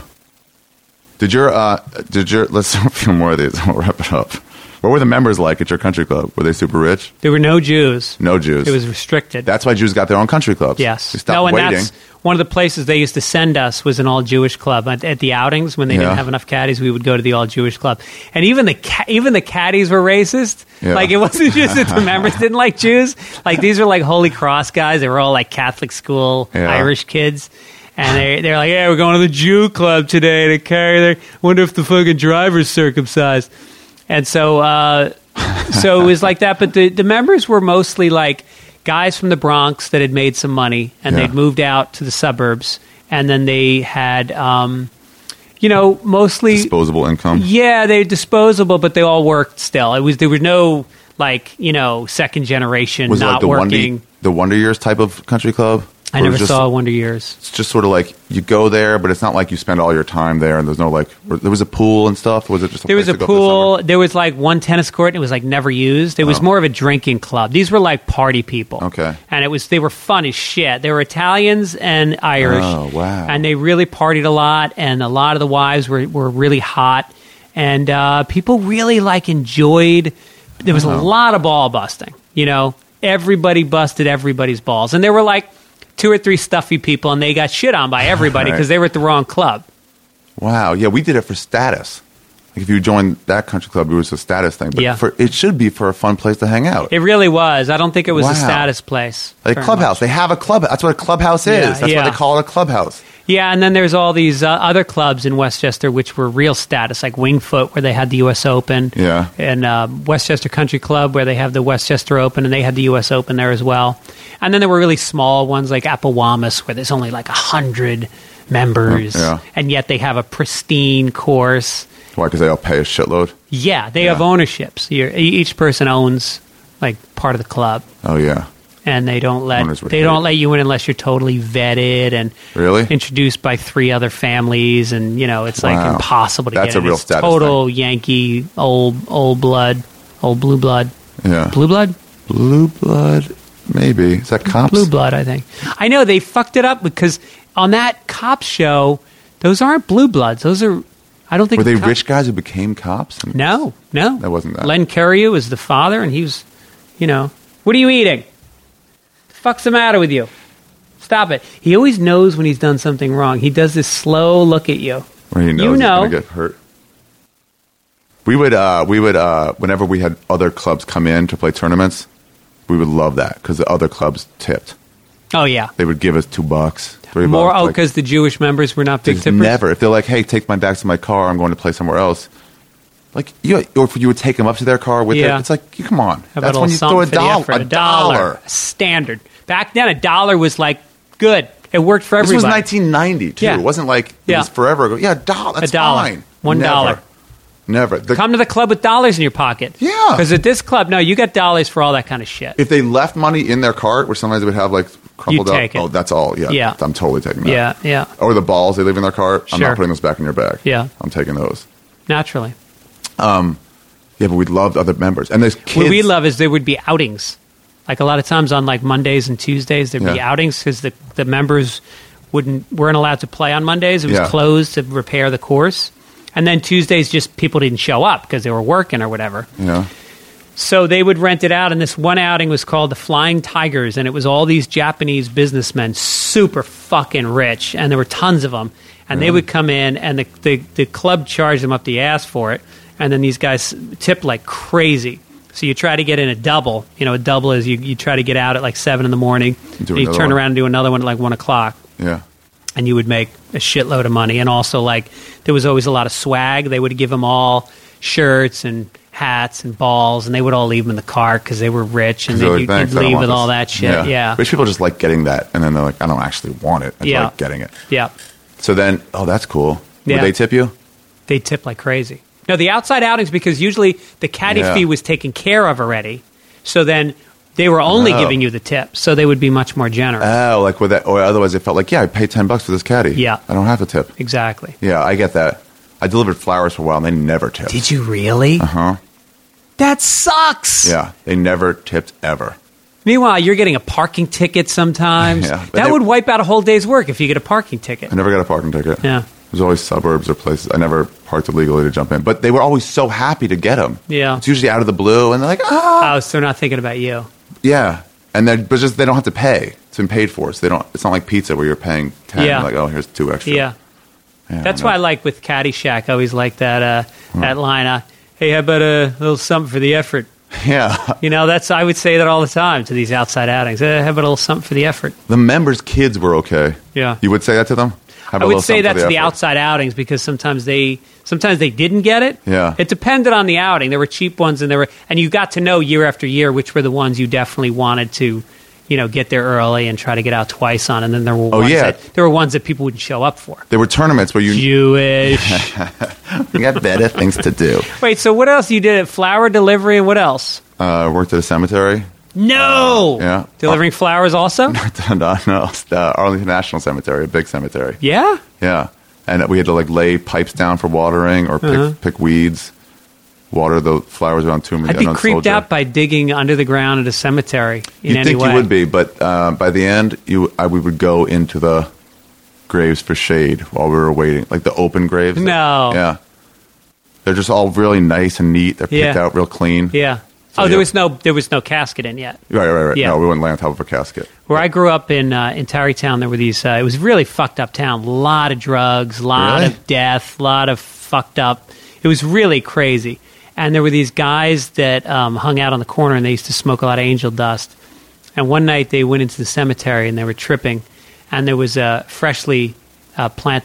Did your uh did your let's do a few more of these. We'll wrap it up. What were the members like at your country club? Were they super rich? There were no Jews. No Jews. It was restricted. That's why Jews got their own country clubs. Yes. They stopped No, and waiting. that's one of the places they used to send us was an all-Jewish club. At, at the outings, when they Yeah. didn't have enough caddies, we would go to the all-Jewish club. And even the ca- even the caddies were racist. Yeah. Like, it wasn't just that the members didn't like Jews. Like, these were like Holy Cross guys. They were all like Catholic school Yeah. Irish kids. And they, they're like, yeah, we're going to the Jew club today to carry their, wonder if the fucking driver's circumcised. And so, uh, so it was like that. But the, the members were mostly like guys from the Bronx that had made some money and Yeah. they'd moved out to the suburbs. And then they had, um, you know, mostly, Disposable income. yeah, they were disposable, but they all worked still. It was, there was no like, you know, second generation Was it not like the working. Wonder, the Wonder Years type of country club? I Or never was just, saw Wonder Years. It's just sort of like you go there, but it's not like you spend all your time there, and there's no like. There was a pool and stuff. Or was it just a There was place a to go for the pool. summer? There was like one tennis court, and it was like never used. It was Oh. more of a drinking club. These were like party people. Okay. And it was they were fun as shit. They were Italians and Irish. Oh, wow. And they really partied a lot, and a lot of the wives were, were really hot, and uh, people really like enjoyed. There was a lot of ball busting. You know, everybody busted everybody's balls, and there were like two or three stuffy people, and they got shit on by everybody Right. because they were at the wrong club. Wow. Yeah, we did it for status. Like if you joined that country club, it was a status thing. But Yeah. for, it should be for a fun place to hang out. It really was. I don't think it was Wow. a status place. Like very clubhouse. much. They have a club. That's what a clubhouse is. Yeah, That's why yeah. they call it a clubhouse. Yeah, and then there's all these uh, other clubs in Westchester which were real status, like Wingfoot, where they had the U S Open. Yeah. And uh, Westchester Country Club, where they have the Westchester Open, and they had the U S Open there as well. And then there were really small ones like Appowamus, where there's only like a hundred members, Yeah. and yet they have a pristine course. Why? Because they all pay a shitload. Yeah, they Yeah. have ownerships. You're, each person owns like part of the club, Oh yeah. and they don't let Owners would they hate don't it. let you in unless you're totally vetted and Really? introduced by three other families, and you know it's like Wow. impossible to That's get a in. real It's status total Yankee old old blood, old blue blood, Yeah. blue blood, Blue blood. Maybe is that cops? blue blood. I think I know they fucked it up because on that cop show, those aren't blue bloods. Those are I don't think Were they cop- rich guys who became cops? And- No, no, That wasn't that. Len Currier was the father, and he was, you know, what are you eating? The fuck's the matter with you? Stop it. He always knows when he's done something wrong. He does this slow look at you. Where he knows You he's know. gonna get hurt. We would, uh, we would, uh, whenever we had other clubs come in to play tournaments, we would love that because the other clubs tipped. Oh, yeah. They would give us two bucks, three More, bucks. oh, like, because the Jewish members were not big just tippers? never. If they're like, "Hey, take my bags to my car. I'm going to play somewhere else." Like, you, or if you would take them up to their car with Yeah. it, it's like, come on. How about That's a when little you throw a something for the dollar. effort? A A dollar. dollar. Standard. Back then, a dollar was like good. It worked for This everybody. was nineteen ninety too. Yeah. It wasn't like it Yeah. was forever ago. Yeah, a dollar. That's A dollar. fine. One Never. dollar. Never. The- Come to the club with dollars in your pocket. Yeah. Because at this club, no, you got dollars for all that kind of shit. if they left money in their cart, which sometimes they would have like crumpled You up. take it. Oh, that's all. Yeah, Yeah. I'm totally taking that. Yeah, yeah, Or the balls they leave in their cart. I'm Sure. not putting those back in your bag. Yeah. I'm taking those. naturally. Yeah, but we loved other members, and there's kids. What we love is there would be outings. Like a lot of times on like Mondays and Tuesdays, there'd be Yeah. outings because the, the members wouldn't weren't allowed to play on Mondays. It was Yeah. closed to repair the course. And then Tuesdays, just people didn't show up because they were working or whatever. You know, So they would rent it out, and this one outing was called the Flying Tigers, and it was all these Japanese businessmen, super fucking rich, and there were tons of them. And they would come in, and the, the, the club charged them up the ass for it, and then these guys tipped like crazy. So you try to get in a double. You know, a double is you, you try to get out at like seven in the morning, Do and you another turn one. around and do another one at like one o'clock. yeah. And you would make a shitload of money. And also, like, there was always a lot of swag. They would give them all shirts and hats and balls, and they would all leave them in the car because they were rich, and They're then like, you'd, "Thanks, you'd I don't leave want with all this." that shit. Yeah. Rich people just like getting that, and then they're like, I don't actually want it. I just Yeah. like getting it. Yeah. So then, oh, that's cool. Yeah. Would they tip you? They tip like crazy. No, the outside outings, because usually the caddy Yeah. fee was taken care of already. So then they were only Oh. giving you the tip, so they would be much more generous. Oh, like with that, or otherwise it felt like, yeah, I paid ten bucks for this caddy. Yeah. I don't have to tip. Exactly. Yeah, I get that. I delivered flowers for a while, and they never tipped. Did you really? Uh huh. That sucks. Yeah, they never tipped ever. Meanwhile, you're getting a parking ticket sometimes. Yeah, but that they- would wipe out a whole day's work if you get a parking ticket. I never got a parking ticket. Yeah. There's always suburbs or places. I never parked illegally to jump in, but they were always so happy to get them. Yeah. It's usually out of the blue, and they're like, ah, Oh, so they're not thinking about you. yeah. And then, but just they don't have to pay. It's been paid for, so they don't. It's not like pizza where you're paying ten. Yeah. Like, oh, here's two extra. Yeah. Yeah, That's no. why I like with Caddyshack. I always like that uh, that line. Uh, hey, how about a little something for the effort? Yeah. You know, that's I would say that all the time to these outside outings. Uh, how about a little something for the effort? The members' kids were okay. Yeah. You would say that to them? Have a I little would say something that for to the effort. outside outings because sometimes they sometimes they didn't get it. Yeah. It depended on the outing. There were cheap ones, and there were and you got to know year after year which were the ones you definitely wanted to, you know, get there early and try to get out twice on. And then there were Oh, ones yeah. that there were ones that people wouldn't show up for. There were tournaments where you, Jewish. you got better things to do. Wait, so what else you did at flower delivery and what else? Uh, worked at a cemetery. No. yeah. Delivering flowers also? no, no, the Arlington National Cemetery, a big cemetery. Yeah. Yeah, and we had to like lay pipes down for watering or pick, Uh-huh. pick weeds, water the flowers around tomb. I'd be creeped out by digging under the ground at a cemetery in You'd any think way. you would be, but uh, by the end, you I, we would go into the graves for shade while we were waiting, like the open graves. No. Yeah, they're just all really nice and neat. They're picked Yeah. out real clean. Yeah. So, oh, there yeah. was no there was no casket in yet. Right, right, right. Yeah. No, we wouldn't lay on top of a casket. Where I grew up in uh, in Tarrytown, there were these. Uh, it was a really fucked up town. A lot of drugs, a lot Really? of death, a lot of fucked up. It was really crazy. And there were these guys that um, hung out on the corner, and they used to smoke a lot of angel dust. And one night they went into the cemetery, and they were tripping, and there was a freshly uh, planted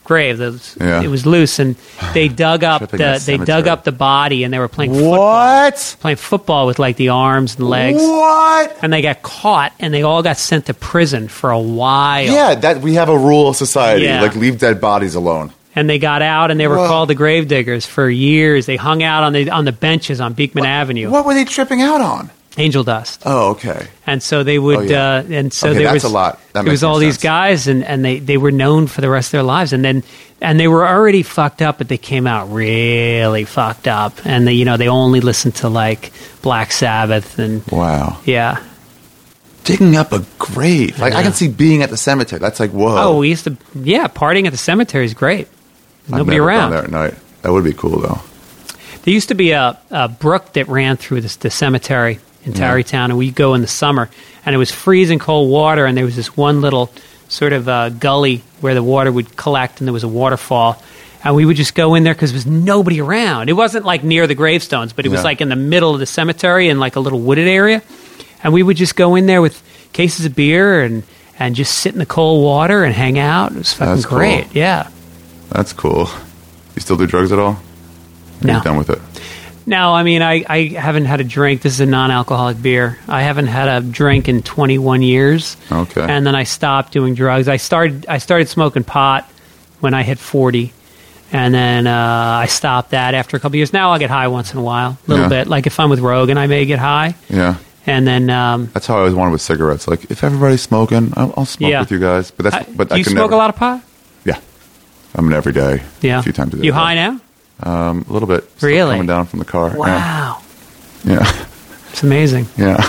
grave. It was, Yeah. it was loose, and they dug up Tripping the a they dug cemetery. up the body, and they were playing football, What? playing football with like the arms and legs, What? and they got caught, and they all got sent to prison for a while. Yeah, that we have a rule of society. Yeah. Like, leave dead bodies alone. And they got out, and they were Whoa. called the grave diggers for years. They hung out on the on the benches on Beekman Avenue, What were they tripping out on? angel dust. Oh, okay. And so they would, Oh, yeah. uh, and so Okay, there that's was a lot. That there makes was all more these sense. guys, and, and they, they were known for the rest of their lives. And then, and they were already fucked up, but they came out really fucked up. And they, you know, they only listened to like Black Sabbath, and Wow. yeah. Digging up a grave. Like, I know. can see being at the cemetery. That's like, whoa. Oh, we used to, yeah, partying at the cemetery is great. I've Nobody never around. gone there at night. That would be cool, though. There used to be a, a brook that ran through this, the cemetery in Tarrytown, and we'd go in the summer, and it was freezing cold water, and there was this one little sort of uh, gully where the water would collect, and there was a waterfall, and we would just go in there because there was nobody around. It wasn't like near the gravestones, but it was Yeah. like in the middle of the cemetery in like a little wooded area, and we would just go in there with cases of beer and, and just sit in the cold water and hang out. It was fucking That's cool. great. Yeah. That's cool. You still do drugs at all? Or No. you done with it? No, I mean, I, I haven't had a drink. This is a non-alcoholic beer. I haven't had a drink in twenty-one years. Okay. And then I stopped doing drugs. I started I started smoking pot when I hit forty. And then uh, I stopped that after a couple years. Now I'll get high once in a while, a little Yeah. bit. Like if I'm with Rogan, I may get high. Yeah. And then, um, That's how I always wanted with cigarettes. Like, if everybody's smoking, I'll, I'll smoke Yeah. with you guys. But that's I- but do I you can smoke never, a lot of pot? Yeah. I'm an everyday. Yeah. A few times a day. You high now? Um, a little bit. Still Really? Coming down from the car. Wow. Yeah. Yeah. It's amazing. Yeah.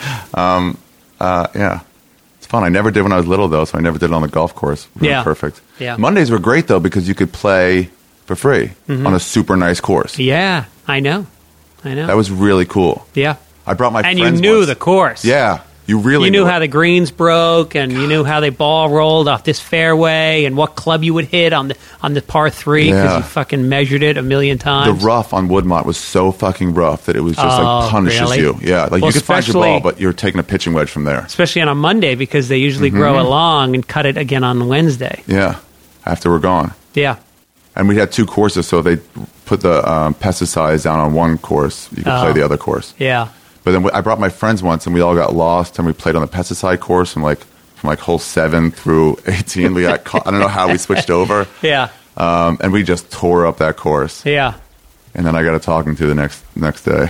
Um, uh, yeah. It's fun. I never did when I was little, though, so I never did it on the golf course. Really Yeah. Perfect. Yeah. Mondays were great, though, because you could play for free Mm-hmm. on a super nice course. Yeah, I know. I know. That was really cool. yeah. I brought my And you friends knew once. the course. Yeah. You really You knew it. how the greens broke, and you knew how the ball rolled off this fairway, and what club you would hit on the on the par three because Yeah. you fucking measured it a million The times. rough on Woodmont was so fucking rough that it was just Oh, like punishes really? you. Yeah, like Well, you could find your especially- ball, but you're taking a pitching wedge from there. Especially on a Monday because they usually Mm-hmm. grow it long and cut it again on Wednesday. Yeah, after we're gone. Yeah. And we had two courses, so they put the um, pesticides down on one course. You could Oh. play the other course. Yeah. But then I brought my friends once, and we all got lost, and we played on the pesticide course from like from like hole seven through eighteen. We got caught. I don't know how we switched over, Yeah. um, and we just tore up that course. Yeah. And then I got to talking to the next next day.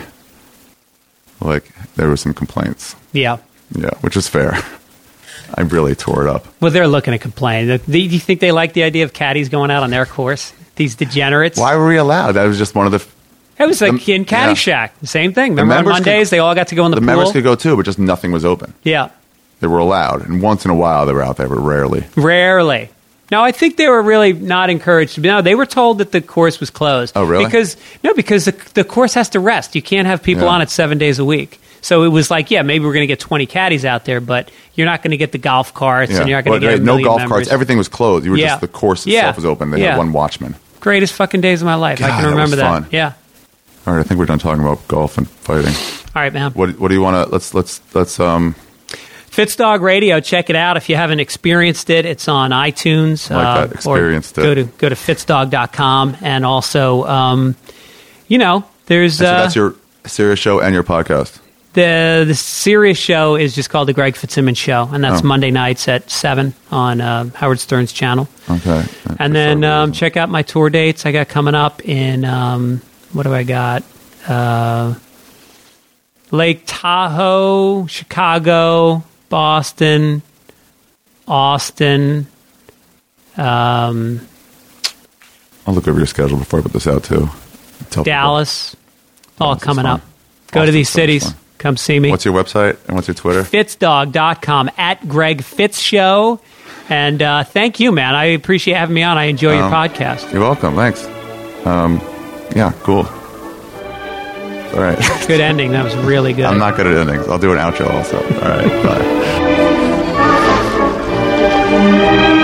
Like there were some complaints. Yeah. Yeah, which is fair. I really tore it up. Well, they're looking to complain. Do do you think they like the idea of caddies going out on their course? These degenerates? Why were we allowed? That was just one of the It was like The- in Caddyshack. The same thing. Remember on members could- Mondays, they all got to go in the, the pool? members could go too, but just nothing was open. Yeah. They were allowed, and once in a while they were out there, but rarely. Rarely. No, I think they were really not encouraged to be. No, they were told that the course was closed. Oh, really? Because no, because the, the course has to rest. You can't have people Yeah. on it seven days a week. So it was like, yeah, maybe we're going to get twenty caddies out there, but you're not going to get the golf carts, and you're not going to But, get a no million golf members. carts. Everything was closed. You were Yeah. just the course Yeah. itself was open. They Yeah. had one watchman. Greatest fucking days of my life. I God, can that was remember that. fun. Yeah. All right, I think we're done talking about golf and fighting. All right, man. What What do you want to? Let's let's let's um. Fitzdog Radio, check it out if you haven't experienced it. It's on iTunes. I like uh, that, experienced or it. Go to go to fitzdog dot com, and also, um, you know, there's So uh, that's your serious show and your podcast. the the serious show is just called the Greg Fitzsimmons Show, and that's Oh. Monday nights at seven on uh, Howard Stern's channel. Okay. And then um, check out my tour dates I got coming up in um, what do I got? Uh, Lake Tahoe, Chicago, Boston, Austin. Um, I'll look over your schedule before I put this out too. Tell people. Dallas, all Dallas is coming fun. up. Go to Austin's these so much cities. fun. Come see me. What's your website and what's your Twitter? Fitzdog dot com at Greg Fitz Show. And uh, thank you, man. I appreciate having me on. I enjoy your Um, podcast. You're welcome. Thanks. Um, yeah, cool. All right. Good ending. That was really good. I'm not good at endings. I'll do an outro also. All right. Bye.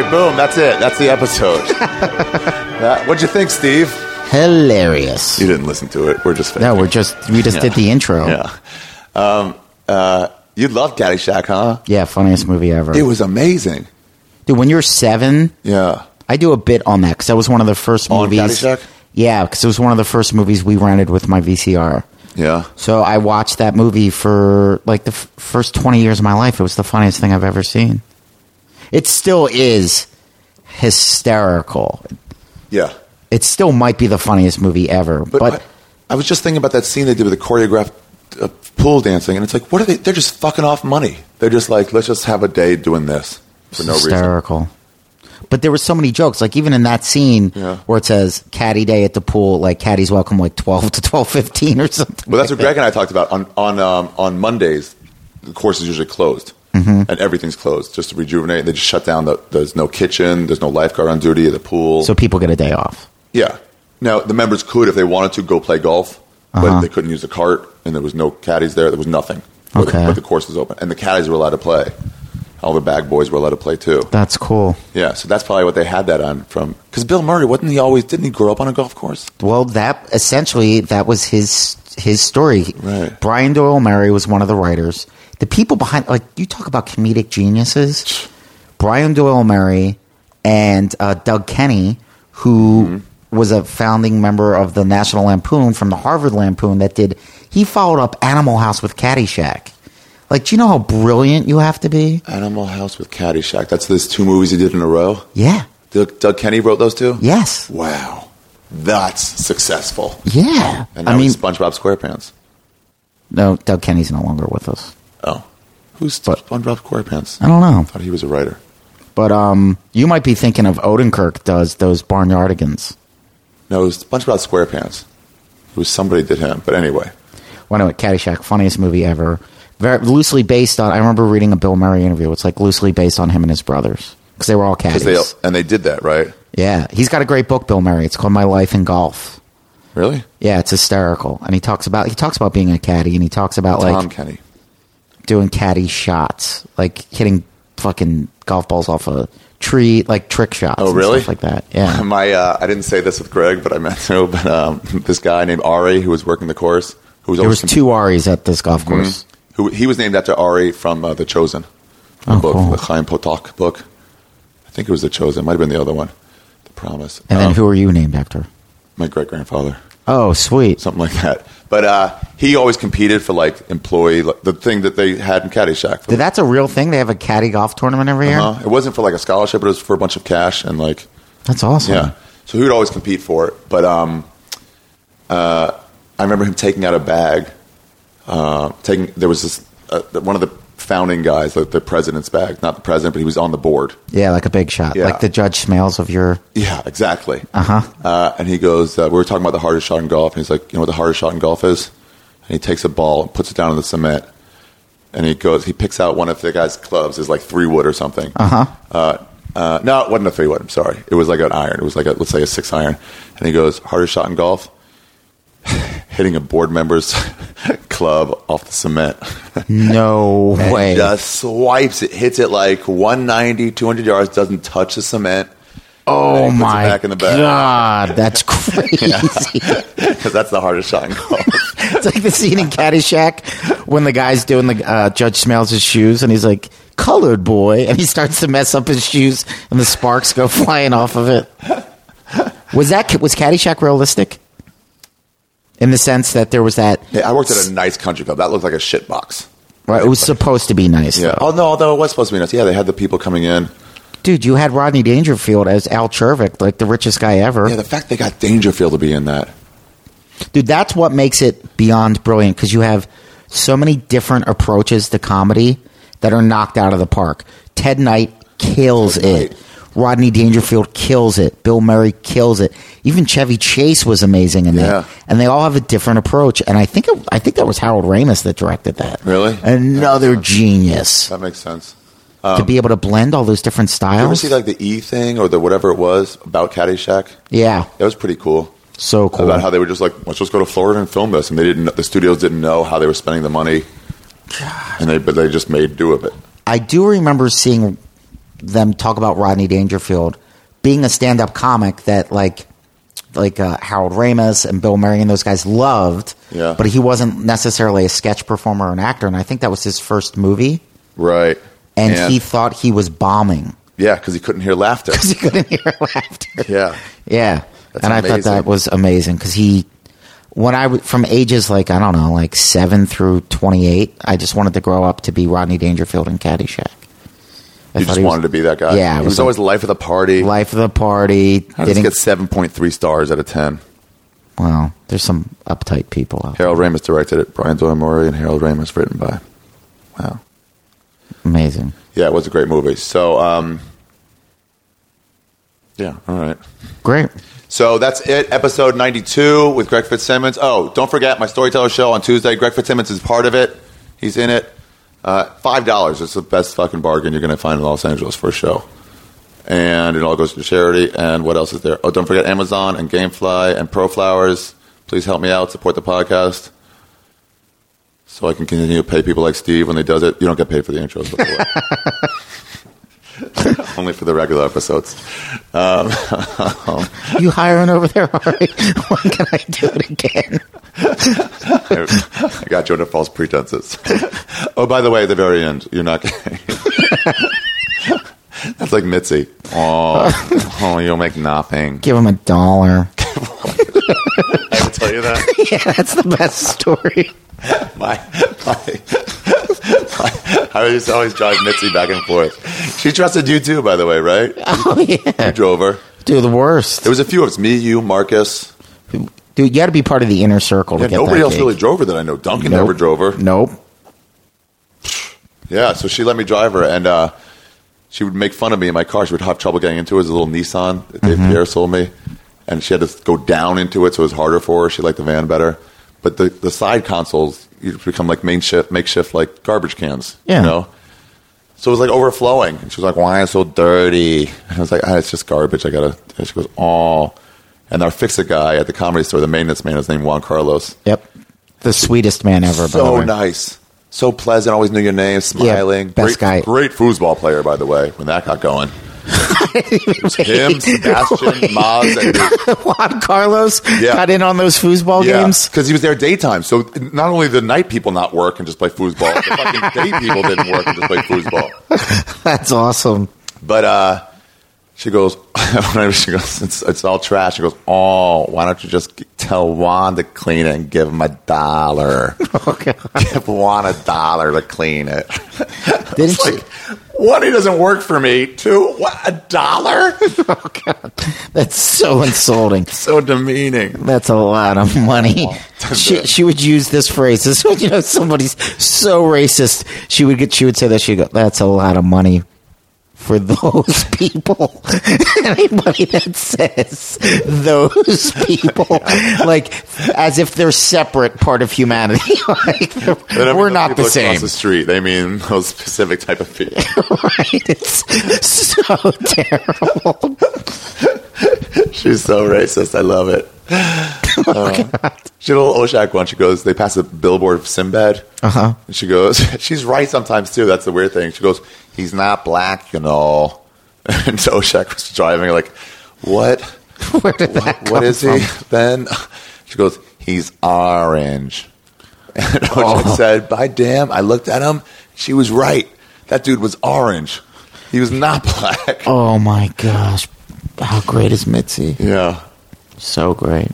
right, boom. That's it. That's the episode. That- what'd you think, Steve? Hilarious. You didn't listen to it. We're just No, we're just we just Yeah. did the intro. Yeah. Um, uh, you loved Caddyshack, huh? Yeah, funniest movie ever. It was amazing. Dude, when you're seven, Yeah. I do a bit on that because that was one of the first On movies. Caddyshack? Yeah, because it was one of the first movies we rented with my V C R. Yeah. So I watched that movie for like the f- first twenty years of my life. It was the funniest thing I've ever seen. It still is hysterical. Yeah. It still might be the funniest movie ever. But, But, I, I was just thinking about that scene they did with the choreographed uh, pool dancing, and it's like, what are they? They're just fucking off money. They're just like, let's just have a day doing this for no reason. hysterical. But there were so many jokes, like even in that scene Yeah. where it says "Caddy Day at the pool," like Caddy's welcome, like twelve to twelve fifteen or something. Well, that's what like Greg and I talked about on on um, on Mondays. The course is usually closed, Mm-hmm. and everything's closed just to rejuvenate. They just shut down. The, there's no kitchen. There's no lifeguard on duty at the pool. that. So people get a day off. Yeah. Now, the members could, if they wanted to, go play golf, but Uh-huh. they couldn't use the cart, and there was no caddies there. There was nothing. But the- Okay. But the course was open. And the caddies were allowed to play. All the bag boys were allowed to play, too. That's cool. Yeah, so that's probably what they had that on from. Because Bill Murray, wasn't he always, didn't he grow up on a golf course? Well, that essentially that was his his story. Right. Brian Doyle Murray was one of the writers. The people behind, like you talk about comedic geniuses, Brian Doyle Murray and uh, Doug Kenny, who Mm-hmm. was a founding member of the National Lampoon from the Harvard Lampoon. That did he followed up Animal House with Caddyshack. Like, do you know how brilliant you have to be? Animal House with Caddyshack. That's those two movies he did in a row? Yeah. Doug, Doug Kenny wrote those two? Yes. Wow. That's successful. Yeah. And now I mean, he's SpongeBob SquarePants. no, Doug Kenny's no longer with us. Oh. Who's But- SpongeBob SquarePants? I don't know. I thought he was a writer. But um, you might be thinking of Odenkirk does those Barnyardigans. No, it was SpongeBob SquarePants. It was somebody did him. But anyway. Well, anyway, Caddyshack, funniest movie ever. Very loosely based on. I remember reading a Bill Murray interview. It's like loosely based on him and his brothers because they were all caddies. They, and they did that, right? Yeah, he's got a great book, Bill Murray. It's called My Life in Golf. Really? Yeah, it's hysterical, and he talks about he talks about being a caddy, and he talks about Tom like Kenny. doing caddy shots, like hitting fucking golf balls off a tree, like trick shots. Oh, and really? Stuff like that. Yeah. My, uh, I didn't say this with Greg, but I meant to. But um, this guy named Ari, who was working the course, who was There always was two Aries at this golf course. Mhm. Who he was named after Ari from uh, The Chosen, the Oh, book, cool. the Chaim Potok book. I think it was The Chosen. It might have been the other one, The Promise. And then Um, who are you named after? My great grandfather, Oh, sweet. something like that. But uh, he always competed for like employee, like, the thing that they had in Caddyshack. For, That's a real thing. They have a caddy golf tournament every year. uh, it wasn't for like a scholarship, but it was for a bunch of cash and like. That's awesome. Yeah. So he would always compete for it. But um, uh, I remember him taking out a bag. Uh, taking there was this uh, one of the founding guys, like the president's bag, not the president, but he was on the board. Yeah, like a big shot, Yeah. like the Judge Smales of your. Yeah, exactly. Uh-huh. Uh, and he goes, uh, we were talking about the hardest shot in golf, and he's like, you know what the hardest shot in golf is? And he takes a ball and puts it down in the cement, and he goes, he picks out one of the guy's clubs, is like three wood or something. Uh-huh. Uh, uh, no, it wasn't a three wood. I'm sorry. It was like an iron. It was like a, let's say a six iron. And he goes, hardest shot in golf, hitting a board member's club off the cement. No And way. just swipes it, hits it like one ninety, two hundred yards, doesn't touch the cement. Oh And he puts it my back in the bag. god, that's crazy! Because that's the hardest shot in golf. It's like the scene in Caddyshack when the guy's doing the uh, Judge Smales' shoes, and he's like, "Colored boy," and he starts to mess up his shoes, and the sparks go flying off of it. Was that was Caddyshack realistic? In the sense that there was that, Yeah, I worked at a nice country club. That looked like a shit box. right? It was supposed to be nice, Yeah. though. Oh, no, although it was supposed to be nice. Yeah, they had the people coming in. Dude, you had Rodney Dangerfield as Al Chervick, like the richest guy ever. Yeah, the fact they got Dangerfield to be in that. Dude, that's what makes it beyond brilliant because you have so many different approaches to comedy that are knocked out of the park. Ted Knight kills Ted it. Knight. Rodney Dangerfield kills it. Bill Murray kills it. Even Chevy Chase was amazing in Yeah. that. And they all have a different approach. And I think it, I think that was Harold Ramis that directed that. Really? Another genius That makes sense. to be able to blend all those different Did you ever styles. see like the E thing or the whatever it was about Caddyshack? Yeah, That was pretty cool. so cool. About how they were just like, let's just go to Florida and film this, and they didn't. The studios didn't know how they were spending the money, and they but they just made do of it. I do remember seeing them talk about Rodney Dangerfield being a stand-up comic that like like uh, Harold Ramis and Bill Murray and those guys loved, Yeah. but he wasn't necessarily a sketch performer or an actor, and I think that was his first movie, Right. and, And- he thought he was bombing Yeah, because he couldn't hear laughter. because he couldn't hear laughter. Yeah. Yeah, That's and I thought amazing. that was amazing because he, when I w- from ages like I don't know, like seven through twenty-eight, I just wanted to grow up to be Rodney Dangerfield in Caddyshack. I You thought just he was wanted to be that guy. Yeah, it He was was like- always the life of the party. life of the party. How does he didn't- get seven point three stars out of ten? Well, there's some uptight people out there. Harold Ramis directed it. Brian Doyle Murray and Harold Ramis written by. Wow. Amazing. Yeah, it was a great movie. So, um, yeah, all right. Great. So that's it. Episode ninety-two with Greg Fitzsimmons. Oh, don't forget my Storyteller show on Tuesday. Greg Fitzsimmons is part of it. He's in it. Uh, five dollars. It's the best fucking bargain you're going to find in Los Angeles for a show. And it all goes to charity. And what else is there? Oh, don't forget Amazon and Gamefly and ProFlowers. Please help me out. Support the podcast. So I can continue to pay people like Steve when they does it. You don't get paid for the intros, by the way. Only for the regular episodes. Um, You hiring over there, Ari? When can I do it again? I got you under false pretenses. Oh, by the way, at the very end, you're not getting... That's like Mitzi. Oh, oh, you'll make nothing. Give him a dollar. I ever tell you that? Yeah, that's the best story. My, my, my, I used to always drive Mitzi back and forth. She trusted you too, by the way, right? Oh, yeah. You drove her. Dude, the worst. There was a few of us. Me, you, Marcus. Dude, you got to be part of the inner circle Yeah, to get nobody that else gig. really drove her that I know. Duncan Nope. never drove her. Nope. Yeah, so she let me drive her, and uh, she would make fun of me in my car. She would have trouble getting into it. It was a little Nissan that Dave Mm-hmm. Pierre sold me, and she had to go down into it, so it was harder for her. She liked the van better. But the, the side consoles, you become like main shift, makeshift, like garbage cans, Yeah. you know? So it was like overflowing. And she was like, why is it so dirty? And I was like, ah, it's just garbage. I got to, and she goes, oh. And our fix-it guy at the Comedy Store, the maintenance man, his name Juan Carlos. Yep. The sweetest man ever, by the So way. nice. So pleasant. Always knew your name. Smiling. best great, guy. Great foosball player, by the way, when that got going. It was him, Sebastian, Maz, and Juan Carlos Yeah. got in on those foosball games. because he was there daytime. So not only the night people not work and just play foosball, the fucking day people didn't work and just play foosball. That's awesome. But uh, she goes, whenever she goes, it's, it's all trash. She goes, oh, why don't you just tell Juan to clean it and give him a dollar? Okay. Give Juan a dollar to clean it. Didn't It's she? like, one, he doesn't work for me. Two, what, a dollar? Oh, God. That's so insulting. So demeaning. That's a lot of money. She, she would use this phrase. This when you know somebody's so racist. She would get. She would say that. She'd go, "That's a lot of money for those people." Anybody that says those people, like as if they're separate part of humanity, like They don't we're mean not people the same. Across the street, they mean those specific type of people. Right? It's so terrible. She's so racist. I love it. Uh, she had a little Oshak one. She goes, they pass a billboard of Sinbad. Uh-huh. And she goes, she's right sometimes too. That's the weird thing. She goes, he's not black, you know. And Oshak was driving like, what? Where did that What come is from? he, Ben? She goes, he's orange. And Oshak Oh. said, by damn, I looked at him. She was right. That dude was orange. He was not black. Oh my gosh! How great is Mitzi? Yeah. So great.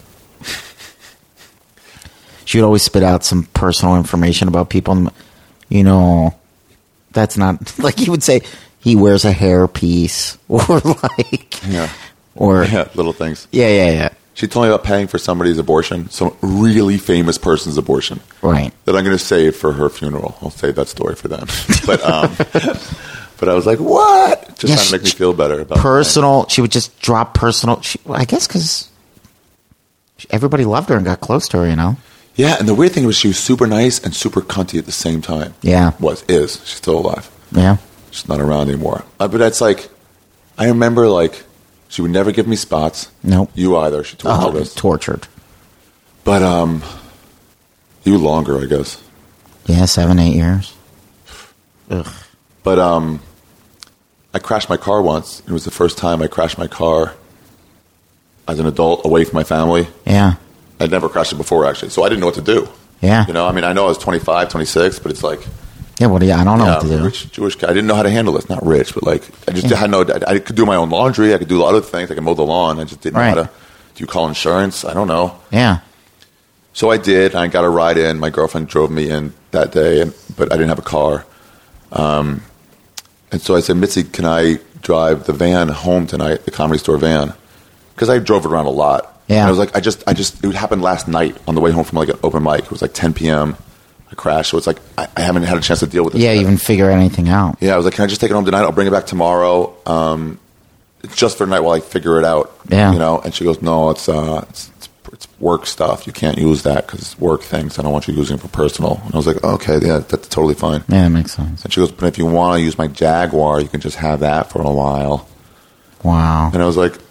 She would always spit out some personal information about people. And, you know, that's not like he would say he wears a hairpiece or like, Yeah. or Yeah, little things. yeah, yeah, yeah. She told me about paying for somebody's abortion, some really famous person's abortion, Right. that I'm going to save for her funeral. I'll save that story for them. But um, but I was like, what? Just Yeah, trying to make me she- feel better about Personal. She would just drop personal. She, well, I guess because everybody loved her and got close to her. You know. Yeah, and the weird thing was she was super nice and super cunty at the same time. Yeah. Was, is. She's still alive. Yeah. She's not around anymore. Uh, but that's like, I remember like, she would never give me spots. Nope. You either. She tortured Oh, us. tortured. But um, you longer, I guess. Yeah, seven, eight years. Ugh. But um, I crashed my car once. It was the first time I crashed my car as an adult away from my family. Yeah. I'd never crashed it before, actually, so I didn't know what to do. Yeah. You know, I mean, I know I was twenty-five, twenty-six, but it's like, Yeah, well, yeah, I don't know yeah, what to do. rich Jewish guy. I didn't know how to handle this. Not rich, but like, I just Yeah. had no. I, I could do my own laundry. I could do other things. I could mow the lawn. I just didn't Right. know how to. Do you call insurance? I don't know. Yeah. So I did. I got a ride in. My girlfriend drove me in that day, and but I didn't have a car. Um, and so I said, Mitzi, can I drive the van home tonight, the Comedy Store van? Because I drove it around a lot. Yeah. And I was like, I just, I just, it happened last night on the way home from like an open mic. It was like ten p.m. I crashed. So it's like, I, I haven't had a chance to deal with it. Yeah, yet. even figure anything out. Yeah, I was like, can I just take it home tonight? I'll bring it back tomorrow. Um, it's just for tonight while I figure it out. Yeah. You know? And she goes, no, it's, uh, it's, it's, it's work stuff. You can't use that because it's work things. I don't want you using it for personal. And I was like, okay, yeah, that's totally fine. Yeah, that makes sense. And she goes, but if you want to use my Jaguar, you can just have that for a while. Wow. And I was like,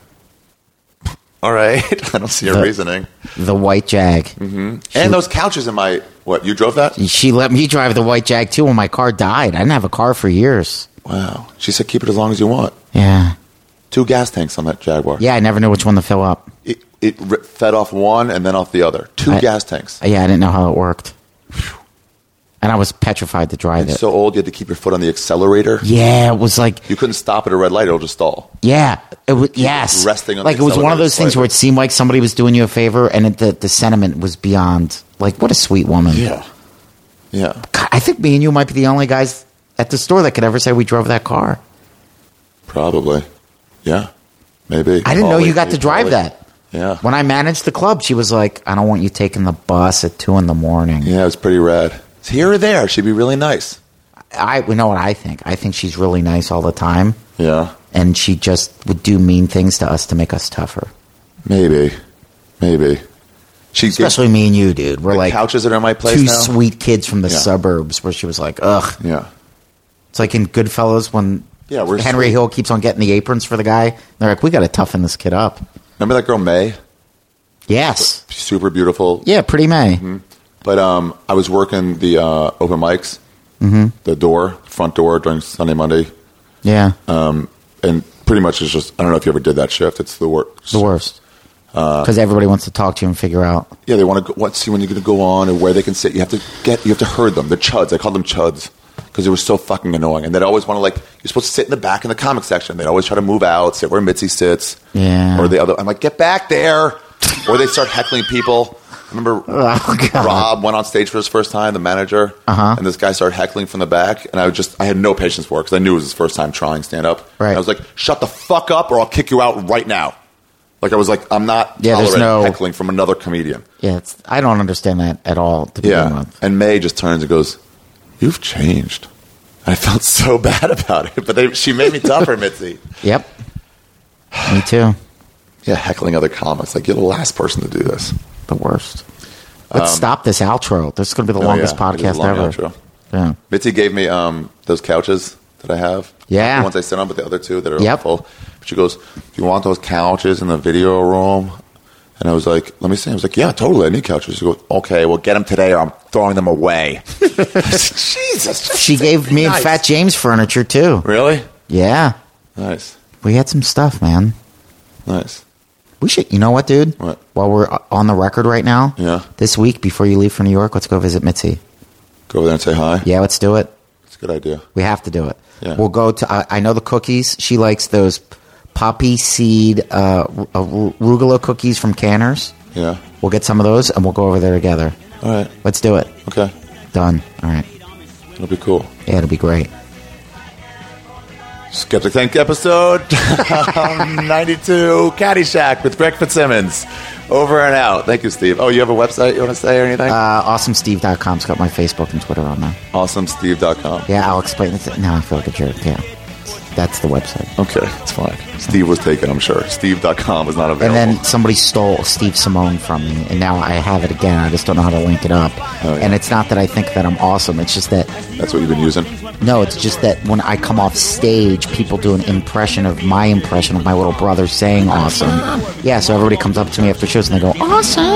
all right. I don't see her The- reasoning. The white Jag. Mm-hmm. And those couches in my, what, you drove that? She let me drive the white Jag too when my car died. I didn't have a car for years. Wow. She said, keep it as long as you want. Yeah. Two gas tanks on that Jaguar. Yeah, I never knew which one to fill up. It, it ri- fed off one and then off the other. Two I- gas tanks. Yeah, I didn't know how it worked. And I was petrified to drive It's it. so old, you had to keep your foot on the accelerator. Yeah, it was like, You couldn't stop at a red light; it'll just stall. yeah, it was, yes. resting on like the it was one of those accelerator things where it seemed like somebody was doing you a favor, and it, the the sentiment was beyond. Like, what a sweet woman. Yeah, yeah. God, I think me and you might be the only guys at the store that could ever say we drove that car. Probably. Yeah, maybe. I didn't know you Probably, got to drive probably. that. Yeah, When I managed the club, she was like, "I don't want you taking the bus at two in the morning." yeah. It was pretty rad. It's here or there. She'd be really nice. I, we know what I think. I think she's really nice all the time, Yeah, and she just would do mean things to us to make us tougher. maybe, maybe. She Especially me and you, dude. We're the like couches that are in my place two now. sweet kids from the Yeah. suburbs. Where she was like, "Ugh." Yeah, It's like in Goodfellas when Yeah, we're Henry sweet. Hill keeps on getting the aprons for the guy. They're like, "We got to toughen this kid up." remember that girl May? Yes. Super beautiful. Yeah, Pretty May. Mm-hmm. But um, I was working the uh, open mics, mm-hmm. the door, front door during Sunday, Monday, Yeah. um, and pretty much it's just I don't know if you ever did that shift. It's the worst. the worst. Because everybody wants to talk to you and figure out. Yeah, they want to go, what, see when you're going to go on and where they can sit. You have to get, you have to herd them. The chuds. I called them chuds because they were so fucking annoying. And they'd always want to like, you're supposed to sit in the back in the comic section. They'd always try to move out, sit where Mitzi sits. Yeah. Or the other. I'm like, get back there. Or they start heckling people. I remember Oh, God. Rob went on stage for his first time, the manager, Uh-huh. and this guy started heckling from the back, and I would just I had no patience for it because I knew it was his first time trying stand up. Right. I was like, shut the fuck up, or I'll kick you out right now. Like I was like, I'm not Yeah, there's tolerating no- heckling from another comedian. Yeah, it's, I don't understand that at all to begin Yeah, with. and May just turns and goes, "You've changed." I felt so bad about it, but they, she made me tougher, Mitzi. Yep. Me too. Yeah, heckling other comics. Like you're the last person to do this. The worst. Let's stop this outro. This is going to be the Oh, longest yeah, it is a podcast long ever. outro. Yeah. Mitzi gave me um, those couches that I have. Yeah. The ones I sit on, but the other two that are Yep. full. She goes, "Do you want those couches in the video room?" And I was like, "Let me see." I was like, "Yeah, totally. I need couches." She goes, "Okay, well, get them today, or I'm throwing them away." Jesus. just She say gave me nice. and Fat James furniture too. Really? Yeah. Nice. We had some stuff, man. Nice. We should, you know what, dude? What? While we're on the record right now, Yeah. this week before you leave for New York, let's go visit Mitzi. Go over there and say hi. Yeah, let's do it. It's a good idea. We have to do it. Yeah. We'll go to. I, I know the cookies. She likes those poppy seed uh, ru- uh, ru- rugula cookies from Canners. Yeah. We'll get some of those and we'll go over there together. All right. Let's do it. Okay. Done. All right. It'll be cool. Yeah, it'll be great. Skeptic Think episode ninety-two, Caddyshack with Greg Fitzsimmons. Over and out. Thank you, Steve. Oh, you have a website you want to say or anything? Uh, awesome steve dot com's got my Facebook and Twitter on there. awesome steve dot com. Yeah, I'll explain it. Now I feel like a jerk. Yeah. That's the website. Okay, it's fine. Steve was taken, I'm sure. Steve dot com is not And available. then somebody stole Steve Simone from me, and now I have it again. I just don't know how to link it up. Oh, yeah. And it's not that I think that I'm awesome. It's just that, That's what you've been using? no, it's just that when I come off stage, people do an impression of my impression of my little brother saying awesome. Yeah, so everybody comes up to me after shows and they go, awesome.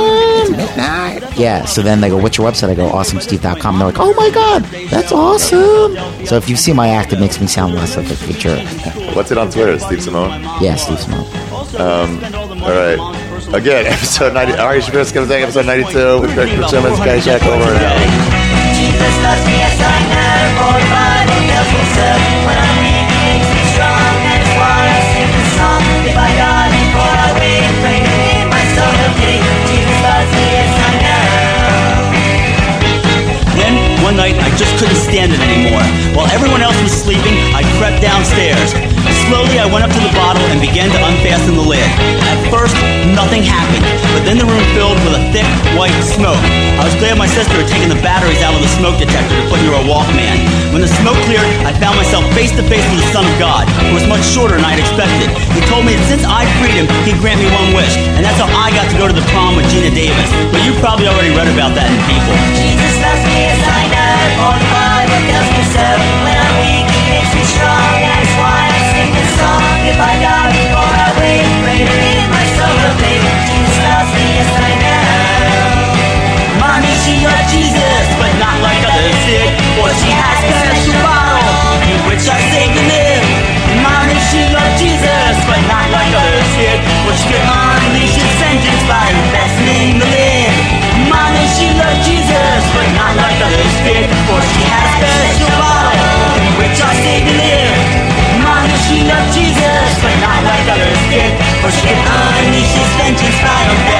Austin. Midnight. Yeah, so then they go, what's your website? I go, awesome steve dot com. They're like, oh my God, that's awesome. So if you see my act, it makes me sound less like a jerk. What's it on Twitter? Steve Simone? Yeah, Steve Simone. Um, all right. Again, episode ninety. Ari Shaffir's going to say episode ninety-two with Greg Fitzsimmons, Guy Shack over and out. Jesus loves me, yes I know, for the Bible tells me so. When I'm weak, he makes me strong, that is why I sing this song. If I die before I wake, pray to me, my soul will take. Jesus loves me, yes I know. Then, one night, I just couldn't stand it anymore. While everyone else was sleeping, I crept downstairs. Slowly, I went up to the bottle and began to unfasten the lid. At first, nothing happened, but then the room filled with a thick, white smoke. I was glad my sister had taken the batteries out of the smoke detector to put into a Walkman. When the smoke cleared, I found myself face to face with the Son of God, who was much shorter than I had expected. He told me that since I freed him, he'd grant me one wish, and that's how I got to go to the prom with Gina Davis. But you probably already read about that in People. Jesus loves me, yes I know, for the Bible tells me so. When I'm weak, he makes me strong, that is why I sing this song. If I die before I wake, pray to me, my soul will take. Jesus loves me, yes I know. Mommy, she loved Jesus, but not like others did. For she has a special bottle in which I save and live. Mommy, she loved Jesus, but not like others did. For she could unleash his vengeance by fastening the lid. Mommy, she loved Jesus, but not like others did. For she has a special bottle in which I save and live. Mommy, she loved Jesus, but not like others did. For she could unleash his vengeance by